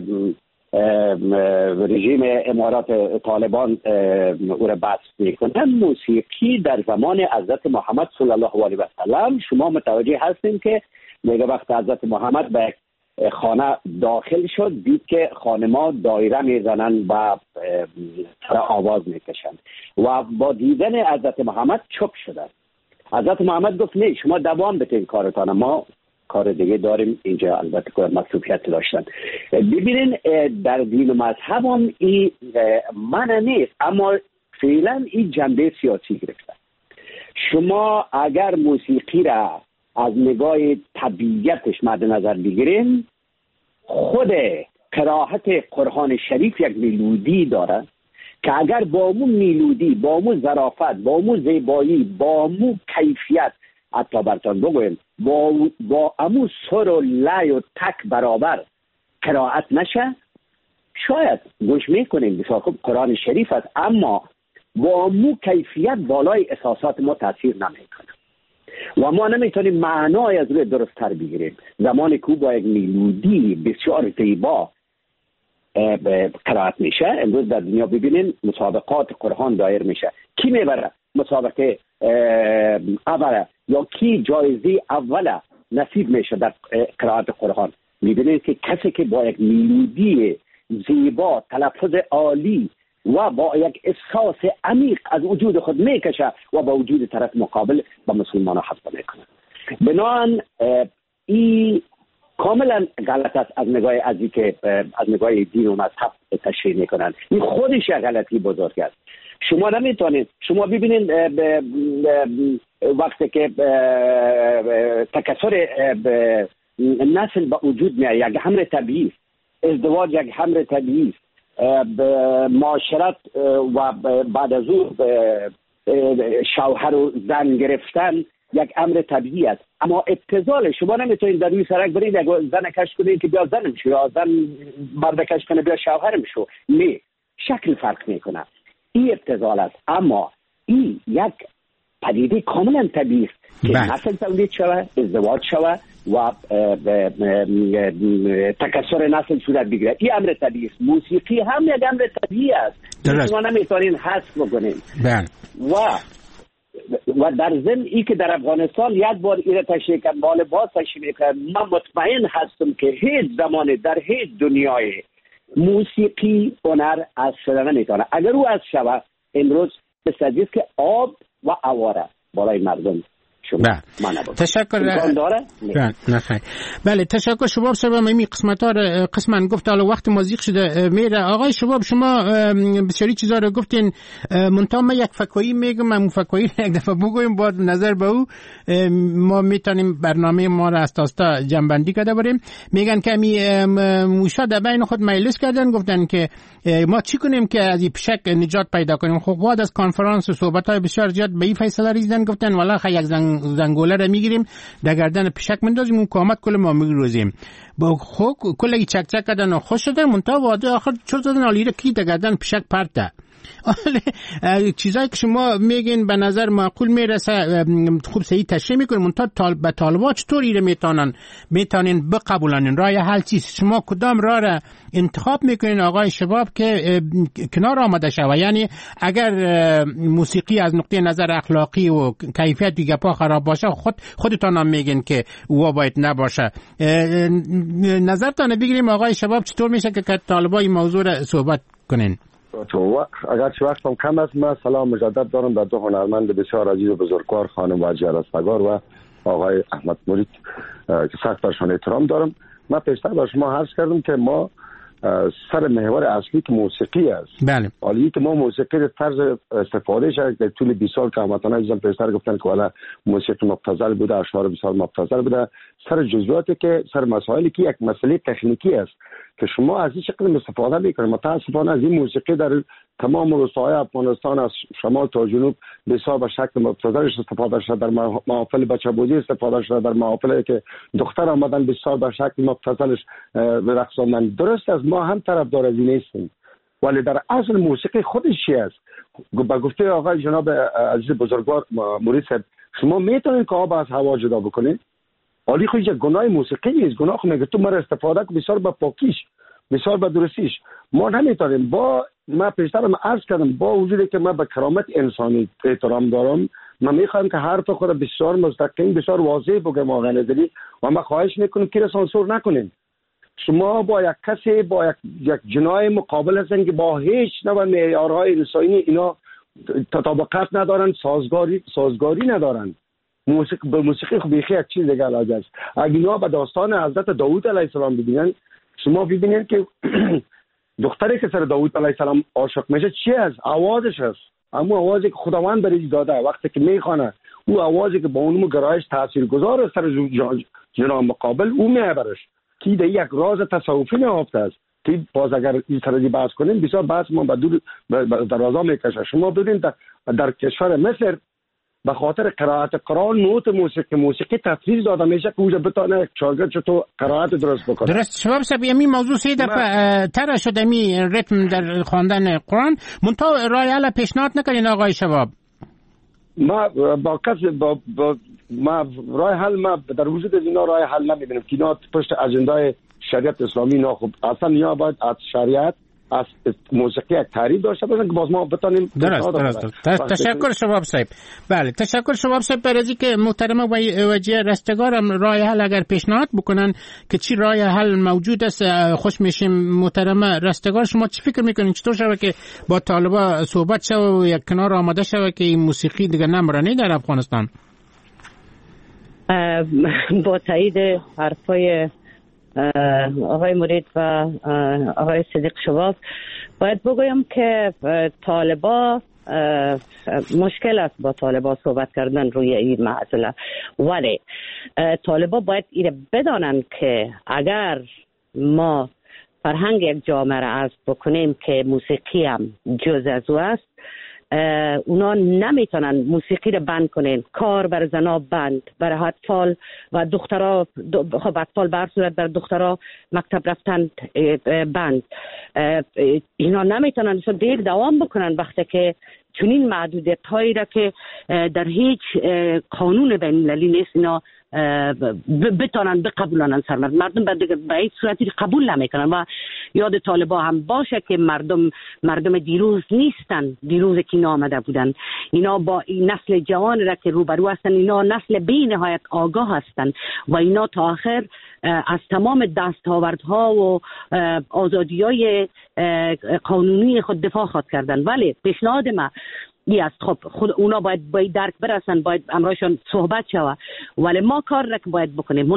رژیم امارات طالبان او را بحث میکنن، موسیقی در زمان حضرت محمد صلی الله علیه و سلم شما متوجه هستیم که میگه وقت حضرت محمد به خانه داخل شد دید که خانما دایره میزنن و آواز میکشن و با دیدن حضرت محمد چپ شدن. حضرت محمد گفت نه شما دوام بتین کارتان، ما کار دیگه داریم اینجا. البته که مصروفیت داشتن. ببینین در دین و مذهب هم این منع نیست، اما فعلا این جنبه سیاسی گرفته. شما اگر موسیقی را از نگاه طبیعتش مد نظر بگیریم، خود قرائت قرآن شریف یک ملودی داره که اگر با امو ملودی، با امو ظرافت، با امو زیبایی، با امو کیفیت، حتی برتان بگویم با امو سر و لای و تک برابر قرائت نشه، شاید گوش میکنیم بسیار خوب قرآن شریف است، اما با مو کیفیت بالای احساسات ما تاثیر نمیکنه و ما نمیتونیم معنای از روی درست تر بگیریم. زمانی که با یک میلودی بسیار زیبا قرائت میشه، امروز در دنیا ببینین مسابقات قرآن دایر میشه، کی میبره مسابقه اوله یا کی جایزه اوله نصیب میشه در قرائت قرآن؟ میبینید که کسی که با یک میلودی زیبا، تلفظ عالی و با یک احساس عمیق از وجود خود میکشه و با وجود طرف مقابل با مسلمان ها حفظ میکنه. بنابراین این کاملا غلط است از نگاه دین و مذهب تشریح میکنن. این خودش غلطی بزرگ است. شما نمیتونید، شما ببینید وقتی که تکثر نسل با وجود میاد، یک امر طبیعی، ازدواج یک امر طبیعی، معاشرت و بعد از اون شوهر و زن گرفتن یک امر طبیعی است، اما ابتذال شما نمیتونید در روی سرک برید یک زن کش کنید که بیا زنم شو یا زن مرد کش کنه بیا شوهرم شو. نه، شکل فرق میکنه. این ابتذال است، اما این یک پدیده کاملا طبیعی است که نسل تولید شوه، ازدواج شوه و تکثر نسل صورت بگیره. این امر طبیعی است. موسیقی هم یک امر طبیعی است. شما نمیتونین حذف بکنین. و در ضمن ای که در افغانستان یک بار ایره تشریح کرد، مال باز تشریح کرد، من مطمئن هستم که هیچ زمانی در هیچ دنیای موسیقی هنر از شده نمیتونه. اگر او از شوه امروز بسازید که آب و اواره بالای مردم تشکر. بله تشکر شباب صاحب. می قسمت ها قسما گفت حالا وقت موزیق شده میره. آقای شباب شما بسیاری چیزا رو گفتین، منتها من یک فکایی میگم، من فکایی یک دفعه بگویم با نظر به او ما میتونیم برنامه ما را از تاستا جنبندی کرده بریم. میگن که موشا در بین خود مجلس کردن، گفتن که ما چی کنیم که از این پشک نجات پیدا کنیم. خب بعد از کنفرانس و صحبت های بسیار زیاد به این فیصله رسیدن، گفتن والا یک زنگوله را میگیریم در گردن پشک مندازیم، اون قامت کل ما میگروزیم. با خود کلی چک چک کردن و خوش شدن، منتها واده آخر چرا زدن آلیره کی در گردن پشک پرته. چیزایی که شما میگین به نظر معقول میرسه، خوب صحیح تشریح میکنین، منتها به طالبات چطور ایره میتونین بقبولانین؟ راه حل چیست؟ شما کدام راه را انتخاب میکنین آقای شباب که کنار آمده شوه؟ یعنی اگر موسیقی از نقطه نظر اخلاقی و کیفیت دیگه پا خراب باشه، خودتان هم میگین که او باید نباشه. نظرتان بگیریم آقای شباب، چطور میشه که طالبا این موضوع را صحبت کنین؟ اگر چه وقتم کم است، من سلام مجدد دارم به دو هنرمند بسیار عزیز و بزرگوار، خانم واجیه رستگار و آقای احمد مرید که سخت برشان احترام دارم. من پیشتر با شما عرض کردم که ما سر محور اصلی که موسیقی است. بله. حالی که ما موسیقی در طرز استفاده شد در طول 20 سال که هموطنان عزیزم پیشتر گفتن که والا موسیقی مبتذل بوده، اشعار بسیار مبتذل بوده، سر جزئیاتی که سر مسائلی که یک مسئله تکنیکی است که شما از این شکل استفاده میکنید. متاسفانه از این موسیقی در تمام روستاهای افغانستان از شمال تا جنوب بسیار به شکل مبتذلش استفاده شده، در محافل بچه‌بازی استفاده شده، در محافلی که دختر آمدن بسیار به شکل مبتذلش رقصاندن. درست از ما هم طرفدار از این نیستیم، ولی در اصل موسیقی خودش چی است؟ به گفته آقای جناب عزیز بزرگوار مرید صاحب، شما میتونید که آب از هوا جدا بکنید. ولی خود یک گناه موسیقی نیست. گناه خود میگه تو مرا استفاده کن بسیار به پاکیش، بسیار به درستیش. ما نمیتونیم. با من پیشترم عرض کردم با وجودی که من به کرامت انسانی احترام دارم، من میخوام که حرف خود بسیار مستقیم، بسیار واضح بگم آقای نظری، و من خواهش میکنم که سانسور نکنین. شما با یک کسی با یک جنای مقابل هستن که با هیچ نوع معیارهای انسانی اینا تطابقت ندارن، سازگاری ندارن. موسیقی خب بیخی یک چیز دیگه علاوه است. اگه اینا به داستان حضرت داوود علیه السلام ببینن، شما ببینید که دختری که سر داوود علیه السلام عاشق میشه چی است؟ آوازش است. اما آوازی که خداوند برای داده، وقتی که میخونه او آوازی که با اون گرایش تاثیرگذار است سر جناب مقابل، او میبرش که ده یک راز تصوفی نهفته است که باز اگر این طرزی بحث کنیم بسیار بحث ما به دور درازا میکشه. شما ببینید در کشور مصر به خاطر قرائت قرآن نوت موسیقی تفریز داده میشه که اونجا بتانه شاگرد چطور قرائت درست بکنه. درست. شباب صاحب یمی موضوع سه دفعه تر شده می ریتم در خواندن قرآن منتها راه حل پیشنهاد نکردین آقای شباب؟ ما با ما راه حل ما در وجود از اینا راه حل نمیبینیم که اینا پشت اجندای شریعت اسلامی اینا خوب اصلا یا باید از شریعت از موسیقی یک تعریف داشته باشن که باز ما بتانیم. درست. تشکر شباب صاحب. بله تشکر شباب صاحب. برای اینکه محترم وجه رستگارم راه حل اگر پیشنهاد بکنن که چی راه حل موجود است خوش میشیم. محترم رستگار شما چی فکر میکنین چطور شود که با طالبا صحبت شود و یک کنار آماده شود که این موسیقی دیگه نمرنه در افغانستان؟ با تایید حرفای آقای مرید و آقای صدیق شباب باید بگویم که طالبا مشکل است با طالبا صحبت کردن روی این مسئله، ولی طالبا باید ایره بدانند که اگر ما فرهنگ یک جامعه را عرض بکنیم که موسیقی هم جز از او است، اونا نمیتونن موسیقی رو بند کنین. کار بر زنا بند، برای اطفال و دخترها، خب اطفال بر صورت بر دخترها مکتب رفتن بند. اینا نمیتونن دیر دوام بکنن وقتی که چنین محدودیت هایی را که در هیچ قانون بین المللی نیست اینا بتونن بقبولانن سر مردم به هیچ صورتی قبول نمیکنن. و یاد طالبا هم باشه که مردم دیروز نیستن، دیروز که اینا آمده بودن. اینا با این نسل جوان را که روبرو هستن، اینا نسل بی نهایت آگاه هستن و اینا تا آخر از تمام دستاوردها و آزادی‌های قانونی خود دفاع خواهد کردن. ولی پیشنهاد ما است خب خود اونا باید درک برسن، باید امرایشان صحبت شود، ولی ما کار را که باید بکنیم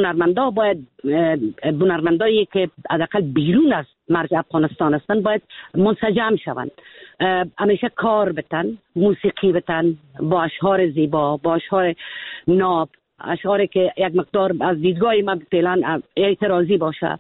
هنرمندایی که حداقل بیرون از مرز افغانستان هستند باید منسجم شوند، همیشه کار بتن، موسیقی بتن با اشعار زیبا، با اشعار ناب، اشعاری که یک مقدار از دیدگاه ما فعلا اعتراضی باشه،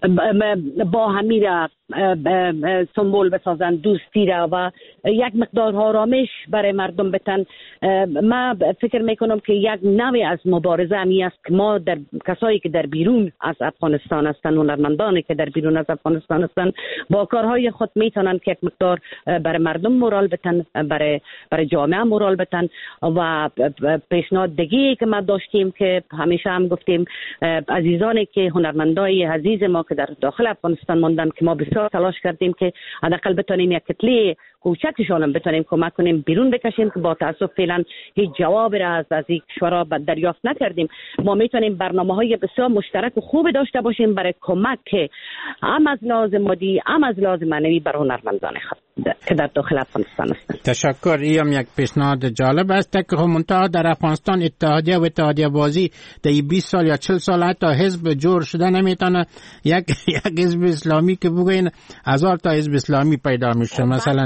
با همی را سمبول بسازن، دوستی را و یک مقدار آرامش برای مردم بتن. ما فکر میکنم که یک نوع از مبارزه همی است که ما در کسایی که در بیرون از افغانستان هستند، هنرمندانی که در بیرون از افغانستان هستند، با کارهای خود میتونن که یک مقدار برای مردم مورال بتن، برای جامعه مورال بتن. و پیشنهاد دیگه که ما داشتیم که همیشه هم گفتیم عزیزانی که هنرمندای عزیز ما که در داخل افغانستان ماندن که ما بسیار تلاش کردیم که حداقل بتونیم یک کتله کوچکشون هم بتونیم کمک کنیم بیرون بکشیم که با تاسف فعلا هیچ جواب را از این کشورها دریافت نکردیم. ما میتونیم برنامه‌های بسیار مشترک و خوب داشته باشیم برای کمک هم از لازم مادی هم از لازم معنوی بر هنرمندان که در داخل افغانستان هستند. تشکر. این یک پیشنهاد جالب است که منتها در افغانستان اتحادیه و اتحادیه بازی در 20 سال یا 40 سال حتی حزب جور شده نمیتونه. یک حزب اسلامی که بگوین 1000 تا حزب اسلامی پیدا میشه. مثلا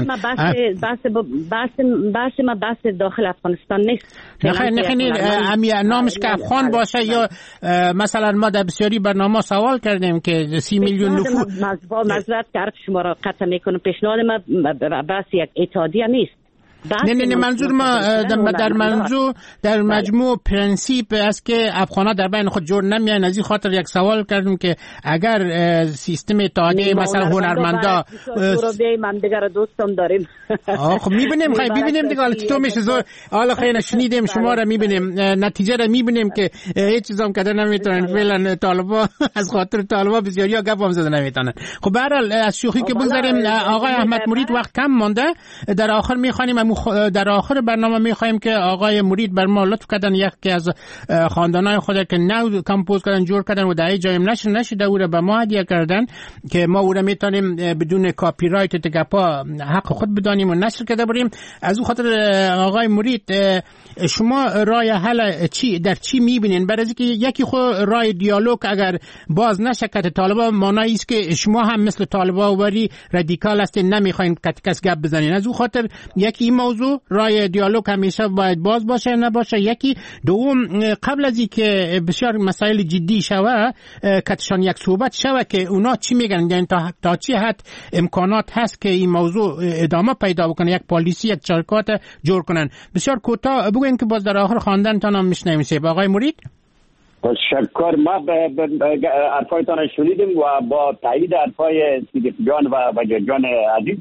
بحث داخل افغانستان نیست. نخیر نامش که افغان باشه یا مثلا ما در بسیاری برنامه سوال کردیم که 30 میلیون نفوس. معذرت که شما را قطع میکنم، پیشنهاد ما بحث یک اتحادیه نیست. نه منظور ما در مجموع پرنسیپ است که افغان‌ها در بین خود جور نمیان. از این خاطر یک سوال کردیم که اگر سیستم اتحادیه مثلا هنرمندا من دیگر دوستم داریم. خب میبینیم دیگه حالا چطور میشه حالا خیلی شنیدیم شما را میبینیم، نتیجه را میبینیم که هیچ چیزام کده نمیتونن فعلا طالبا از خاطر طالبا بسیاریا گپ هم زده نمیتونن. خب به هر حال از شوخی که بگذاریم آقای احمد مرید وقت کم مونده، در آخر میخوانیم در آخر برنامه میخوایم که آقای مرید بر ما لطف کردن یکی از خواندنای خود که نو کمپوز کردن جور کردن و در جایم نشده او را به ما هدیه کردن که ما او را میتونیم بدون کاپی رایت تگپا حق خود بدانیم و نشر کرده بریم. از اون خاطر آقای مرید شما راه حل در چی میبینین؟ برای اینکه یکی خود راه دیالوگ اگر باز نشه که طالبا معنی است که شما هم مثل طالبا وری رادیکال هستین، نمیخواین کس گپ بزنین. از اون خاطر یکی این موضوع راه دیالوگ همیشه باید باز باشه نباشه. یکی دوم قبل از اینکه بسیار مسائل جدی شوه کتشان یک صحبت شوه که اونا چی میگن، یعنی تا چی حد امکانات هست که این موضوع ادامه پیدا بکنه، یک پالیسی یک شرکات جور کنن. بسیار کوتاه بگو بگوین که باز در آخر خواندنتان هم میشنویم. آقای مرید تشکر. ما حرفایتان شنیدیم و با تایید حرفای صدیق جان و جان عزیز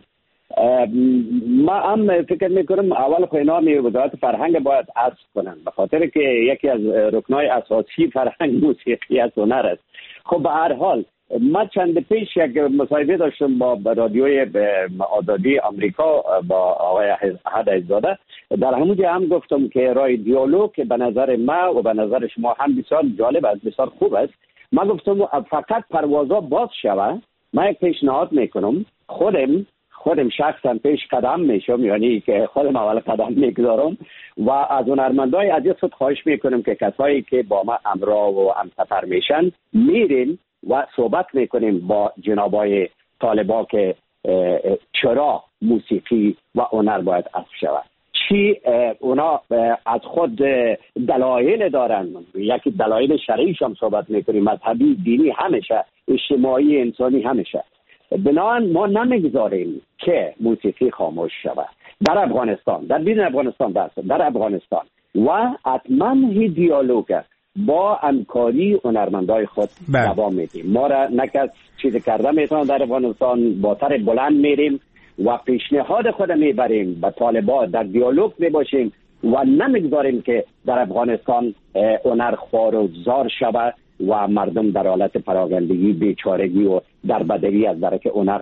ما هم فکر میکنم اول خو اینا وزارت فرهنگ باید عطف کنن، به خاطر که یکی از رکنای اساسی فرهنگ موسیقی است، هنر است. خب به هر حال ما چند پیش یک مصاحبه داشتم با رادیوی آزادی آمریکا با آقای احد عزیزاده. در همونجا هم گفتم که راه دیالوگ که به نظر ما و به نظر شما هم بسیار جالب است، بسیار خوب است. ما گفتم فقط پروازها باز شود. ما یک پیشنهاد میکنم، خودم شخصا پیش قدم میشم، یعنی که خودم اول قدم میگذارم و از هنرمندای عزیز خواهش میکنم که کسایی که با ما همراه و همسفر میشن میریم و صحبت میکنیم با جنابای طالبا که چرا موسیقی و هنر باید عطف شود. چی اونا از خود دلایل دارن، یکی دلایل شرعیش هم صحبت میکنیم، مذهبی، دینی، همیشه اجتماعی، انسانی، همیشه. بنابراین ما نمیگذاریم که موسیقی خاموش شود در افغانستان، در بیرون افغانستان، در افغانستان و حتما هی دیالوگ با همکاری هنرمندای خود دوام میدیم. ما را نکس چیز کرده میتونن در افغانستان با تر بلند میریم و پیشنهاد خود میبریم به طالبان، در دیالوگ میباشیم و نمیگذاریم که در افغانستان هنر خوار و زار شود و مردم در حالت پراگندگی، بیچارگی و در بدوی از درک هنر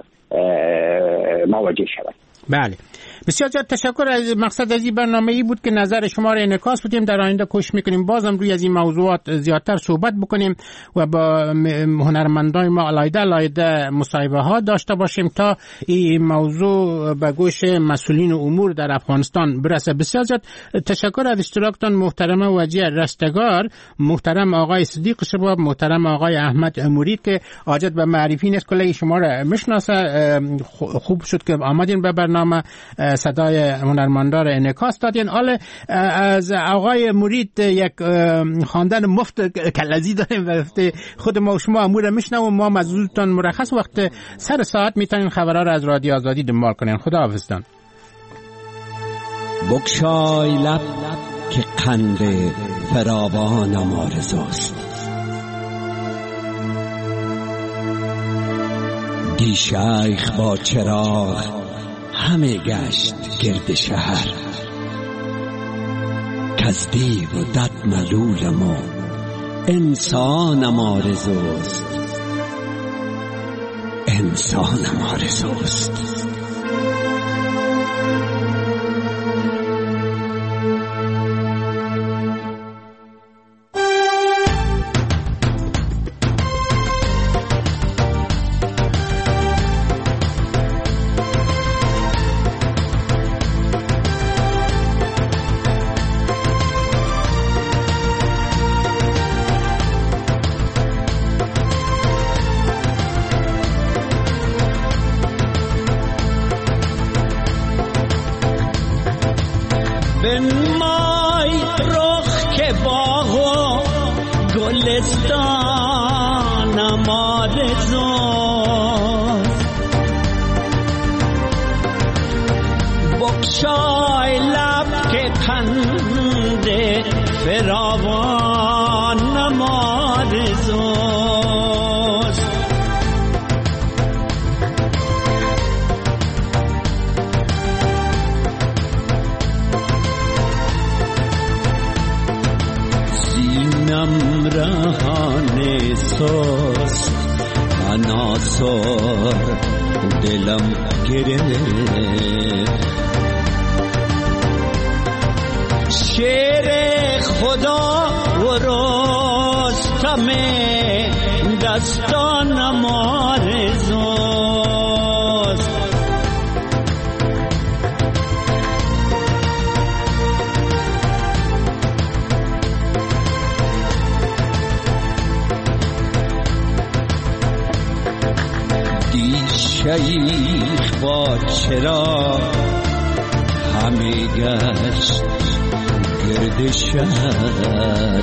مواجه شود. بله، بسیار زیاد تشکر. از مقصد از این برنامه ای بود که نظر شما را انعکاس بدیم. در آینده کوشش میکنیم بازم روی از این موضوعات زیادتر صحبت بکنیم و با هنرمندای ما علیحده مصاحبه ها داشته باشیم تا این موضوع به گوش مسئولین امور در افغانستان برسه. بسیار زیاد تشکر از اشتراکتان محترم وجیه رستگار، محترم آقای صدیق شباب، محترم آقای احمد مرید که حاجت به معرفی نیست، کلی شما را میشناسه. خوب شد که آمدین به برنامه، صدای هنرمندا را انعکاس دادین. حالا از آقای مرید یک خواندن مفت کلزی داریم و خود ما و شما امور میشنویم. ما مزودتان مرخص وقت سر ساعت میتونین خبرها را از رادیو آزادی دنبال کنین. خدا حافظتان. بگشای لب که قند فراوانم آرزوست، دی شیخ با چراغ همه گشت گرد شهر، کز دیو و دد ملولم و انسانم آرزوست، انسانم آرزوست. دلم گرفت شعر خدا و رستم دستانم آرزوست. شیخ با چرا همه گشت گرد شهر،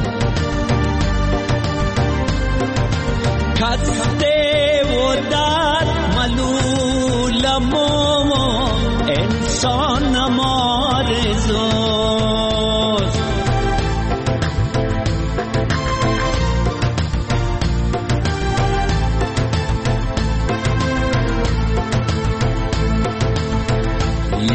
کسته و در ملولم و انسانم آرزوست.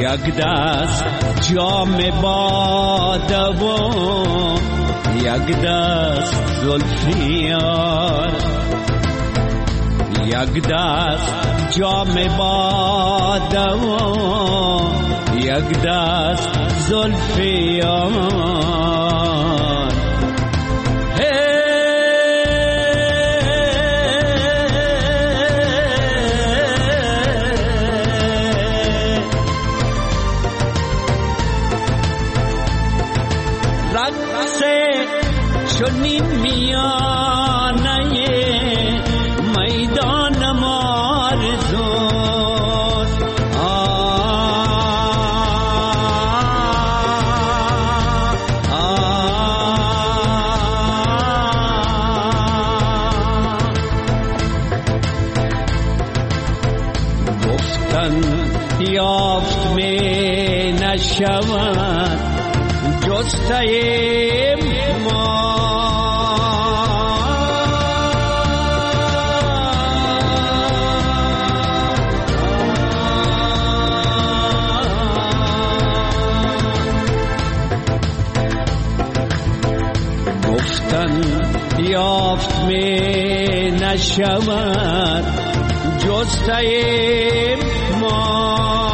یک دست جام باده و یک دست زلف یار، یک دست جام باده و یک دست زلف یار. چنین میانه میدان آرزوست، گفتن یافت می نشود جسته ما، یافت می نشود جسته ما.